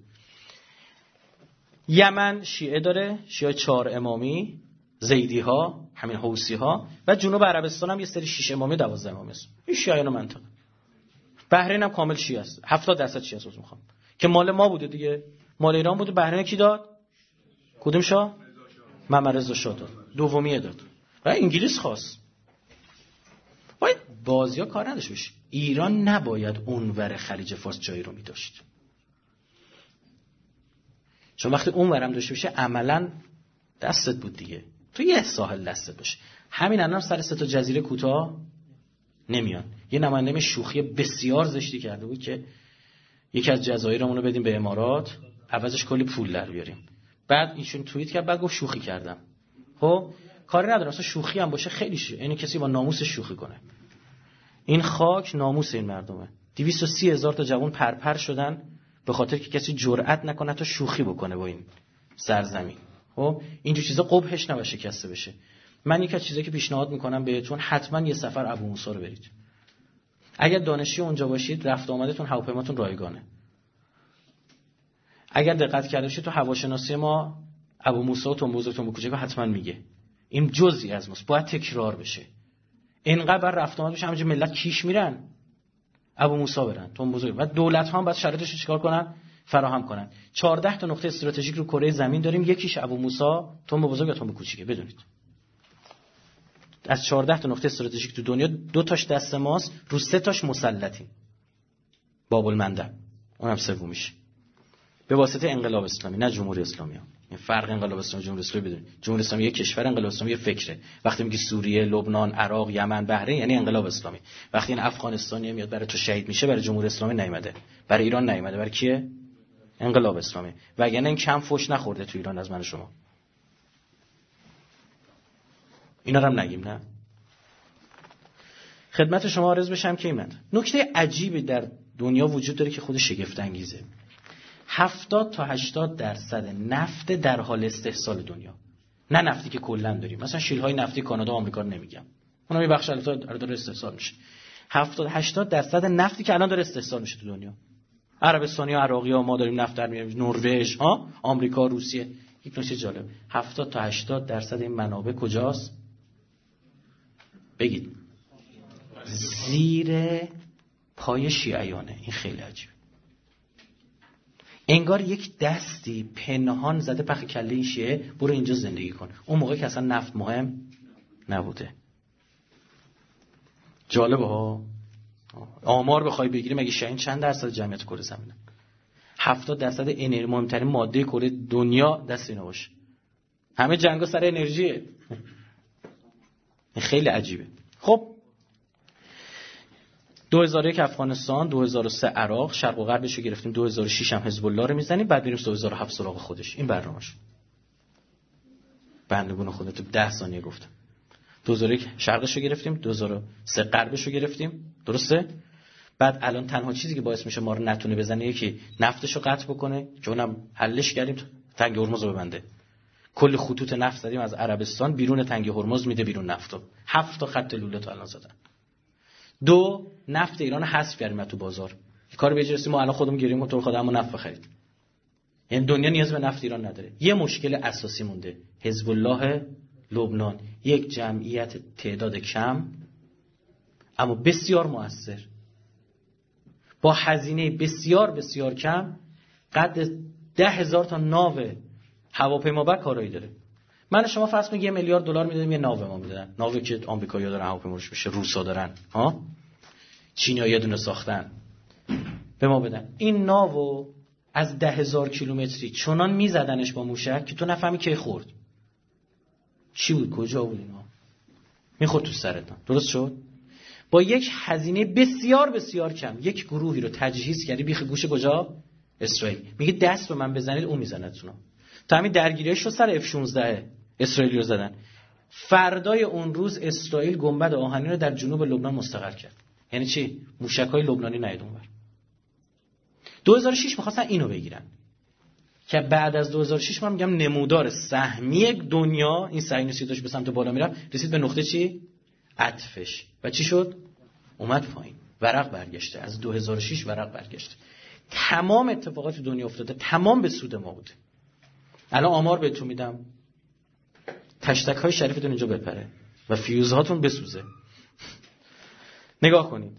یمن شیعه داره، شیعه 4 امامی، زیدی ها، همین حوسی ها، و جنوب عربستان هم یه سری 6 امامی 12 امامی است. این شیعیان منطقه. بحرین هم کامل شیعه است. 70% شیعه است. میخوام که مال ما بوده دیگه، مال ایران بوده. بحرین کی داد؟ کدوم شاه؟ محمد رضا شاه داد. دومیه داد. و انگلیس خواست. باید بازی‌ها کار نداشت بشه. ایران نباید اونور خلیج فارس جایی رو می‌داشت. چون وقتی اونورم داشته بشه عملاً دستت بود دیگه. تو یه ساحل دستت باشه. همین الان سر 3 تا جزیره کوتاه نمیان. یه نماینده شوخی بسیار زشتی کرده بود که یکی از جزایرمون رو بدیم به امارات، عوضش کلی پول در بیاریم. بعد ایشون توییت کرد، بعد گفت شوخی کردم. خب کاری نداره، اصلا شوخی هم باشه خیلی یعنی کسی با ناموس شوخی کنه. این خاک ناموس این مردمه. 230,000 تا جوان پرپر شدن به خاطر که کسی جرئت نکنه تا شوخی بکنه با این سرزمین. خب اینجور چیزا قبحش نباشه شکسته بشه. من یک از چیزایی که پیشنهاد میکنم بهتون، حتما یه سفر ابو موسی رو برید. اگر دانشجو اونجا باشید، رفت آمدتون هواپیماتون رایگانه. اگر دقت کرده باشید تو هواشناسی ما ابو موسی تون بزرگ تون کوچیک حتما میگه. این جزئی از ماست، باید تکرار بشه. اینقدر رفت آمد بشه همینجوری ملت کیش میرن ابو موسی برن تون بزرگ، و دولت ها هم باید شرایطش رو چیکار کنن؟ فراهم کنن. 14 تا نقطه استراتژیک رو کره زمین داریم، یکیش ابو موسی تون بزرگ یا تون کوچیکه. بدونید از 14 تا نقطه استراتژیک تو دنیا 2 تاش دست ماست، رو 3 تاش مسلطیم. باب المندب اونم سومیش به واسطه انقلاب اسلامی، نه جمهوری اسلامی. این فرق انقلاب اسلامی جمهوری اسلامی بدونید. جمهوری اسلامی یک کشور، انقلاب اسلامی یک فکره. وقتی میگی سوریه، لبنان، عراق، یمن، بحرین یعنی انقلاب اسلامی. وقتی این افغانستانی میاد برای تو شهید میشه، برای جمهوری اسلامی نیومده، برای ایران نیومده، برای کیه؟ انقلاب اسلامی. وگرنه این کم فوش نخورده تو ایران از من شما. اینا رو هم نگیم نه. خدمت شما عرض بشم که اینا نکته عجیبی در دنیا وجود داره که خود شگفت انگیزه. 70 تا 80% نفت در حال استحصال دنیا، نه نفتی که کلا داریم، مثلا شیل‌های نفتی کانادا و آمریکا رو نمیگم، اونم یه بخش البته داره استحصال میشه. 70-80% نفتی که الان داره استحصال میشه تو دنیا، عربستانی و عراقی ها ما داریم نفت در میاریم، نروژ ها، آمریکا، روسیه. یک نکته جالب، 70 تا 80% این منابع کجاست؟ بگید. زیر پای شیعیانه. این خیلی عجیبه. انگار یک دستی پنهان زده پخ کله این شیعه، برو اینجا زندگی کن. اون موقع که اصلا نفت مهم نبوده. جالبه ها. آمار بخوای بگیری مگه شیعیان چند درصد جمعیت کره زمینه؟ 70% انرژی، مهمترین ماده کره دنیا دست اینا باشه. همه جنگا سر انرژیه. این خیلی عجیبه. خب 2001 افغانستان، 2003 عراق، شرق و غربش رو گرفتیم، 2006 هم حزب الله رو میزنیم، بعد میریم 2007 سراغ خودش. این برنامه‌ش. بندگون خودت 10 ثانیه گفتم. 2001 شرقش رو گرفتیم، 2003 غربش رو گرفتیم، درسته؟ بعد الان تنها چیزی که باعث میشه ما رو نتونه بزنه یکی نفتش رو قطع بکنه، چون هم حلش کردیم، تنگ هرمز رو ببنده. کل خطوط نفت زدیم از عربستان بیرون تنگ هرمز، میده بیرون نفتو. 7 تا خط لوله تا الان زدن. 2 نفت ایران حذف کردیم تو بازار. این کارو بجرسیم ما الان خودمون گیریم موتور خودمون نفت بخرید. یعنی دنیا نیاز به نفت ایران نداره. یه مشکل اساسی مونده. حزب الله لبنان، یک جمعیت تعداد کم اما بسیار مؤثر، با هزینه بسیار بسیار کم، قد 10,000 تا ناو هواپیمابر کارایی داره. من شما فرض کنید $1 میلیارد میدادیم یه ناو ما میدادن، ناوی که آمریکایی‌ها دارن هواپیماش میشه، روسا دارن، ها، چینی‌ها یه دونه ساختن، به ما بدن. این ناو از 10,000 کیلومتری چنان میزدنش با موشک که تو نفهمی کی خورد، چی بود، کجا بود، اینا میخورد تو سرتون. درست شد؟ با یک هزینه بسیار بسیار کم یک گروهی رو تجهیز کردی بیخ گوش کجا؟ اسرائیل. میگه دست به من بزنید اون میزنتونو. تا همین درگیریش رو سر F-16 اسرائیلی رو زدن. فردای اون روز اسرائیل گنبد آهنین رو در جنوب لبنان مستقر کرد. یعنی چی؟ موشک‌های لبنانی نیاد اونور. 2006 می‌خواستن اینو بگیرن که بعد از 2006 من میگم نمودار سهمی دنیا، این صهیونیستی داشت به سمت بالا میرفت، رسید به نقطه چی؟ عطفش. و چی شد؟ اومد پایین. ورق برگشته. از 2006 ورق برگشته. تمام اتفاقات دنیا افتاده، تمام به سود ما بوده. الان آمار بهتون میدم، تشتک‌های شریفتون اینجا بپره و فیوزهاتون بسوزه. نگاه کنید.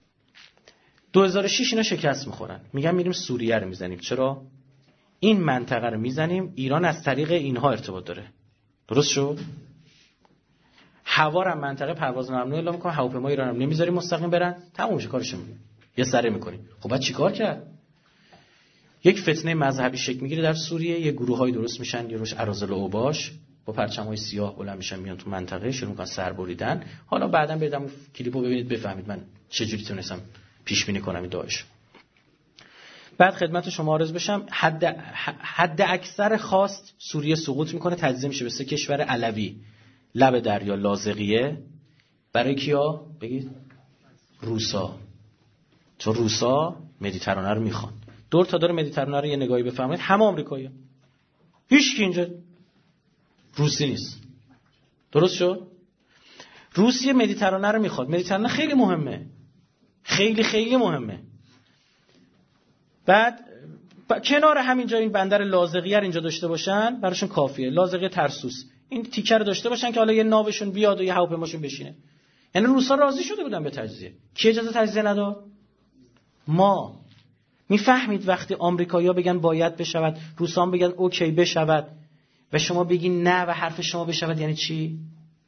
2006 اینا شکست میخورن، میگن میریم سوریه رو میزنیم. چرا؟ این منطقه رو میزنیم، ایران از طریق اینها ارتباط داره. درست شد؟ هوا رو منطقه پرواز ممنوع اعلام میکنه، هواپیمای ایران هم نمیذاریم مستقیم برن، تموم میشه کارشون. یه سره میکنیم. خب بعد چیکار کرد؟ یک فتنه مذهبی شکل میگیره در سوریه، یه گروه‌های درست میشن، یه روش اراذل و اوباش با پرچم‌های سیاه بلند میشن میان تو منطقه، شروع میکنن سر بریدن. حالا بعداً برید کلیپو ببینید بفهمید من چه جوری تونستم پیش بینی کنم این داعش. بعد خدمت شما عرض بشم، حد اکثر خواست سوریه سقوط میکنه، تجزیه میشه به 3 کشور علوی لب دریا لاذقیه. برای کیا؟ بگید. روسا. چون روسا مدیترانه رو میخوان. دور تا دور مدیترانه رو یه نگاهی بفرمایید، همه آمریکایی‌ها. هیچ کی اینجا روسی نیست. درست شد؟ روسیه مدیترانه رو میخواد. مدیترانه خیلی مهمه. خیلی خیلی مهمه. بعد کنار همینجا این بندر لاذقیه رو اینجا داشته باشن براشون کافیه. لاذقیه ترسوس این تیکه رو داشته باشن که حالا یه ناوشون بیاد و یه هواپیماشون بشینه. یعنی روسا راضی شده بودن به تجزیه. کی اجازه تجزیه نداد؟ ما. میفهمید وقتی آمریکایی‌ها بگن باید بشود، روسا هم بگن اوکی بشود و شما بگین نه و حرف شما بشود، یعنی چی؟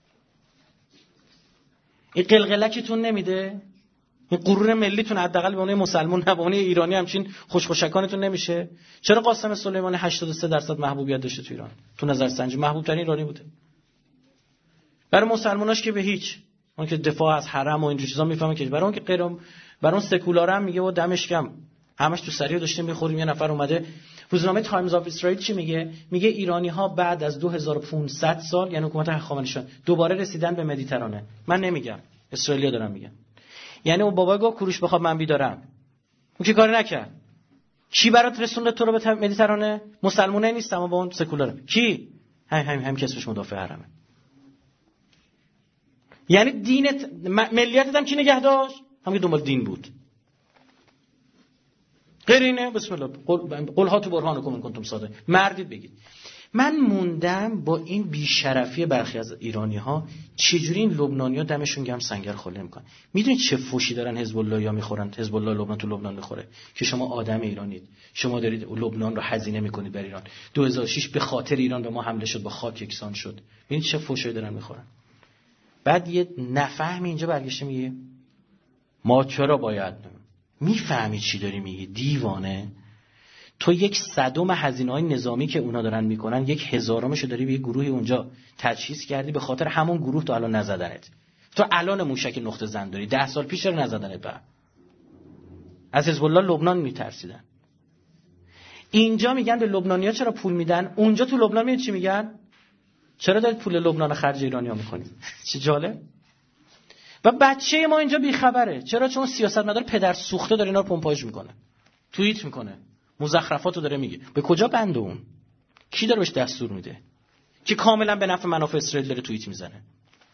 این قلقلکتون نمیده؟ این غرور ملیتون حداقل به اون مسلمان نه به اون ایرانی همچین خوشخوشکانتون نمیشه؟ چرا قاسم سلیمانی 83% محبوبیت داشته تو ایران؟ تو نظرسنجی محبوب ترین ایرانی بوده. برای مسلماناش که به هیچ، اون که دفاع از حرم و این چیزا میفهمه که برای اون که غیر، برای اون سکولار هم میگه و دمش گرم همش تو سریع داشتیم میخوریم. یه نفر اومده روزنامه تایمز آف اسرائیل چی میگه؟ میگه ایرانی ها بعد از 2500 سال یعنی حکومت هخامنشیان دوباره رسیدن به مدیترانه. من نمیگم، اسرائیلیا دارن میگن. یعنی اون بابا گفت کوروش بخواد من بیدارم، اون که کاری نکرد. کی برات رسوند تو رو به مدیترانه؟ مسلمونه نیست اما با اون سکولاره. کی؟ هم کسبش مدافع حرمه. یعنی دینت ملیتت هم کی نگه داشت؟ هم که دنبال دین بود. غیر اینه بسم الله قل ها تو برهانکم کنتم صادق. مردید بگید. من موندم با این بیشرفی برخی از ایرانی ها چجوری این لبنانی ها دمشون گرم سنگر خله میکنن. میدونید چه فوشی دارن حزب الله یا میخورن؟ حزب الله لبنان تو لبنان میخوره که شما آدم ایرانید، شما دارید لبنان رو هزینه میکنید بر ایران. 2006 به خاطر ایران به ما حمله شد، با خاک یکسان شد. ببینید چه فوشی دارن میخورن. بعد یه نفهمی اینجا برگشته میگه ما چرا باید. میفهمی چی داری میگی دیوانه؟ تو 1/100 هزینه‌های نظامی که اونا دارن میکنن 1/1000 داری به یه گروهی اونجا تجهیز کردی، به خاطر همون گروه تو الان نزدنت. تو الان موشک نقطه زن داری، 10 سال پیش رو نزدنت. بعد از حزب الله لبنان میترسیدن. اینجا میگن به لبنانی‌ها چرا پول میدن، اونجا تو لبنان میگن چی میگن؟ چرا دارید پول لبنان خرج ایرانی‌ها میکنید؟ چه جالب. و بچه ما اینجا بیخبره. چرا؟ چون سیاستمدار پدر سوخته داره اینا رو پمپاژ میکنه، توییت میکنه، مزخرفاتو داره میگه. به کجا بنده اون؟ کی داره بهش دستور میده؟ کی کاملا به نفع منافع اسرائیل داره توییت میزنه؟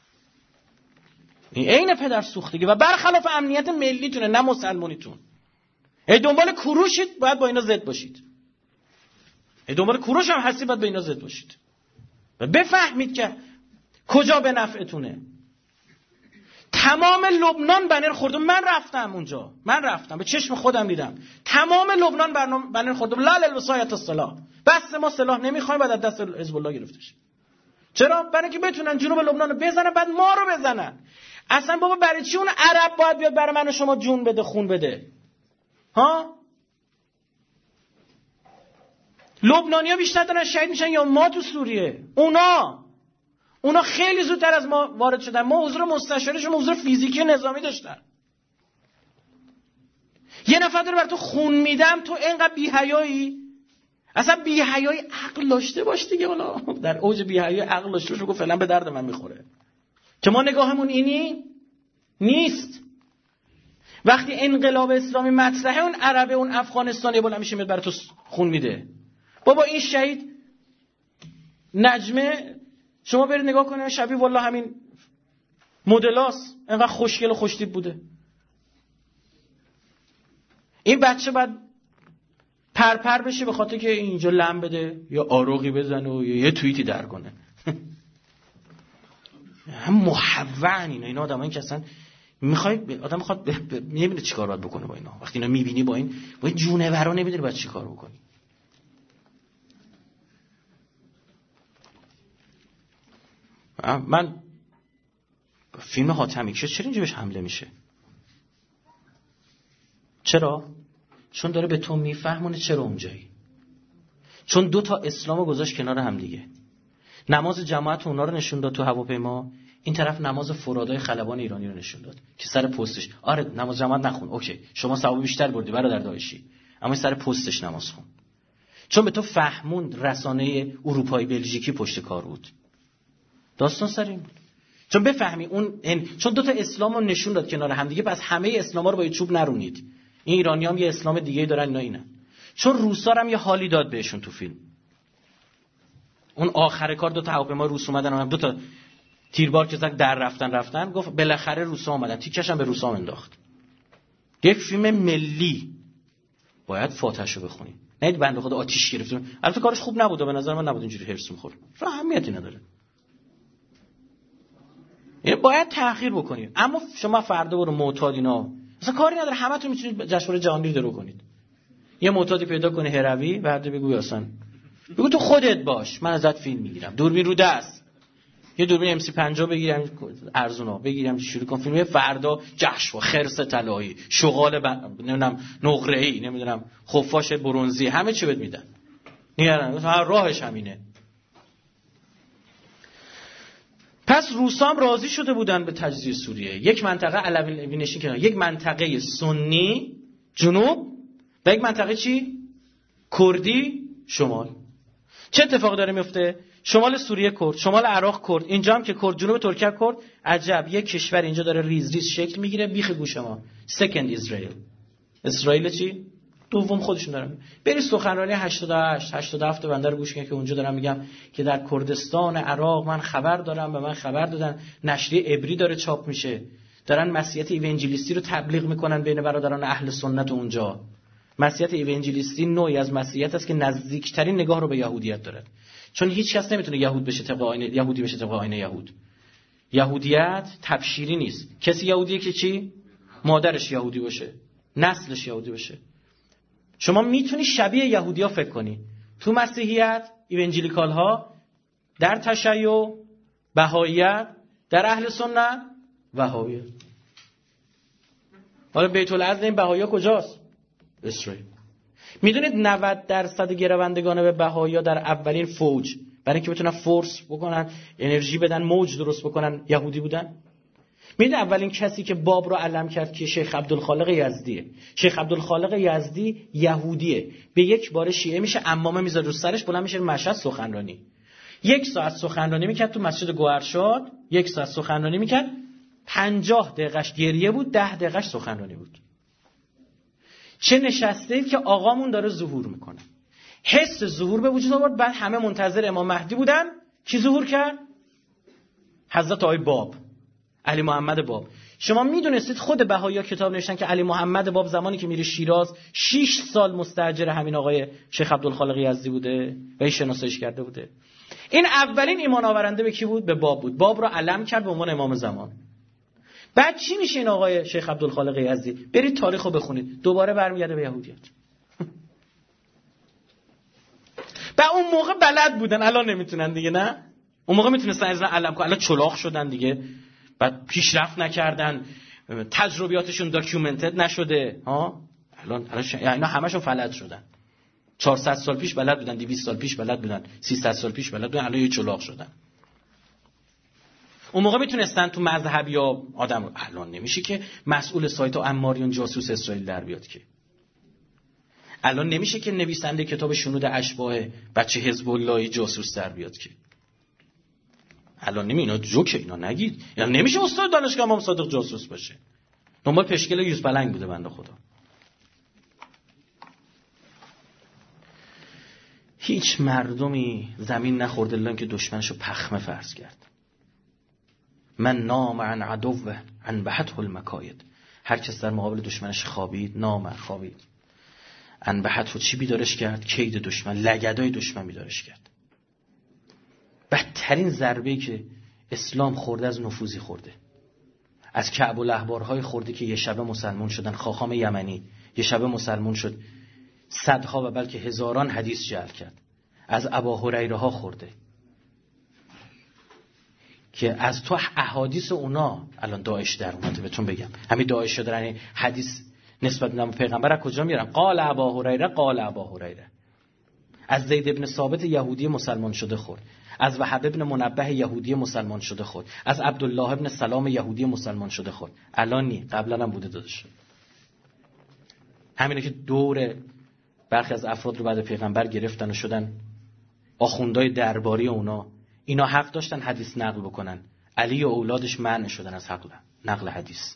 این عین پدر سوختگی و برخلاف امنیت ملیتونه، نه مسلمانیتون. ای دنبال کوروشید باید با اینا ضد باشید. ای دنبال کوروش هم هستی باید با اینا ضد باشید. و بفهمید که کجا به نفعتونه. تمام لبنان بنر خورده. من رفتم اونجا، من رفتم به چشم خودم دیدم. تمام لبنان بنر خورده. لا للوصایت السلاح. بس ما سلاح نمیخوایم، بعد از دست حزب الله گرفته شه. چرا؟ برای اینکه بتونن جنوب لبنان رو بزنن بعد ما رو بزنن. اصلا بابا برای چی اون عرب باید بیاد برای من و شما جون بده، خون بده؟ ها؟ لبنانی‌ها بیشتر دارن شهید میشن یا ما تو سوریه؟ اونا خیلی زودتر از ما وارد شدن. ما حضور مستشارشون حضور فیزیکی نظامی داشتن. یه نفر داره بر تو خون میدم، تو اینقدر بی‌حیایی. اصلا بی‌حیایی عقل داشته باش دیگه. حالا در اوج بی‌حیایی عقل داشته باش، بگو فعلا به درد من میخوره. که ما نگاهمون اینی نیست. وقتی انقلاب اسلامی مطرحه، اون عربه اون افغانستانی بالا میشه میاد برای تو خون میده. بابا این شهید نجمه شما برید نگاه کنید، شبیه والله همین مدلاس، اینقدر خوشگل و خوشتیپ بوده. این بچه باید پرپر بشه به خاطر که اینجا لم بده یا آروغی بزنه و یه توییتی در کنه. هم محون اینا آدمایی که اصلا آدم میخواد نمیدونه چیکار باید بکنه با اینا. وقتی اینا میبینی با این جونورا نمیدونی باید چیکار بکنی. من فیلم حاتمیکشی چرا اینجا بهش حمله میشه؟ چرا؟ چون داره به تو میفهمونه چرا اونجایی. چون 2 تا اسلامو گذاشت کنار هم دیگه. نماز جماعت اونا رو نشون داد تو هواپیما، این طرف نماز فرادای خلبان ایرانی رو نشون داد که سر پستش. آره نماز جماعت نخون، اوکی شما ثواب بیشتر بردی برادر داعشی، اما سر پستش نماز خون. چون به تو فهموند رسانه اروپایی بلژیکی پشت کار بود. داستان سر این بود. چون بفهمی چون 2 تا اسلامو نشون داد کنار هم دیگه، پس همه اسلاما رو با چوب نرونید. این ایرانیام یه اسلام دیگه دارن، اینا اینن. چون روسا هم یه حالی داد بهشون تو فیلم. اون آخر کار 2 تا هواپیما روس اومدن، اونم 2 تا تیربار که در رفتن گفت بالاخره روسا اومدن، تیکش هم به روسا انداخت. یک فیلم ملی باید فاتحه‌شو بخونیم. نه بنده خدا آتیش گرفته. البته کارش خوب نبوده، به نظر من نبود اینجوری هرس می‌خوره، اهمیتی نداره. یعنی باید تأخیر بکنید. اما شما فردا برو معتاد اینا اصلا کاری نداره، همتون میتونید جشنواره جهانی رو کنید. یه معتادی پیدا کنی هروی، بعد بگو اصلا بگو تو خودت باش، من ازت فیلم میگیرم، دوربین رو دست، یه دوربین ام سی 50 بگیرم ارزونا بگیرم شروع کنم فیلم. فردا جشن، خرس طلایی، شغال نمیدونم نقره‌ای، نمیدونم خفاش برنزی، همه چی بهت میدن. نگران راهش همینه. پس روسام راضی شده بودن به تجزیه سوریه، یک منطقه علوی نشین کنن، یک منطقه سنی جنوب و یک منطقه چی؟ کردی شمال. چه اتفاقی داره میفته؟ شمال سوریه کرد، شمال عراق کرد، اینجا هم که کرد، جنوب ترکیه کرد. عجب، یک کشور اینجا داره ریز ریز شکل میگیره بیخ گوش ما. سکند اسرائیل. اسرائیل چی؟ دوم خودشون دارن. بری سخنرانی 87 بنده رو گوش کن که اونجا دارن میگم که در کردستان عراق من خبر دارم، به من خبر دادن نشریه عبری داره چاپ میشه، دارن مسیحیت ایونجلیستی رو تبلیغ میکنن بین برادران اهل سنت اونجا. مسیحیت ایونجلیستی نوعی از مسیحیت است که نزدیکترین نگاه رو به یهودیت داره، چون هیچ کس نمیتونه یهودی بشه طبق آیین یهود. یهودیت تبشیری نیست. کسی یهودیه که چی؟ مادرش یهودی باشه، نسلش یهودی باشه. شما میتونی شبیه یهودی‌ها فکر کنی. تو مسیحیت ایونجلیکال ها، در تشیع بهائیت، در اهل سنت وهابیت. حالا بیت العدل این بهائی‌ها کجاست؟ اسرائیل. میدونید 90% گروندگان به بهائی‌ها در اولین فوج برای اینکه بتونن فورس بکنن، انرژی بدن، موج درست بکنن، یهودی بودن. میدونید اولین کسی که باب رو علم کرد که شیخ عبدالخالق یزدیه. شیخ عبدالخالق یزدی یهودیه، به یک بار شیعه میشه، عمامه میذاره رو سرش، بلند میشه مشهد سخنرانی. 1 ساعت سخنرانی میکرد تو مسجد گوهرشاد، 1 ساعت سخنرانی میکرد، 50 دقیقش گریه بود، 10 دقیقش سخنرانی بود. چه نشسته اید که آقامون داره ظهور میکنه. حس ظهور به وجود آورد. بعد همه منتظر امام مهدی بودن. کی ظهور کرد؟ حضرت آقای باب، علی محمد باب. شما میدونستید خود بهائی‌ها کتاب نوشتن که علی محمد باب زمانی که میره شیراز 6 سال مستاجر همین آقای شیخ عبدالخالق یزدی بوده و این شناساییش کرده بوده. این اولین ایمان آورنده به کی بود؟ به باب بود. باب رو علم کرد به عنوان امام زمان. بعد چی میشه این آقای شیخ عبدالخالق یزدی؟ برید تاریخو بخونید، دوباره برمیگرده به یهودیت. و اون موقع بلد بودن، الان نمیتونن دیگه. نه اون موقع میتونستن از علم کنن، الان چلاق شدن دیگه، بعد پیشرفت نکردن، تجربیاتشون داکیومنتد نشده ها. الان اینا همشون فلج شدن. 400 سال پیش بلد بودن، 200 سال پیش بلد بودن، 300 سال پیش بلد بودن، الان یه چلاق شدن. اون موقع میتونستن تو مذهب یا آدم رو. الان نمیشه که مسئول سایت عماریون جاسوس اسرائیل در بیاد که. الان نمیشه که نویسنده کتاب شنود اشباح بچه حزب اللهی جاسوس در بیاد که. الان اینا جوکه، اینا نگید. یعنی نمیشه استاد دانشگاه امام صادق جاسوس باشه. دنبال پشکل یوز پلنگ بوده بنده خدا. هیچ مردمی زمین نخورد الا که دشمنشو پخمه فرض کرد. من نام عن عدوه انبحته المکاید. هر کس در مقابل دشمنش خوابید، نام خوابید. انبحته چی بیدارش کرد؟ کید دشمن، لگدای دشمن بیدارش کرد. بدترین ضربه‌ای که اسلام خورده از نفوذی خورده. از کعب الاحبارهای خورده که یه شبه مسلمان شدن. خاخام یمنی یه شبه مسلمان شد، صدها و بلکه هزاران حدیث جعل کرد. از ابا هریره ها خورده که از تو احادیث اونا الان داعش در اومده. بهتون بگم همین داعش دارن حدیث نسبت به پیغمبر از کجا میارن؟ قال ابا هریره، قال ابا هریره. از زید ابن ثابت یهودی مسلمان شده خورد، از وهب ابن منبه یهودی مسلمان شده خورد، از عبدالله ابن سلام یهودی مسلمان شده خورد. الان نی، قبلا هم بوده داداش. همینه که دور برخی از افراد رو بعد پیغمبر گرفتن و شدن آخوندای درباری اونا. اینا حق داشتن حدیث نقل بکنن، علی و اولادش منع شدن از حق نقل حدیث.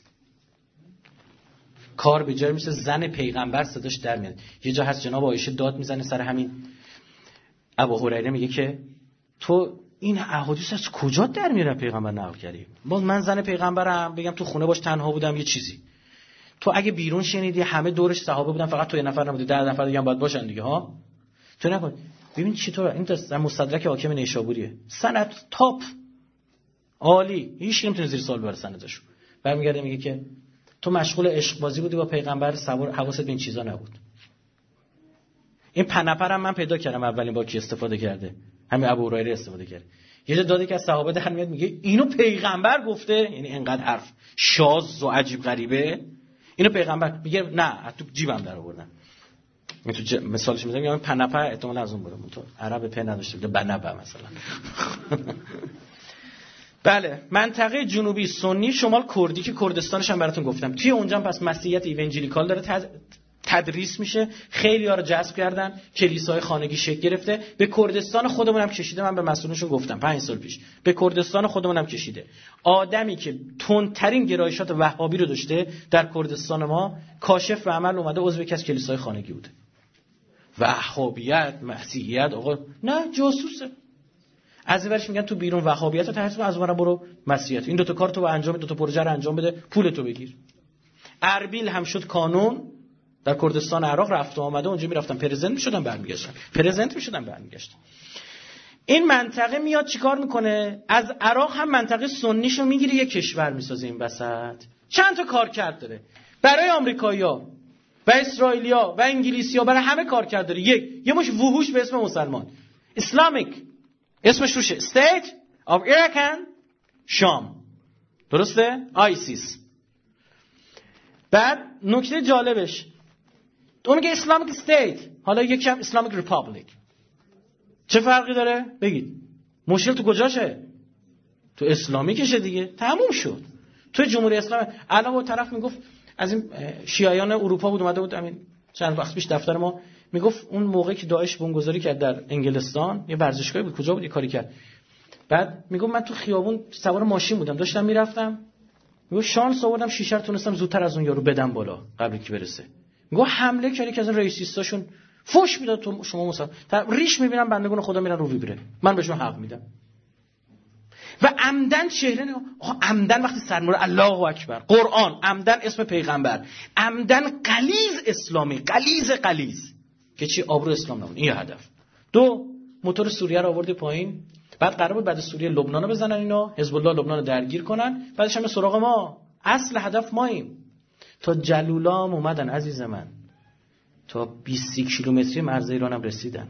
کار به جای میشه زن پیغمبر صداش در میاد. یه جا هست جناب عایشه داد میزنه سر همین ابو هریره، میگه که تو این احادیث از کجا در میاره پیغمبر نقل کردی؟ باز من زن پیغمبرم، بگم تو خونه باش تنها بودم یه چیزی. تو اگه بیرون شنیدی همه دورش صحابه بودن، فقط تو یه نفر نبودی، 10 نفر دیگه هم باید باشن دیگه ها. تو نکن. ببین چطور این در مستدرک حاکم نیشابوریه، سند تاپ عالی، هیچ کی نمیتونه زیر سوال ببره سندشو. برمیگرده میگه که تو مشغول عشق بازی بودی با پیغمبر، سوار حواست به این چیزا نبود. این پنپرم من پیدا کردم اولین با کی استفاده کرده، همین ابو هریره استفاده کرده. یه جا داده که از صحابه در میاد میگه اینو پیغمبر گفته، یعنی انقدر حرف شاذ و عجیب غریبه، اینو پیغمبر میگه نه تو جیبم در آوردم. من تو مثالش میزنم، یا پنپر احتمالاً از اون بود، تو عرب پن نداشته بود، بنبه مثلا. بله، منطقه جنوبی سنی، شمال کردی که کردستانش هم براتون گفتم. توی اونجا هم پس مسیحیت ایونجلیکال داره تدریس میشه، خیلی‌ها رو جذب کردن، کلیسای خانگی شکل گرفته. به کردستان خودمون هم کشیده، من به مسئولینشون گفتم 5 سال پیش، به کردستان خودمون هم کشیده. آدمی که تندترین گرایشات وهابی رو داشته در کردستان ما، کاشف و عمل اومده عضو یکی از کلیسای خانگی بوده. وهابیت، مسیحیت، آقا نه جاسوسه. از اینورش میگن تو بیرون وهابیت رو تحصیل، از اونورا برو مسیحیت. این دو تا کار تو انجام بده، دو تا پروژه رو انجام بده، پولتو بگیر. اربیل هم شد کانون در کردستان عراق، رفت و آمده، اونجا میرفتن پرزنت میشدن برمیگشتن. این منطقه میاد چیکار میکنه؟ از عراق هم منطقه سنیشو میگیره، یک کشور میسازه. این وسط چند تا کارکرد داره برای آمریکایی‌ها و اسرائیلیا و انگلیسی‌ها، برای همه کارکرد داره. یه مش وحوش به اسم مسلمان، اسلامیک اسمش روشه، State of Iraq شام، درسته؟ آیسیس. بعد نکته جالبش اون میگه اسلامیک استیت، حالا یکی هم اسلامیک ریپابلیک. چه فرقی داره؟ بگید. مشکل تو کجاشه؟ تو اسلامیکشه دیگه، تموم شد. تو جمهوری اسلامی الان اون طرف میگفت از این شیعیان اروپا بود، اومده بود همین چند وقت پیش دفتر ما، میگفت اون موقعی که داعش بمبگذاری کرد در انگلستان، یه ورزشگاهی بود، کجا بود، یه کاری کرد. بعد میگفت من تو خیابون سوار ماشین بودم، داشتم میرفتم، میگفت شانس آوردم شیشه رو تونستم زودتر از اون یارو بدم بالا قبل که برسه. میگفت حمله کردی که از اون رئیسیستاشون فوش میداد تو شما مسلمان، ریش میبینم بندگان خدا میرن رو ویبره، من بهشون حق میدم. و عمدن چهره نگاه، عمدن وقتی سرمور الله اکبر، قرآن، عمدن اسم پیغمبر، عمدن غلیظ اسلامی، غلیظ که چی آبرو اسلام نمونه. این هدف. 2 موتور سوریه رو آوردی پایین، بعد قرار بود بعد سوریه لبنان رو بزنن، اینا حزب الله لبنان رو درگیر کنن، بعدش هم سراغ ما. اصل هدف ماییم. تا جلولام اومدن عزیز من، تا 20 کیلومتری مرز ایران هم رسیدن.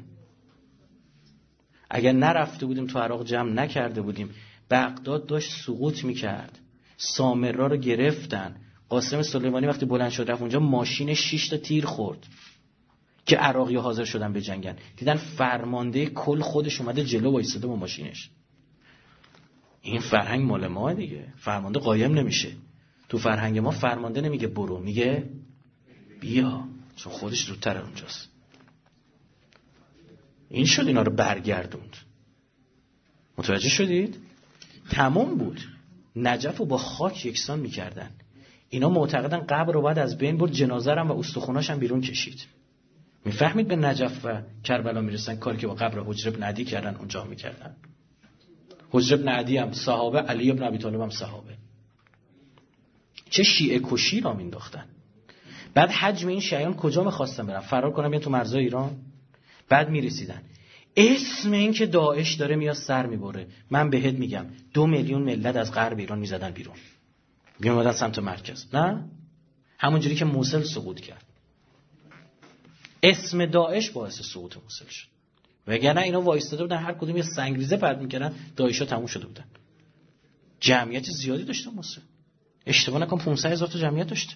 اگر نرفته بودیم تو عراق، جمع نکرده بودیم، بغداد داشت سقوط میکرد. سامرا رو گرفتن. قاسم سلیمانی وقتی بلند شد رفت اونجا، ماشین 6 تا تیر خورد که عراقی حاضر شدن به جنگن. دیدن فرمانده کل خودش اومده جلو وایساده با ماشینش. این فرهنگ مال ما دیگه. فرمانده قایم نمیشه. تو فرهنگ ما فرمانده نمیگه برو، میگه بیا، چون خودش زودتر اونجاست. این شد اینا رو برگردوند. متوجه شدید؟ تمام بود. نجف رو با خاک یکسان میکردن. اینا معتقدن قبر رو باید از بین برد، جنازه هم و استخوناش هم بیرون کشید. میفهمید به نجف و کربلا میرسن، کاری که با قبر حجر بن عدی کردن اونجا میکردن. حجر بن عدی هم صحابه، علی بن ابی طالب هم صحابه. چه شیعه کشی را مینداختن. بعد حجم این شیعیان کجا میخواستن برن؟ فرار کنن بیان تو مرزهای ایران. بعد میرسیدن اسم این که داعش داره میاد سر میبره. من بهت میگم 2 میلیون ملت از غرب ایران میزدن بیرون، میومدن سمت مرکز. نه همونجوری که موصل سقوط کرد، اسم داعش باعث سقوط موصل شد. وگرنه اینا وایستاده بودن هر کدوم یه سنگریزه پرت میکردن، داعشا تموم شده بودن. جمعیت زیادی داشته موصل، اشتباه نکنم 500,000 تا جمعیت داشته.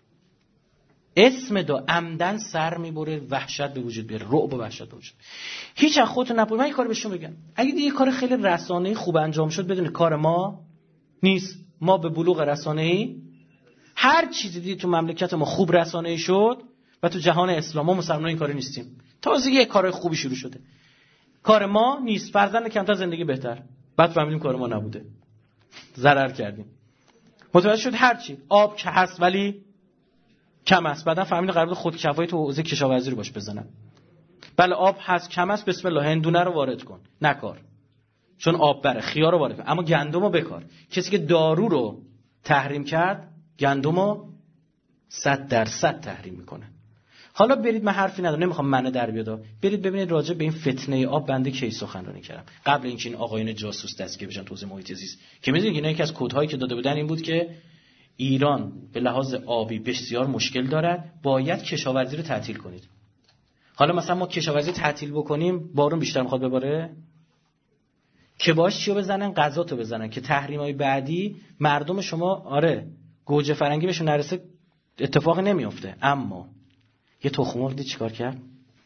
اسم عمدن سر میبره، وحشت به وجود بیاره، رعب و وحشت به وجود. هیچ از خودتون نپرسید. من یه کاری بهشون بگم، اگه یه کار خیلی رسانه‌ای خوب انجام شد، بدون کار ما نیست. ما به بلوغ رسانه‌ای، هر چیزی دیدی تو مملکت ما خوب رسانه‌ای شد و تو جهان اسلام، ما مسلمان‌ها این کارو نیستیم. تازه یه کار خوبی شروع شده، کار ما نیست. فرزند کمتر زندگی بهتر. بعد فهمیدیم کار ما نبوده، ضرر کردیم. متوجه شد هر چی آب که هست ولی کم است. بعدا فهمیدن قرار بود خودکفایی تو حوزه کشاورزی رو باش بزنن. بله آب هست، کم است، بسم الله هندونه رو وارد کن. نکار، چون آب بره. خیار رو وارد کن، اما گندم رو بکار. کسی که دارو رو تحریم کرد، گندم رو 100% تحریم میکنه. حالا برید، من حرفی ندارم، نمیخوام منه در بیاد، برید ببینید راجع به این فتنه آب بنده کی سخنرانی کردم قبل اینکه این آقایون جاسوس دستگیر بشن توزیع محیط زیست، که میدونید اینا یکی از کدهایی که داده بودن این بود که ایران به لحاظ آبی بسیار مشکل دارد، باید کشاورزی رو تعطیل کنید. حالا مثلا ما کشاورزی تعطیل بکنیم، بارون بیشتر میخواد بباره، که باش چیو بزنن، غذاتو بزنن، که تحریمای بعدی مردم شما آره گوجه فرنگی بهشون نرسه اتفاقی نمیفته. اما یه تخم مرغ چیکار کرد؟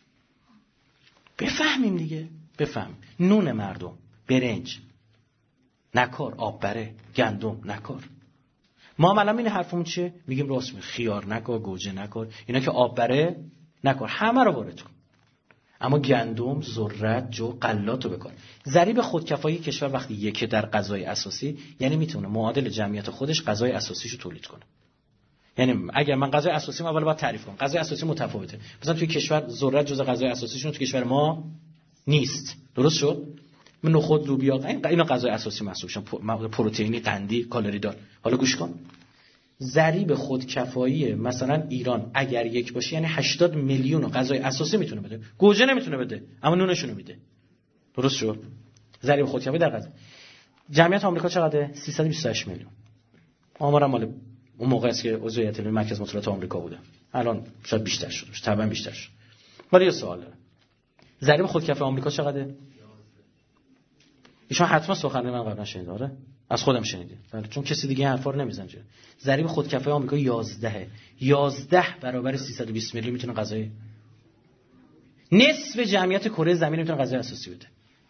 بفهمیم دیگه، بفهم. نون مردم، برنج نکار، آب بره، گندم نکار. ما الان این حرفمون چیه؟ میگیم راست می، خیار نکار، گوجه نکار، اینا که آب بره نکار، همه رو وارد کن. اما گندم، ذرت، جو، غلات رو بکن. ضریب خودکفایی کشور وقتی یکی در غذای اساسی، یعنی میتونه معادل جمعیت خودش غذای اساسیشو تولید کنه. یعنی اگر من غذای اساسی اول باید تعریف کنم. غذای اساسی متفاوته. مثلا توی کشور ذرت جزء غذای اساسیشون، تو کشور ما نیست. درست شد؟ من نخود، لوبیا، اینا غذای اساسی محسوب میشن، پروتئینی، قندی، کالری دار. حالا گوش کن. ضریب خودکفایی مثلا ایران اگر یک باشه، یعنی 80 میلیون غذای اساسی میتونه بده. گوجه نمیتونه بده، اما نونشونو میده. درست شد؟ ضریب خودکفایی در غذا. جمعیت آمریکا چقدره؟ 328 میلیون. آمارم مال اون موقع است که عضو هیئت علمی مرکز مطالعات آمریکا بوده. الان شاید بیشتر شده باشه، طبعا بیشتر شد. ولی یه سوال دارم. ضریب خودکفایی آمریکا چقدره؟ ایشون حتما سخنرانی من قبلا شنیدید. آره؟ از خودم شنیدید. ولی چون کسی دیگه این حرفا رو نمیزنه. ضریب خودکفایی آمریکا 11. 11 برابر 320 میلیون میتونه غذای نصف جمعیت کره زمین میتونه غذای اساسی بده.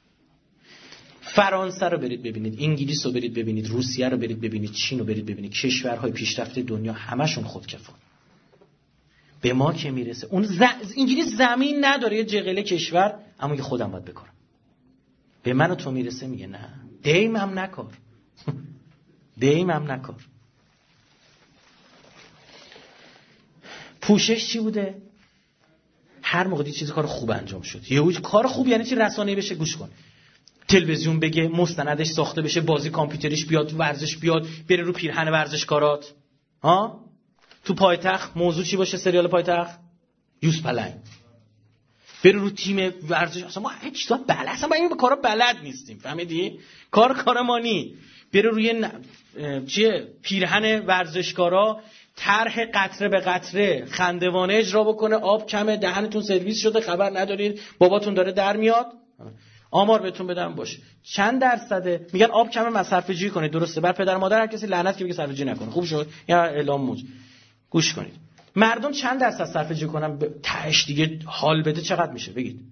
فرانسه رو برید ببینید، انگلیس رو برید ببینید، روسیه رو برید ببینید، چین رو برید ببینید، کشورهای پیشرفته دنیا همشون خودکفا. به ما که میرسه اون انگلیس زمین نداره، یه جغله کشور، اما که خودم باید بکارم. به من و تو میرسه میگه نه، دیمم نکار. دیمم نکار. پوشش چی بوده؟ هر موقع یه چیز کار خوب انجام شد. یه کار خوب یعنی چی؟ رسانه‌ای بشه، گوش کن. تلویزیون بگه، مستندش ساخته بشه، بازی کامپیوتریش بیاد، ورزش بیاد، بره رو پیرهن ورزشکارات. ها؟ تو پایتخت موضوع چی باشه؟ سریال پایتخت یوز پلنگ. بره رو تیم ورزش. اصلا ما هیچ تا اصلا ما این به کارا بلد نیستیم، فهمیدی؟ کار ما نی. بره روی چیه؟ پیرهن ورزشکارا طرح قطره به قطره خندوانه اجرا بکنه، آب کمه، دهنتون سرویس شده، خبر ندارید، باباتون داره در میاد. آمار بهتون بدم باشه. چند درصده؟ میگن آب کمه، مصرف جویی کنید. درسته؟ بر پدر مادر هر کسی لعنت که بگه صرفه جویی نکنه. خوب شد؟ یا اعلام موج. گوش کنید. مردم چند درصد صرفه جویی کنن تهش دیگه حال بده؟ چقدر میشه بگید؟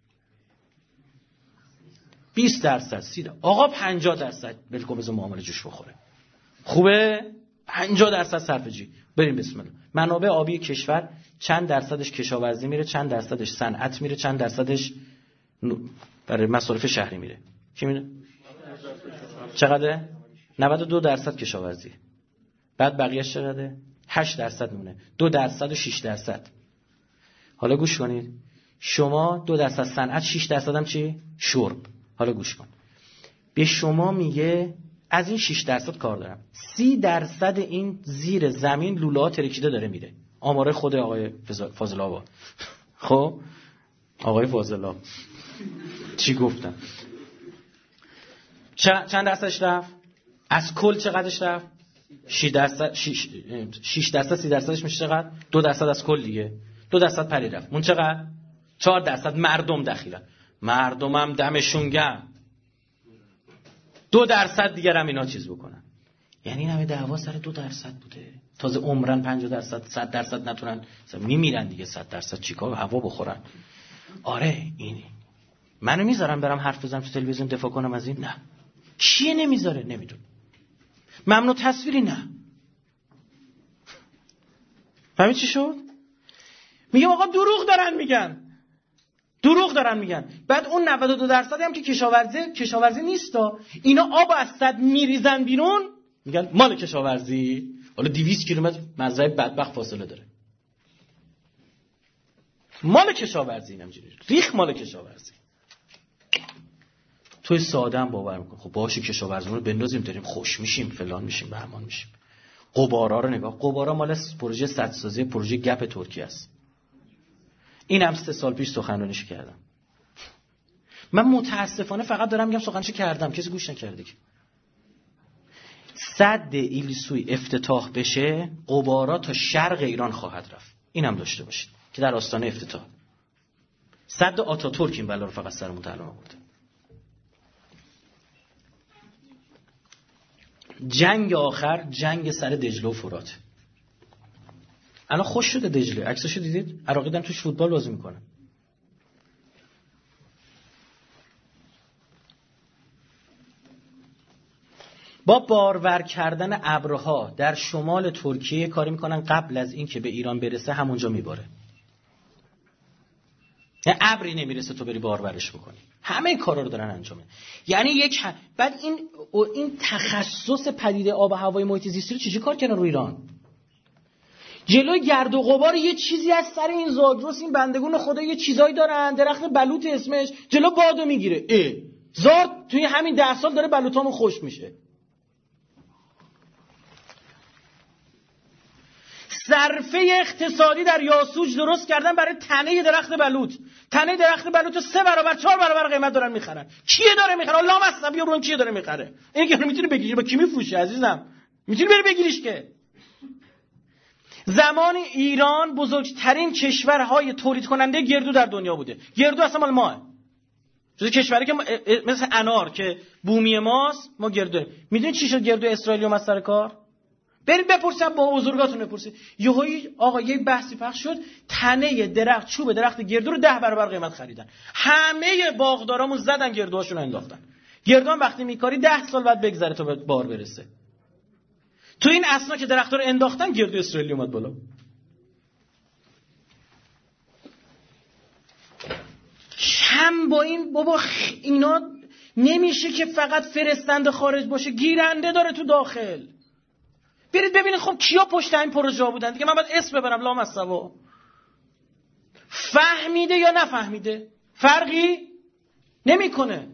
20 درصد، 30 درصد. آقا 50 درصد بلکو بزن معامله جوش بخوره. خوبه؟ 50 درصد صرفه جویی. بریم بسم الله. منابع آبی کشور چند درصدش کشاورزی میره، چند درصدش صنعت میره، چند درصدش برای مصارف شهری میره. کی میره؟ چقدره؟ 92 درصد کشاورزی. بعد بقیه‌اش چقدره؟ 8 درصد میمونه. 2 درصد و 6 درصد. حالا گوش کنید. شما 2 درصد صنعت، 6 درصد هم چی؟ شرب. حالا گوش کن. به شما میگه از این 6 درصد کار دارم. 30 درصد این زیر زمین لوله‌ها ترکیده داره میره. آماره خود آقای فاضل آبا. خب آقای فاضل آبا چی گفتم؟ چند درصدش رفت؟ از کل چقدرش رفت؟ 6 درصد. 6 درصد 30 درصدش میشه چقدر؟ 2 درصد از کل دیگه. 2 درصد پری رفت. اون چقدر؟ 4 درصد مردم دخیلن. مردمم دمشون گرم. 2 درصد دیگه هم اینا چیز بکنن. یعنی این همه دعوا سر 2 درصد بوده. تازه عمرن 50 درصد 100 درصد نتونن، میمیرن دیگه. 100 درصد چیکار؟ هوا بخورن. آره اینی. منو میذارم برم حرف بزنم تو تلویزیون دفاع کنم از این؟ نه. کیه نمیذاره؟ نمیدون. ممنوع تصویری؟ نه. فهمید چی شد؟ میگم آقا دروغ دارن میگن. دروغ دارن میگن. بعد اون 92 درصدی هم که کشاورزی نیستا، اینا آب از صد میریزن بیرون، میگن مال کشاورزی. حالا 200 کیلومتر مزرعه بدبخت فاصله داره. مال کشاورزی اینجوری. ریخ مال کشاورزی. توی ساده هم باور میکن. خب باشه کشاورزیمون رو بندازیم، داریم خوش میشیم، فلان میشیم، بهمان میشیم. قبارا رو نگاه، قبارا مال پروژه سدسازی پروژه گپ ترکیه است. این هم 3 سال پیش سخنرانیش کردم. من متاسفانه فقط دارم میگم سخنرانیش کردم، کسی گوش نکرده. که سد ایلیسوی افتتاح بشه، قبارا تا شرق ایران خواهد رفت. اینم داشته باشید که در آستانه افتتاح. سد آتاتورک این بلا رو فقط سرمون تعلق آورده. جنگ آخر جنگ سر دجله و فرات. الان خوش شده دجله، عکساشو دیدید؟ عراقی دارن توش فوتبال بازی میکنن. با بارور کردن ابرها در شمال ترکیه کاری میکنن قبل از این که به ایران برسه همونجا میباره. یعنی ابری نمیرسه تو بری بارورش بکنی. همه این کارا رو دارن انجام میدن. یعنی بعد این تخصص پدیده آب و هوای محیط زیستی رو چجوری کار کردن رو ایران؟ جلوی گرد و غبار یه چیزی از سر این زاگرس، این بندگون خدا یه چیزایی دارن، درخت بلوط اسمش، جلو بادو میگیره. زارد توی همین 10 سال داره بلوطامون خوش میشه. صرفه اقتصادی در یاسوج درست کردن برای تنه درخت بلوط. تنه درخت بلوط رو 3 برابر 4 برابر قیمت دارن میخرن. کیه داره میخره؟ الله مصطفی برون کیه داره میخره؟ این که میتونی بگیری با کی میفروشی عزیزم؟ میتونی بری بگیریش که. زمان ایران بزرگترین کشورهای تولید کننده گردو در دنیا بوده. گردو اصلا مال ماه. جز کشوری که مثل انار که بومی ماست، ما گردو. میدونید چی شد گردو اسرائیلی اومد سر کار؟ برید بپرسید با بزرگاتون بپرسید. یهویی آقا یه بحثی پخش شد، تنه درخت، چوب درخت گردو رو 10 برابر قیمت خریدن. همه باغدارامون زدن گردوهاشون رو انداختن. گردو هم وقتی میکاری 10 سال بعد بگذره تا به بار برسه. تو این اسنا که درخت‌ها رو انداختن گردو اسرائیلی اومد بالا. هم با این بابا اینا نمیشه که فقط فرستنده خارج باشه، گیرنده داره تو داخل. برید ببینید خب کیا پشت این پروژه بودن دیگه. من باید اسم ببرم لامصبا. فهمیده یا نفهمیده فرقی نمیکنه.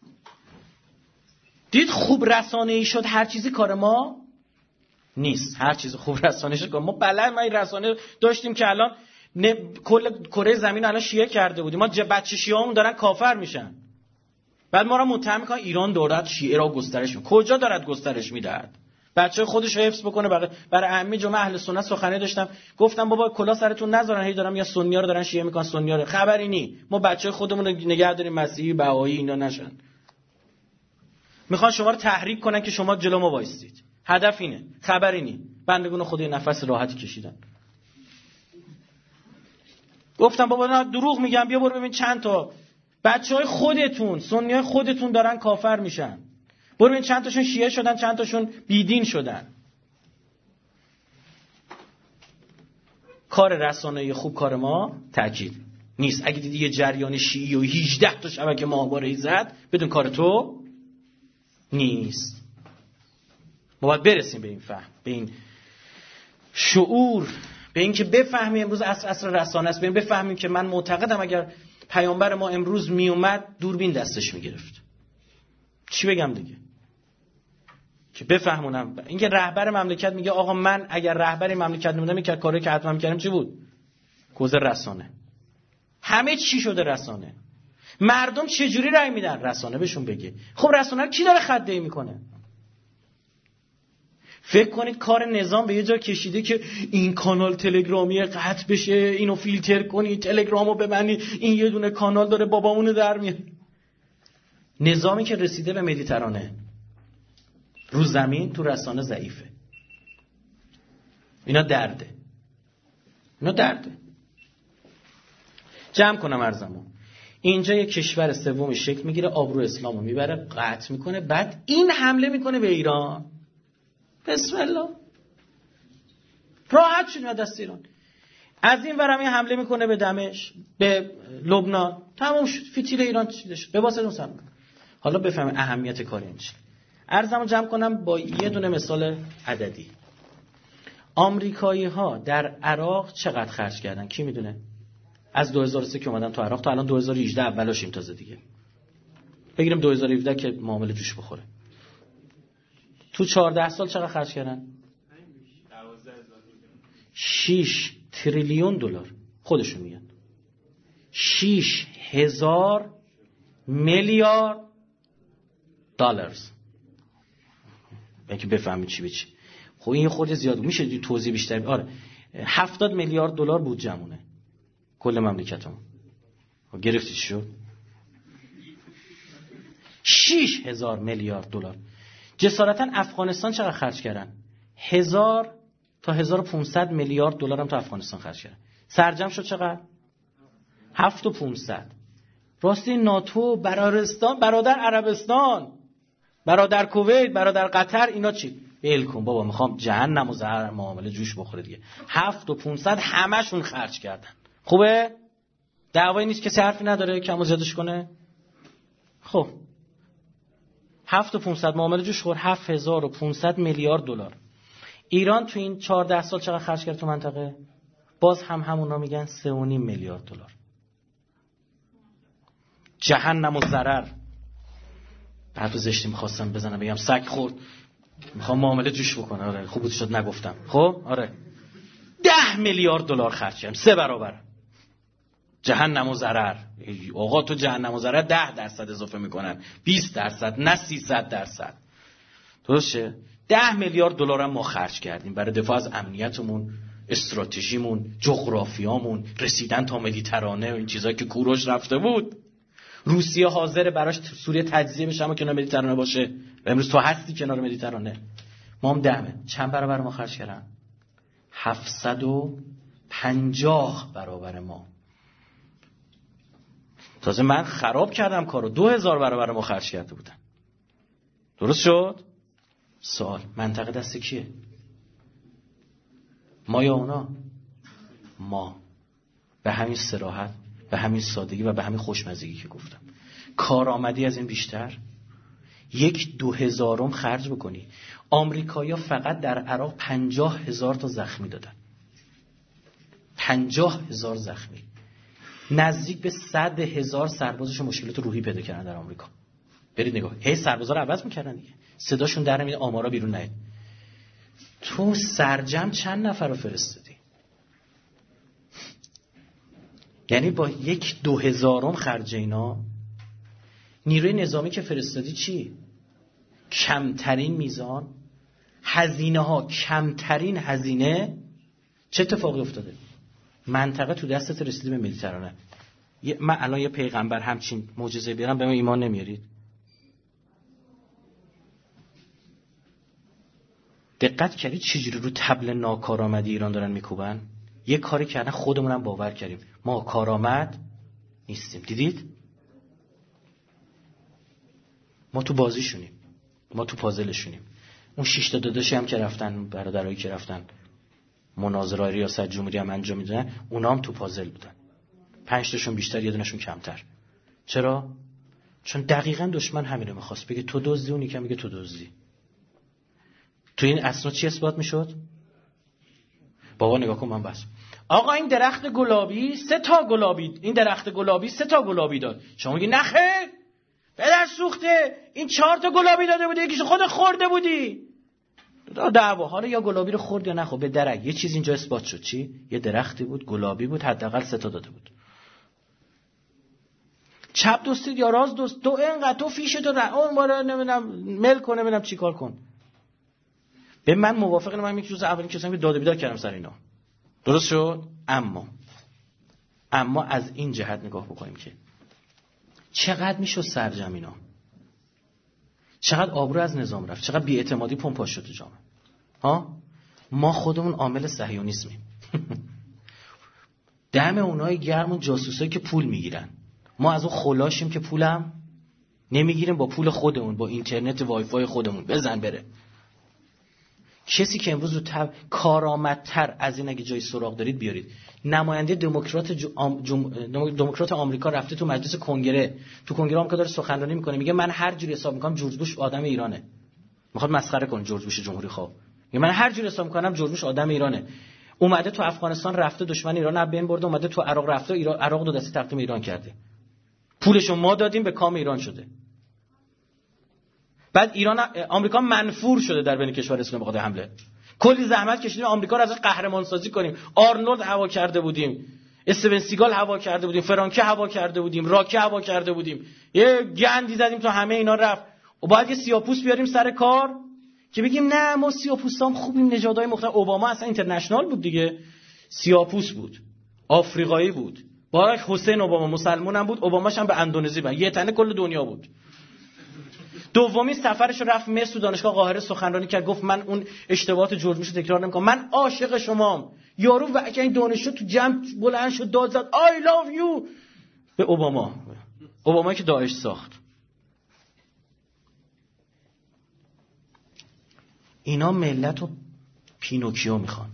دید خوب رسانه‌ای شد هر چیزی کار ما نیست. هر چیز خوب رسانه‌ای شد ما بلد. ما این رسانه داشتیم که الان کل کره زمین الان شیعه کرده بودیم. ما بچه شیعه‌مون دارن کافر میشن. بعد ما را متهم میکنن ایران دولت شیعه را گسترش میده. کجا دارد گسترش میدهد؟ بچه خودش حفظ بکنه. برای عمه جمعه اهل سنت سخنرانی داشتم، گفتم بابا کلا سرتون نذارن، هی دارم یا سنی‌ها رو دارن شیعه میکنن، سنی‌ها رو خبری نی. ما بچه خودمون رو نگه داریم مسیحی بهایی اینا نشن. میخوان شما رو تحریک کنن که شما جلو ما وایسید. هدف اینه، خبری نی. بندگون خدا نفس راحتی کشیدن. گفتم بابا نه دروغ میگم، بیا برو ببین چند تا بچهای خودتون سنی‌های خودتون دارن کافر میشن. برو ببین چند تاشون شیعه شدن، چند تاشون بیدین شدن. کار رسانه‌ای خوب کار ما تأکید نیست. اگه دیدی یه جریان شیعی و 18 تا شبکه ماهواره‌ای زد، بدون کار تو نیست. ما باید برسیم به این فهم، به این شعور، به این که بفهمیم امروز عصر رسانه است. بفهمیم که من معتقدم اگر پیامبر ما امروز می اومد دوربین دستش میگرفت. چی بگم دیگه؟ که بفهمونم. اینکه رهبر مملکت میگه آقا من اگر رهبر مملکت نمیدم این کاری که حتما میکردم چی بود؟ کوزه رسانه. همه چی شده رسانه. مردم چه جوری رأی میدن؟ رسانه بهشون بگه. خب رسانه رو کی داره خدایی میکنه؟ فکر کنید کار نظام به یه جا کشیده که این کانال تلگرامی قطع بشه، اینو فیلتر کنی، تلگرامو ببندی، این یه دونه کانال داره بابامونو در میاره. نظامی که رسیده به مدیترانه رو زمین تو رسانه ضعیفه. اینا درده. جمع کنم ارزمو. اینجا یک کشور سوم شکل میگیره، آبرو اسلامو میبره، قطع میکنه، بعد این حمله میکنه به ایران. بسم الله. راحت شد از دست ایران. از این ورم حمله میکنه به دمشق، به لبنان. تمام شد. فتیل ایران چیده شد. بباسه اون سمت. حالا بفهم اهمیت کار این چیه. عرضمو جمع کنم با یه دونه مثال عددی. آمریکایی‌ها در عراق چقدر خرج کردن؟ کی میدونه؟ از 2003 که اومدن تو عراق تا الان 2018 اولاشیم تازه دیگه. بگیریم 2017 که معامله جوش بخوره. تو 14 سال چقدر خرج کردن؟ 6 تریلیون دلار خودشون میگن. 6,000 میلیارد دلار. اینکه بفهمید چی به چی. خب این خورده زیاد میشه توضیح بیشتر. آره 70 میلیارد دلار بودجه‌مونه کل مملکتمون. گرفتی چی شد؟ 6,000 میلیارد دلار. جسارتا افغانستان چقدر خرج کردن؟ 1000 تا 1500 میلیارد دلار هم تو افغانستان خرج کردن. سرجم شد چقدر؟ 7500. راستی ناتو، برادرستان، برادر عربستان، برادر کویت، برادر قطر، اینا چی؟ ول کن بابا، میخوام جهنم و زهر معامله جوش بخوره دیگه. 7500 همشون خرج کردن. خوبه؟ دعوایی نیست، کسی حرفی نداره کم و زیادش کنه. خب 7500 معامله جوش خور، 7500 میلیارد دلار. ایران تو این 14 سال چقدر خرج کرد تو منطقه؟ باز هم همونا میگن 3.5 میلیارد دلار. جهنم و ضرر. حرف زشتی میخواستم بزنم بگم سگ خورد، میخوام معامله جوش بکنه. آره خوب بود شد نگفتم. خب آره 10 میلیارد دلار خرج کردیم، 3 برابر. جهنم و ضرر. آقا تو جهنم و ضرر 10% اضافه میکنن، 20%، نه 300%. درسته؟ 10 میلیارد دلار هم ما خرج کردیم برای دفاع از امنیتمون، استراتژیمون، جغرافیامون، رسیدن تا مدیترانه و این چیزایی که کوروش رفته بود. روسیه حاضر براش سوریه تجزیه بشه اما کنار مدیترانه باشه. و امروز تو هستی کنار مدیترانه. ما هم دهمه. چند برابر ما خرج کردن؟ 750 برابر ما. تازه من خراب کردم کارو، 2000 برابر ما خرج کرده بودن. درست شد؟ سوال منطقه دست کیه؟ ما یا اونا؟ ما. به همین صراحت، به همین سادگی و به همین خوشمزگی که گفتم. کارآمدی از این بیشتر؟ 1/2000 خرج بکنی. آمریکایی‌ها فقط در عراق 50,000 تا زخمی دادن. 50,000 زخمی. نزدیک به 100,000 سربازشون مشکلات روحی پیدا کردن در آمریکا. برید نگاه. هی سربازا رو عوض می‌کردن دیگه. صداشون در نمیاد، آمارا بیرون نیاد. تو سرجم چند نفر رو فرستادی؟ یعنی با 1/2000 خرج اینا نیروی نظامی که فرستادی چی؟ کمترین میزان، هزینه ها کمترین هزینه. چه اتفاقی افتاده؟ منطقه تو دستت رسیده به مدیترانه. من الان یه پیغمبر همچین معجزه بیارم به من ایمان نمیارید؟ دقت کردید چجوری رو طبل ناکارآمدی ایران دارن میکوبن؟ یه کاری کردن خودمونم باور کردیم ما کارآمد نیستیم. دیدید؟ ما تو بازیشونیم، ما تو پازلشونیم. اون 6 تا داداشی هم که رفتن، برادرایی که رفتن مناظره ریاست جمهوری هم انجام میدن، اونا هم تو پازل بودن. 5 تاشون بیشتر، یه دونشون کمتر. چرا؟ چون دقیقاً دشمن همین رو می‌خواست بگه تو دزدی، اون یکی میگه تو دزدی. تو این اسناد چی اثبات میشد؟ بابا نگاه کن من بس. آقا این درخت گلابی 3 تا گلابی، این درخت گلابی 3 تا گلابی داد. شما میگی نه خیر پدر سوخته، این 4 تا گلابی داده بوده، یکیشو خودت خورده بودی. دعوا. حالا یا گلابی رو خورد یا نخورد، به درک یه چیز اینجا اثبات شد. چی؟ یه درختی بود گلابی بود، حداقل 3 تا داده بود. چپ دوستید یا راست دوست؟ تو اینقدر تو فیش تو اون بالا نمیدونم مل کنه، نمیدونم چیکار کن. به من موافقه، من یک روز اولین کسایی که داد و بیدار کردم سر اینا. درست شد؟ اما از این جهت نگاه بکنیم که چقدر میشد سرجم اینا، چقدر آبرو از نظام رفت، چقدر بی‌اعتمادی پمپاژ شد تو جامعه. ها ما خودمون عامل صهیونیسمیم. دم اونای گرمون جاسوسایی که پول میگیرن، ما از اون خلاشیم که پولم نمیگیریم، با پول خودمون، با اینترنت وای فای خودمون بزن بره. کسی که امروز رو کارآمدتر از این اگه جای سراغ دارید بیارید. نماینده دموکرات آمریکا رفته تو مجلس کنگره، تو کنگره آمریکا داره سخنرانی میکنه، میگه من هر جوری حساب میکنم جورج بوش آدم ایرانه. میخواد مسخره کنه جورج بوش جمهوری خواه. میگه من هر جوری حساب میکنم جورج بوش آدم ایرانه. اومده تو افغانستان رفته دشمن ایران رو بین برده، اومده تو عراق رفته عراق دو دسته تقدیم ایران کرده. پولشو ما دادیم به کام ایران شده. بعد آمریکا منفور شده در بین کشور اسلام بخواد حمله. کلی زحمت کشیدیم آمریکا رو ازش قهرمان سازی کنیم. آرنولد هوا کرده بودیم، استیون سیگال هوا کرده بودیم، فرانکه هوا کرده بودیم، راکی هوا کرده بودیم، یه گندی زدیم تو همه اینا رفت. و باید یه سیاه‌پوست بیاریم سر کار که بگیم نه ما سیاه‌پوستام خوبیم، نژادهای مختلف. اوباما اصلا اینترنشنال بود دیگه، سیاه‌پوست بود، آفریقایی بود. باراک حسین اوباما مسلمان هم بود، اوباماش هم به اندونزی بود، یه تنه کل دنیا بود. دومی سفرش رو رفت مصر، دانشگاه قاهره سخنرانی کرد، گفت من اون اشتباهات جورج بوش رو تکرار نمی‌کنم، من عاشق شمام. یارو و این دانشجو تو جمع بلند شد داد زد I love you به اوباما که داعش ساخت. اینا ملت رو پینوکیو میخوان،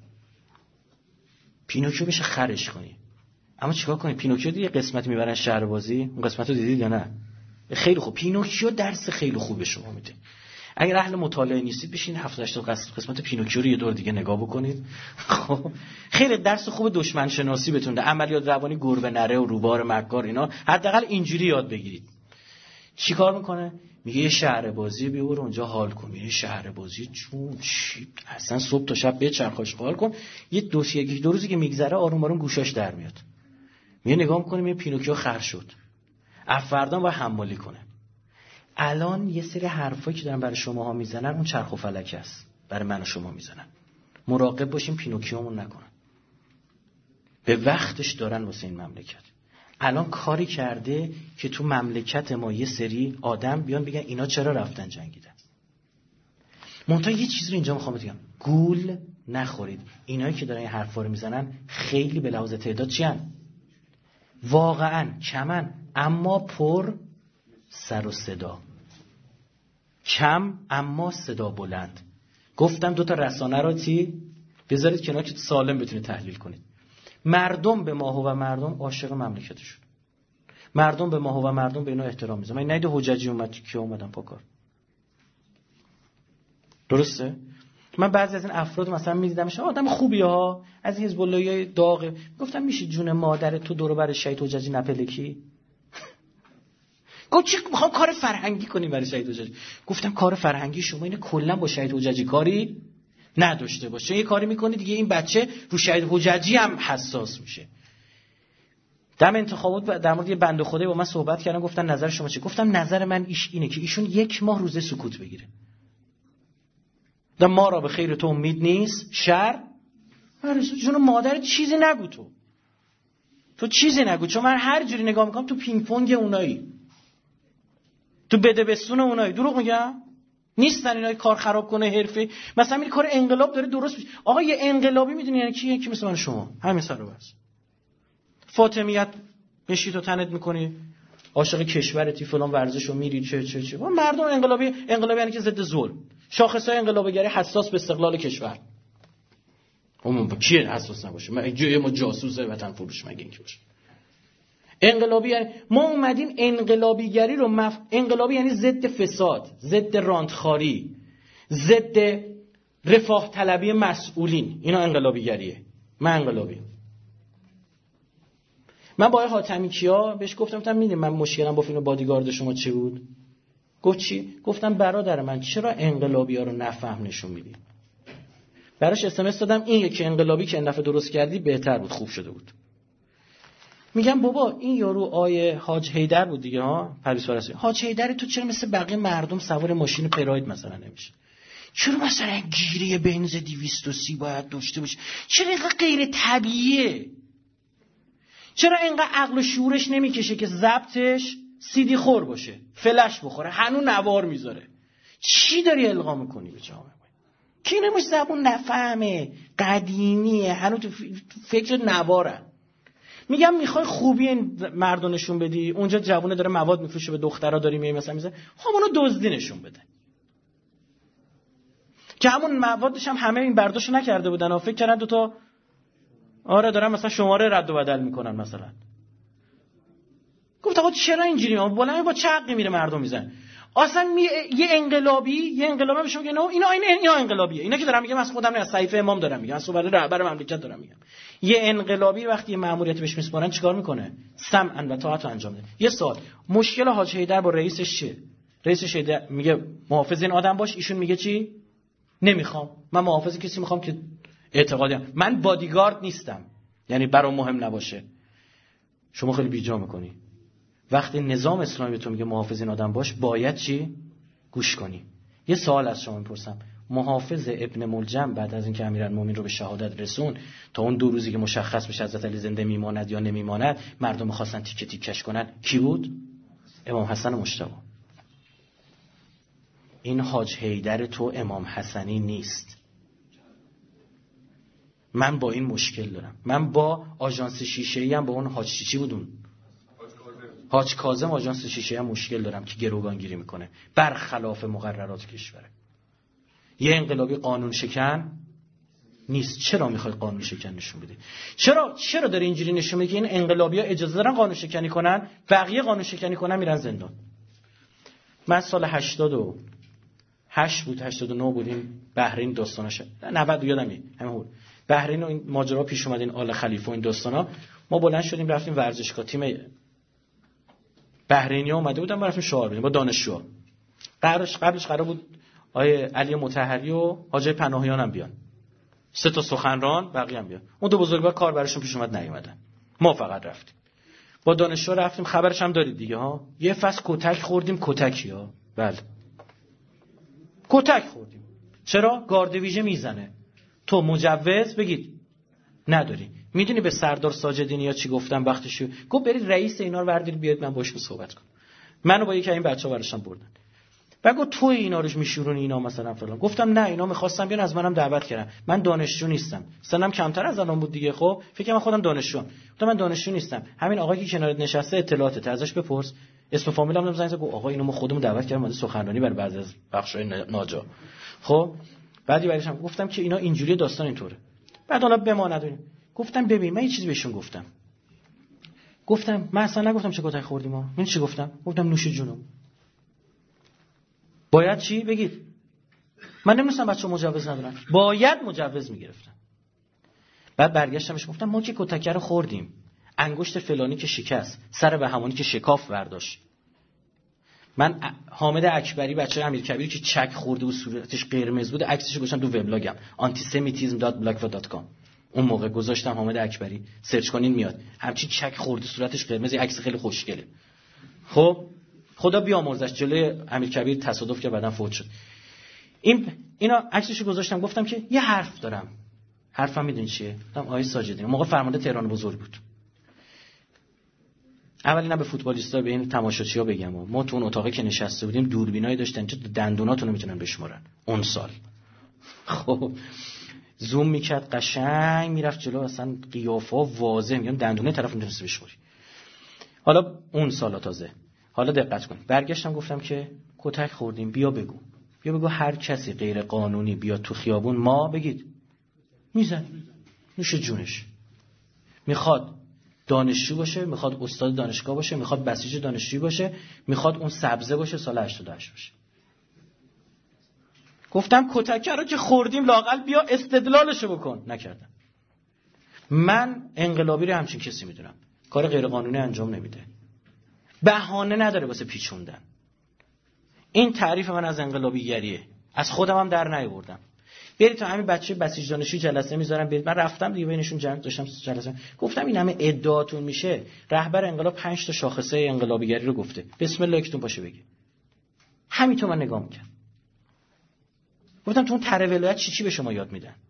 پینوکیو بشه خرش کنی. اما چیکار کنی؟ پینوکیو دیگه قسمتی میبرن شهر بازی، اون قسمت رو دیدید یا نه؟ خیلی خوب، پینوکیو درس خیلی خوب به شما میده. اگر اهل مطالعه نیستید بشین 70 قسمت پینوکیو رو یه دور دیگه نگاه بکنید. خب خیلی درس خوب دشمن شناسی بهتون ده، عملیات روانی گربه نره و روبار مکار اینا حداقل اینجوری یاد بگیرید. چیکار میکنه؟ میگه یه شهر بازی بیور اونجا حال کن. یه شهر بازی چون چی اصلا صبح تا شب بچرخاش حال کن. یه دو روزی که میگذره آروم آروم گوشاش در میاد. میگه نگاه میکنه میگه پینوکیو خر شد. افردان با حمالی کنه. الان یه سری حرفایی که دارن برای شماها میزنن اون چرخ و فلک است، برای من و شما میزنن. مراقب باشیم پینوکیومون نکنن. به وقتش دارن واسه این مملکت. الان کاری کرده که تو مملکت ما یه سری آدم بیان بگن اینا چرا رفتن جنگیدن. منتها یه چیز رو اینجا میخوام بگم، گول نخورید. اینایی که دارن این حرفا رو میزنن خیلی به لحاظ تعداد چیان؟ واقعا کمن، اما پر سر و صدا. کم اما صدا بلند. گفتم 2 تا رسانه رو بذارید کنار که سالم بتونید تحلیل کنید. مردم به ماهو و مردم عاشق مملکتشون. مردم به ماهو و مردم به اینا احترام میذارن. من نیده حججی اومد که اومدن پاکار. درسته؟ من بعضی از این افراد مثلا میدیدمش آدم خوبیه ها، از حزب اللهی داغه، گفتم میشه جون مادر تو دور و بر شهید حججی نپلکی؟ گفت چی میخوام کار فرهنگی کنیم برای شهید حججی. گفتم کار فرهنگی شما اینه کلا با شهید حججی کاری نداشته باشه. یه کاری میکنی دیگه این بچه رو شهید حججی هم حساس میشه. دم انتخابات در مورد یه بنده خدایی با من صحبت کردن، گفتن نظر شما چیه؟ گفتم نظر من اینه که ایشون 1 ماه روزه سکوت بگیره. ما را به خیر تو امید نیست، شر جون مادر چیزی نگو. تو چیزی نگو، چون من هر جوری نگاه میکنم تو پینگ پونگ اونایی، تو بده بستون اونایی. دروغ میگم؟ نیستن اینا کار خراب کنه حرفه. مثلا این کار انقلاب داره درست میشه. آقا یه انقلابی میدونی یعنی کیه؟ که مثل من شما همین سر و بس فاطمیت بشی تو تنت میکنی، عاشق کشورتی، فلان ورزشو میری چه مردم انقلابی یعنی که ضد ظلم. شاخصهای انقلابیگری حساس به استقلال کشور. اون کیه حساس نباشه؟ ما جاسوس وطن فروش مگه اینکه باشه؟ انقلابی یعنی ما اومدیم انقلابیگری رو انقلابی یعنی ضد فساد، ضد رانتخاری، ضد رفاه طلبی مسئولین. اینا انقلابیگریه. من انقلابی. من با حاتمی کیا بهش گفتم میدونی من مشکلم با فیلم بادیگارد شما چی بود؟ گفت چی؟ گفتم برادر من چرا انقلابی‌ها رو نفهم نشون میدی؟ براش اس ام اس دادم این یکی انقلابی که این دفعه درست کردی بهتر بود، خوب شده بود. میگم بابا این یارو آیه حاج حیدر بود دیگه ها، پرویز فرسوی. حاج حیدر تو چرا مثل بقیه مردم سوار ماشین پراید مثلا نمیشه؟ چرا مثلا گیری بنز 230 باید داشته باشه؟ چرا اینقدر غیر طبیعیه؟ چرا اینقدر عقل و شعورش نمیکشه که ضبطش CD خور باشه، فلش بخوره، هنوز نوار میذاره؟ چی داری القا میکنی به جامعه؟ کی نمیشه زبون نفهمه، قدیمیه، هنوز تو فکر نوارن. میگم میخوای خوبی این مردو نشون بدی، اونجا جوونه داره مواد میفروشه به دخترها داری میای مثلا میذاره، همونو دزدی نشون بده. که همون موادش هم همه این برداشت نکرده بودن و فکر کردن دوتا آره دارن مثلا شماره رد و بدل میکنن مثلا. گفت آقا چرا اینجوری بالا با چه حقی میره مردم میزنه؟ اصلا یه انقلابی بهشون میگه اینا انقلابیه. اینا که دارم میگم از خودم نه، از صحیفه امام دارم میگم، از صحبت رهبر مملکت دارم میگم. یه انقلابی وقتی یه مأموریت بهش میسپارن چیکار میکنه؟ سمعا و طاعت انجام میده. یه سوال، مشکل حاج حیدر با رئیسش چیه؟ رئیسش میگه محافظ این آدم باش، ایشون میگه چی؟ نمیخوام. من محافظ کسی میخوام که اعتقادیم. من بادیگارد نیستم، یعنی برام مهم نباشه. شما خیلی بیجا میکنی. وقتی نظام اسلامی به تو میگه محافظ این آدم باش، باید چی؟ گوش کنی. یه سوال از شما میپرسم، محافظ ابن ملجم بعد از اینکه امیرالمومنین رو به شهادت رسون تا اون 2 روزی که مشخص بشه حضرت علی زنده میماند یا نمیماند، مردم می‌خواستن تیکه تیکش کنن، کی بود؟ امام حسن مجتبی. این حاج حیدر تو امام حسنی نیست. من با این مشکل دارم. من با آژانس شیشه‌ای هم با اون حاج چی بودون؟ حاج کاظم آژانس شیشه‌ای هم مشکل دارم که گروگانگیری میکنه برخلاف مقررات کشور. یه انقلابی قانون شکن نیست. چرا میخوای قانون شکن نشون بده؟ چرا داره اینجوری نشون میده که این انقلابی‌ها اجازه دارن قانون شکنی کنن، بقیه قانون شکنی کنن میرن زندان؟ من سال 88 بود 89 بودیم بحرین داستاناشه 90 یادمه همون بحرین و این ماجرا پیش اومد، این آل خلیفه و این داستانا. ما بلند شدیم رفتیم ورزشگاه، تیم بحرینی اومده بودن، ما رفتیم شعار بدیم با دانشجوها. قبلش قرار بود آیه علی مطهری و حاجی پناهیان هم بیان، 3 تا سخنران، بقیه هم بیان. اون 2 بزرگوار کار براشون پیش اومد نیومدن، ما فقط رفتیم با دانشجو رفتیم. خبرش هم دارید دیگه ها، یه فصل کتک خوردیم. کتکی ها، بله کتک خوردیم. چرا؟ گارد ویژه میزنه. تو مجوز بگید نداری. میدونی به سردار ساجدینی یا چی گفتم وقتش؟ گفت برید رئیس اینا رو بردارید بیاد من باهاش صحبت کنم. منو با یکی از این بچه‌ها براشون بردن. بعد گفت تو اینا روش میشورونی اینا مثلا فلان. گفتم نه، اینا می‌خواستم بیان از منم دعوت کردن. من دانشجو نیستم. سنم کمتر از الان بود دیگه. خب فکر کنم خودم دانشجوام. گفتم من دانشجو نیستم. همین آقایی که کنارت نشسته اطلاعات ازش بپرس. اسم فامیلم هم زنگ زد گفت آقا اینو ما خودمون دعوت کردیم اومده سخنرانی برای بعضی از بخشای ناجا. خب بعدی برایشم گفتم که اینا اینجوری داستان اینطوره. بعد حالا بماند. گفتم ببین من یه چیزی بهشون گفتم من اصلا نگفتم چه کتک خوردیم ما. من چی گفتم نوش جونم. باید چی بگید؟ من نمی‌دونستم بچه‌ها مجوز ندارن، باید مجوز می‌گرفتن. بعد برگشتمش گفتم ما که کتک رو خوردیم، انگشت فلانی که شکست، سر به همانی که شکاف برداشت. من حامد اکبری بچه امیرکبیر که چک خورده و صورتش قرمز بود عکسشو گذاشتم تو وبلاگم antisemitism.blogspot.com. اون موقع گذاشتم حامد اکبری، سرچ کنین میاد. همچین چک خورده صورتش قرمز، عکس خیلی خوشگله. خب خدا بیامرزش جلوی امیرکبیر تصادف که بعدن فوت شد. اینا عکسشو گذاشتم گفتم که یه حرف دارم. حرفم میدونی چیه؟ گفتم آقای ساجدی موقع فرمانده تهران بزرگ بود. اولی نه به فوتبالیستا به این تماشاچی‌ها بگم ما تو اون اتاقی که نشسته بودیم دوربینایی داشتن که دندوناتونو میتونن بشمارن اون سال. خب زوم میکرد قشنگ میرفت جلو، اصلا قیافه واضح، میگم دندونه طرف میتونست بشماری. حالا اون سالا تازه. حالا دقت کن. برگشتم گفتم که کتک خوردیم، بیا بگو هر کسی غیر قانونی بیاد تو خیابون ما بگید میزن نوش جونش. میخواد دانشجو باشه، میخواد استاد دانشگاه باشه، میخواد بسیج دانشجویی باشه، میخواد اون سبزه باشه سال 88 باشه. گفتم کتک رو که خوردیم لااقل بیا استدلالشو بکن. نکردم. من انقلابی رو همچین کسی میدونم کار غیر قانونی انجام نمیده، بهانه نداره واسه پیچوندن. این تعریف من از انقلابیگریه، از خودم هم در نیاوردم. برید تا همین بچه بسیج دانشجویی جلسه میذارم، برید. من رفتم دیگه بینشون جمع داشتم جلسه، گفتم این همه ادعاتون میشه، رهبر انقلاب 5 تا شاخصه انقلابیگری رو گفته، بسم الله یکتون باشه بگی. همینطور من نگاه میکنم. گفتم تو اون تره ولایت چی به شما یاد میدن؟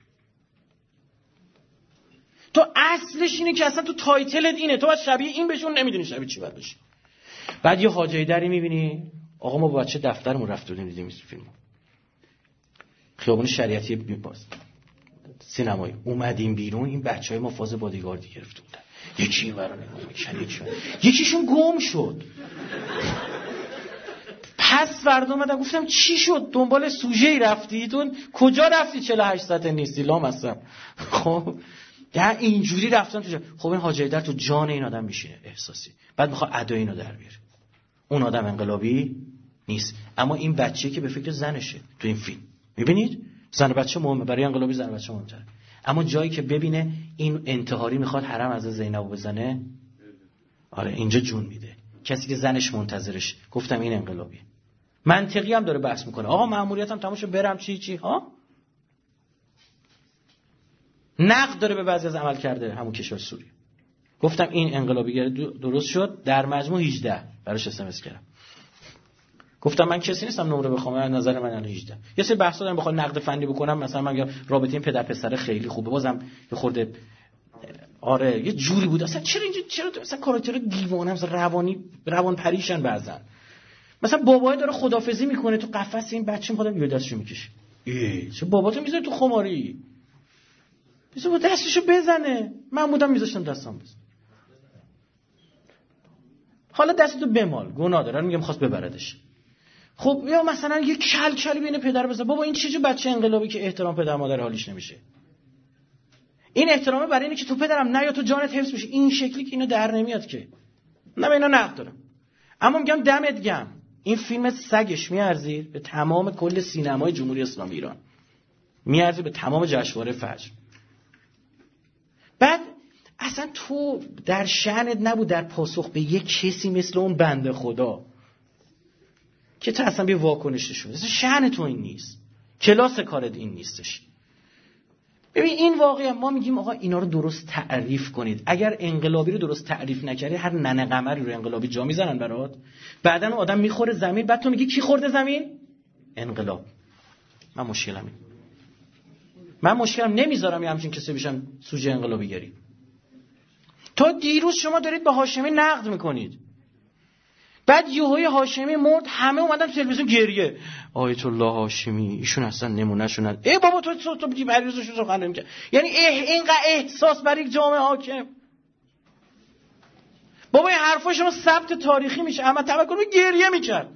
تو اصلش اینه که اصلا تو تایتلت اینه، تو باید شبیه این بشون، نمیدونی شبیه چی باید بشی. بعد یه حاج حیدری میبینی، آقا ما با بچه دفترمون رفت بودیم دیدیم این فیلمو، خیابون شریعتی باز سینمایی، اومدیم بیرون، این بچهای ما فاز بادیگاردی گرفته بودن، یکی این ورا نگاه می‌کرد، یکیشون گم شد. پس فردا اومدم گفتم چی شد؟ دنبال سوژه‌ای رفتی؟ تو کجا رفتی 48 ساعت نیستی لامصب؟ خب ده اینجوری رفتن تو خب این حاج حیدر تو جان این آدم میشینه احساسی، بعد میخواد ادای اینو در بیاره. اون آدم انقلابی نیست، اما این بچه‌ای که به فکر زنشه تو این فیلم، میبینید زن بچه مهمه، برای انقلابی زن بچه مهم‌تره. اما جایی که ببینه این انتحاری میخواد حرم از زینب بزنه، آره اینجا جون میده. کسی که زنش منتظرش، گفتم این انقلابیه. منطقی هم داره بحث میکنه. آقا مأموریتم تموم شد برم چی ها؟ نقد داره به بعضی از عمل کرده همون کشور سوریه. گفتم این انقلابیگری درست شد، در مجموع 18 براش اس کردم. گفتم من کسی نیستم نمره بخوام، از نظر من 18. یه سری بحثا دارم بخوام نقد فنی بکنم، مثلا من میگم رابطه این پدر پسر خیلی خوبه، بازم یه خورده آره یه جوری بود اصلا. چرا مثلا کاراکتر دیوانه مثلا روان پریشن بعضن. مثلا بابای داره خدافظی میکنه تو قفس، این بچه میخواد یه دستشو میکشه. چه باباتو میذاره تو خماری؟ بذار با دستشو بزنه. من بودم میذاشتم دستام بزنه. حالا دستتو بمال، گناه داره، میگم خواست ببردش. خب یا مثلا یه کلکلی بین پدر بزن. بابا این چه بچه انقلابی که احترام پدر مادر حالیش نمیشه. این احترامه برای اینه که تو پدرم نه یا تو جانت حفظ بشه. این شکلی که اینو در نمیاد که. نه اینا نقد دارم. اما میگم دمت گرم. این فیلم سگش میارزه به تمام کل سینمای جمهوری اسلامی ایران. میارزه به تمام جشنواره فجر. بعد اصلا تو در شأنت نبود در پاسخ به یک کسی مثل اون بنده خدا که تو اصلا به واکنش نشون. اصلا شأن تو این نیست. کلاس کارت این نیستش. ببین این واقعا ما میگیم آقا اینا رو درست تعریف کنید. اگر انقلابی رو درست تعریف نکردی هر ننه قمری رو انقلابی جا میزنن برات. بعدن آدم میخوره زمین، بعد تو میگی کی خورده زمین؟ انقلاب. من مشکلم نمیذارم یه همچین کسی بشن سوژه انقلابی گری. تا دیروز شما دارید به هاشمی نقد میکنید، بعد یهوی هاشمی مرد همه اومدن تو تلویزیون گریه. آیت الله هاشمی ایشون اصلا نمونه شونن. ای بابا تو بگی بریزشو سخن نمیگه. یعنی اینقدر احساس برای یک جامعه حاکم. بابا این حرفا شما ثبت تاریخی میشه. اما تفکر گریه میکرد.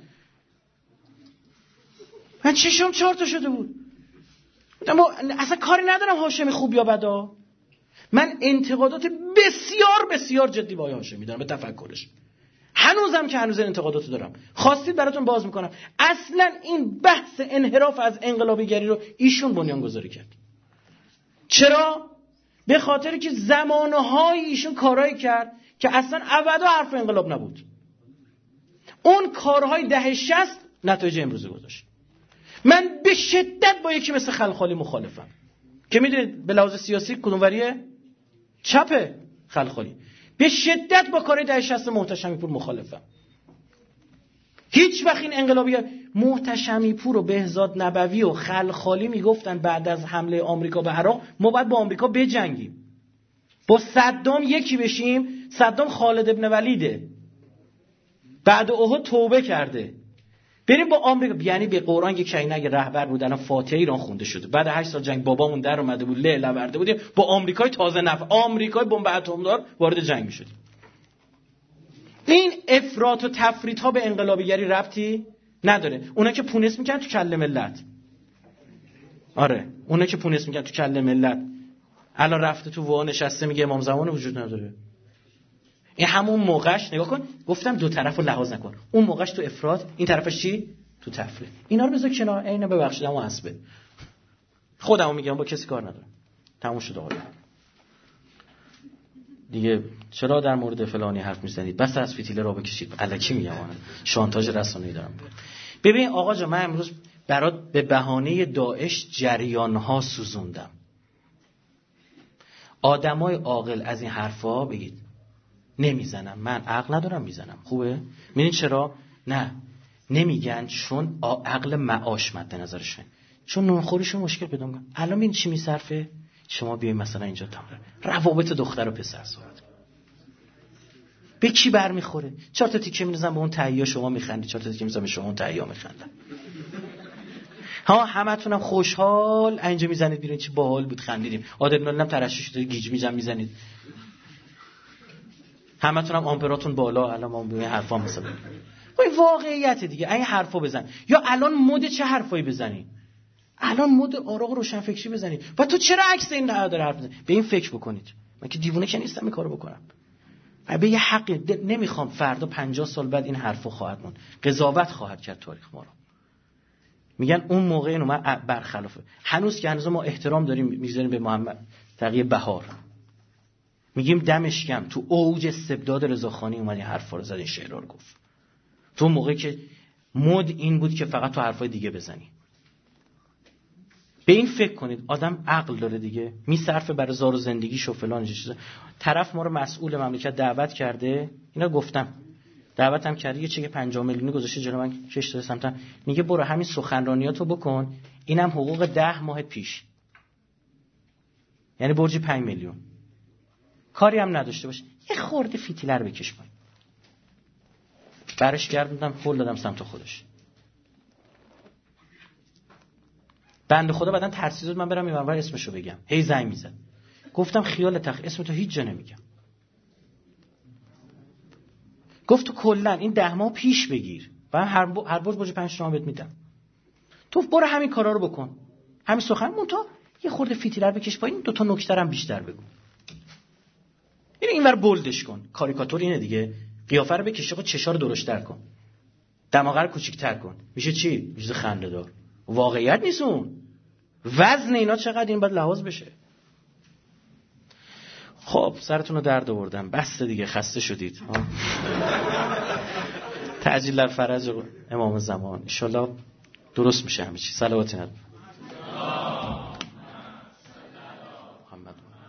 من چشم 4 تا شده بود. اصلا کاری ندارم هاشمی خوب یا بدا. من انتقادات بسیار بسیار جدی با هاشمی دارم به تفکرش. هنوزم که هنوز انتقاداتو دارم. خواستید براتون باز میکنم. اصلا این بحث انحراف از انقلابیگری رو ایشون بنیانگذاری کرد. چرا؟ به خاطر که زمانهای ایشون کارهایی کرد که اصلا ابدا حرف انقلاب نبود. اون کارهای دهه 60 نتایج امروزه گذاشت. من به شدت با یکی مثل خلخالی مخالفم که میدونید به لحاظ سیاسی کدوم وریه؟ چپه. خلخالی به شدت با کار دهه 60 محتشمی پور مخالفم. هیچ وقت این انقلابی محتشمی پور و بهزاد نبوی و خلخالی میگفتن بعد از حمله آمریکا به عراق ما باید با آمریکا بجنگیم، با صدام یکی بشیم. صدام خالد ابن ولیده، بعد احد توبه کرده، بریم با آمریکا. یعنی به قرآن یک چینه اگه رهبر بود الان فاتحه ایران خونده شده. بعد 8 سال جنگ بابامون در اومده بود، لورده بودیم با آمریکای تازه نفع، آمریکای بمب اتمدار وارد جنگ میشدیم. این افراط و تفریط ها به انقلابیگری ربطی نداره. اونا که پونس میکنن تو کله ملت. آره اونا که پونس میکنن تو کله ملت الان رفته تو وان نشسته میگه امام زمان وجود نداره. این همون موقعش نگاه کن، گفتم دو طرفو لحاظ نکن. اون موقعش تو افراط، این طرفش چی؟ تو تفریط. اینا رو بذار کنار. اینا ببخشید اما حسبه. خودمو میگم با کسی کار ندارم. تموم شد آقا. دیگه چرا در مورد فلانی حرف میزنید؟ بس از فتیله را بکشید. الکی میگم آقا. شانتاژ رسانه‌ای دارم. ببین آقا جان، من امروز برات به بهانه داعش جریان‌ها سوزوندم. آدمای عاقل از این حرفا بگید نمیزنم، من عقل ندارم میزنم. خوبه؟ میدونید چرا؟ نه نمیگن چون عقل معاش مد نظرشون، چون نونخوریشون مشکل پیدا میکنه. الان ببین چی میصرفه. شما بیاین مثلا اینجا روابط دختر و پسر صحبت به کی برمیخوره؟ 4 تا تیکه میزنن به اون تهیه شما میخندی، 4 تا تیکه میزنن به شما اون تهیه میخندن. همتونم خوشحال اینجا میزنید بیرون چه باحال بود خندیدیم. آدرنالینم ترشح شده گیج میزنید. همتونم آمپراتون بالا. الان ما به حرفا مثلا این واقعیت دیگه. این حرفا بزن. یا الان مود چه حرفایی بزنی؟ الان مود آراغ روشنفکری بزنی. و تو چرا عکس این داره حرف میزنی؟ به این فکر بکنید. من که دیوونه که نیستم این کارو بکنم. به یه حقی نمیخوام فردا 50 سال بعد این حرفو خواهد موند. قضاوت خواهد کرد تاریخ ما رو. میگن اون موقع اینو من برخلافه. هنوز که هنوز ما احترام داریم میذاریم به محمد تقی بهار. میگیم دمش گرم تو اوج استبداد رضاخانی اومد این حرفا رو زد، این شعرها رو گفت. تو موقعی که مود این بود که فقط تو حرفای دیگه بزنی. به این فکر کنید، آدم عقل داره دیگه، میصرفه برای زار و زندگیش و فلان چیزا. طرف ما رو مسئول مملکت دعوت کرده، اینا گفتم دعوتم کرده، یه چک 50 میلیونی گذاشته جلو من، کش داده سمتم، میگه برو همین سخنرانیاتو بکن، اینم حقوق 10 ماه پیش، یعنی برج 5 میلیون، کاری هم نداشته باش، یه خورده فیتیلر بکش پایین. برش گردوندم، هول دادم سمت خودش. بنده خدا بعدن ترسید من برم اینور اسمشو بگم، هی زنگ میزد، گفتم خیالت اسم تو هیچ جا نمیگم. گفت تو کلا این 10 ماه پیش بگیر و هر برج 5 تومن بهت میدم، تو برو همین کارا رو بکن، همین سخنمون تو یه خورده فیتیلر بکش پایین، 2 تا نکته هم بیشتر بگو، اینور بولدش کن. کاریکاتور اینه دیگه، قیافه رو بکش، چشا رو درشت‌تر کن، دماغه رو کوچیک‌تر کن، میشه چی؟ میشه خنده‌دار. واقعیت نیست اون. وزن اینا چقدر این باید لحاظ بشه. خب سرتون رو درد آوردم، بس دیگه، خسته شدید. تعجیل در فرج امام زمان، ان شاءالله درست میشه همه چی. صلوات محمد.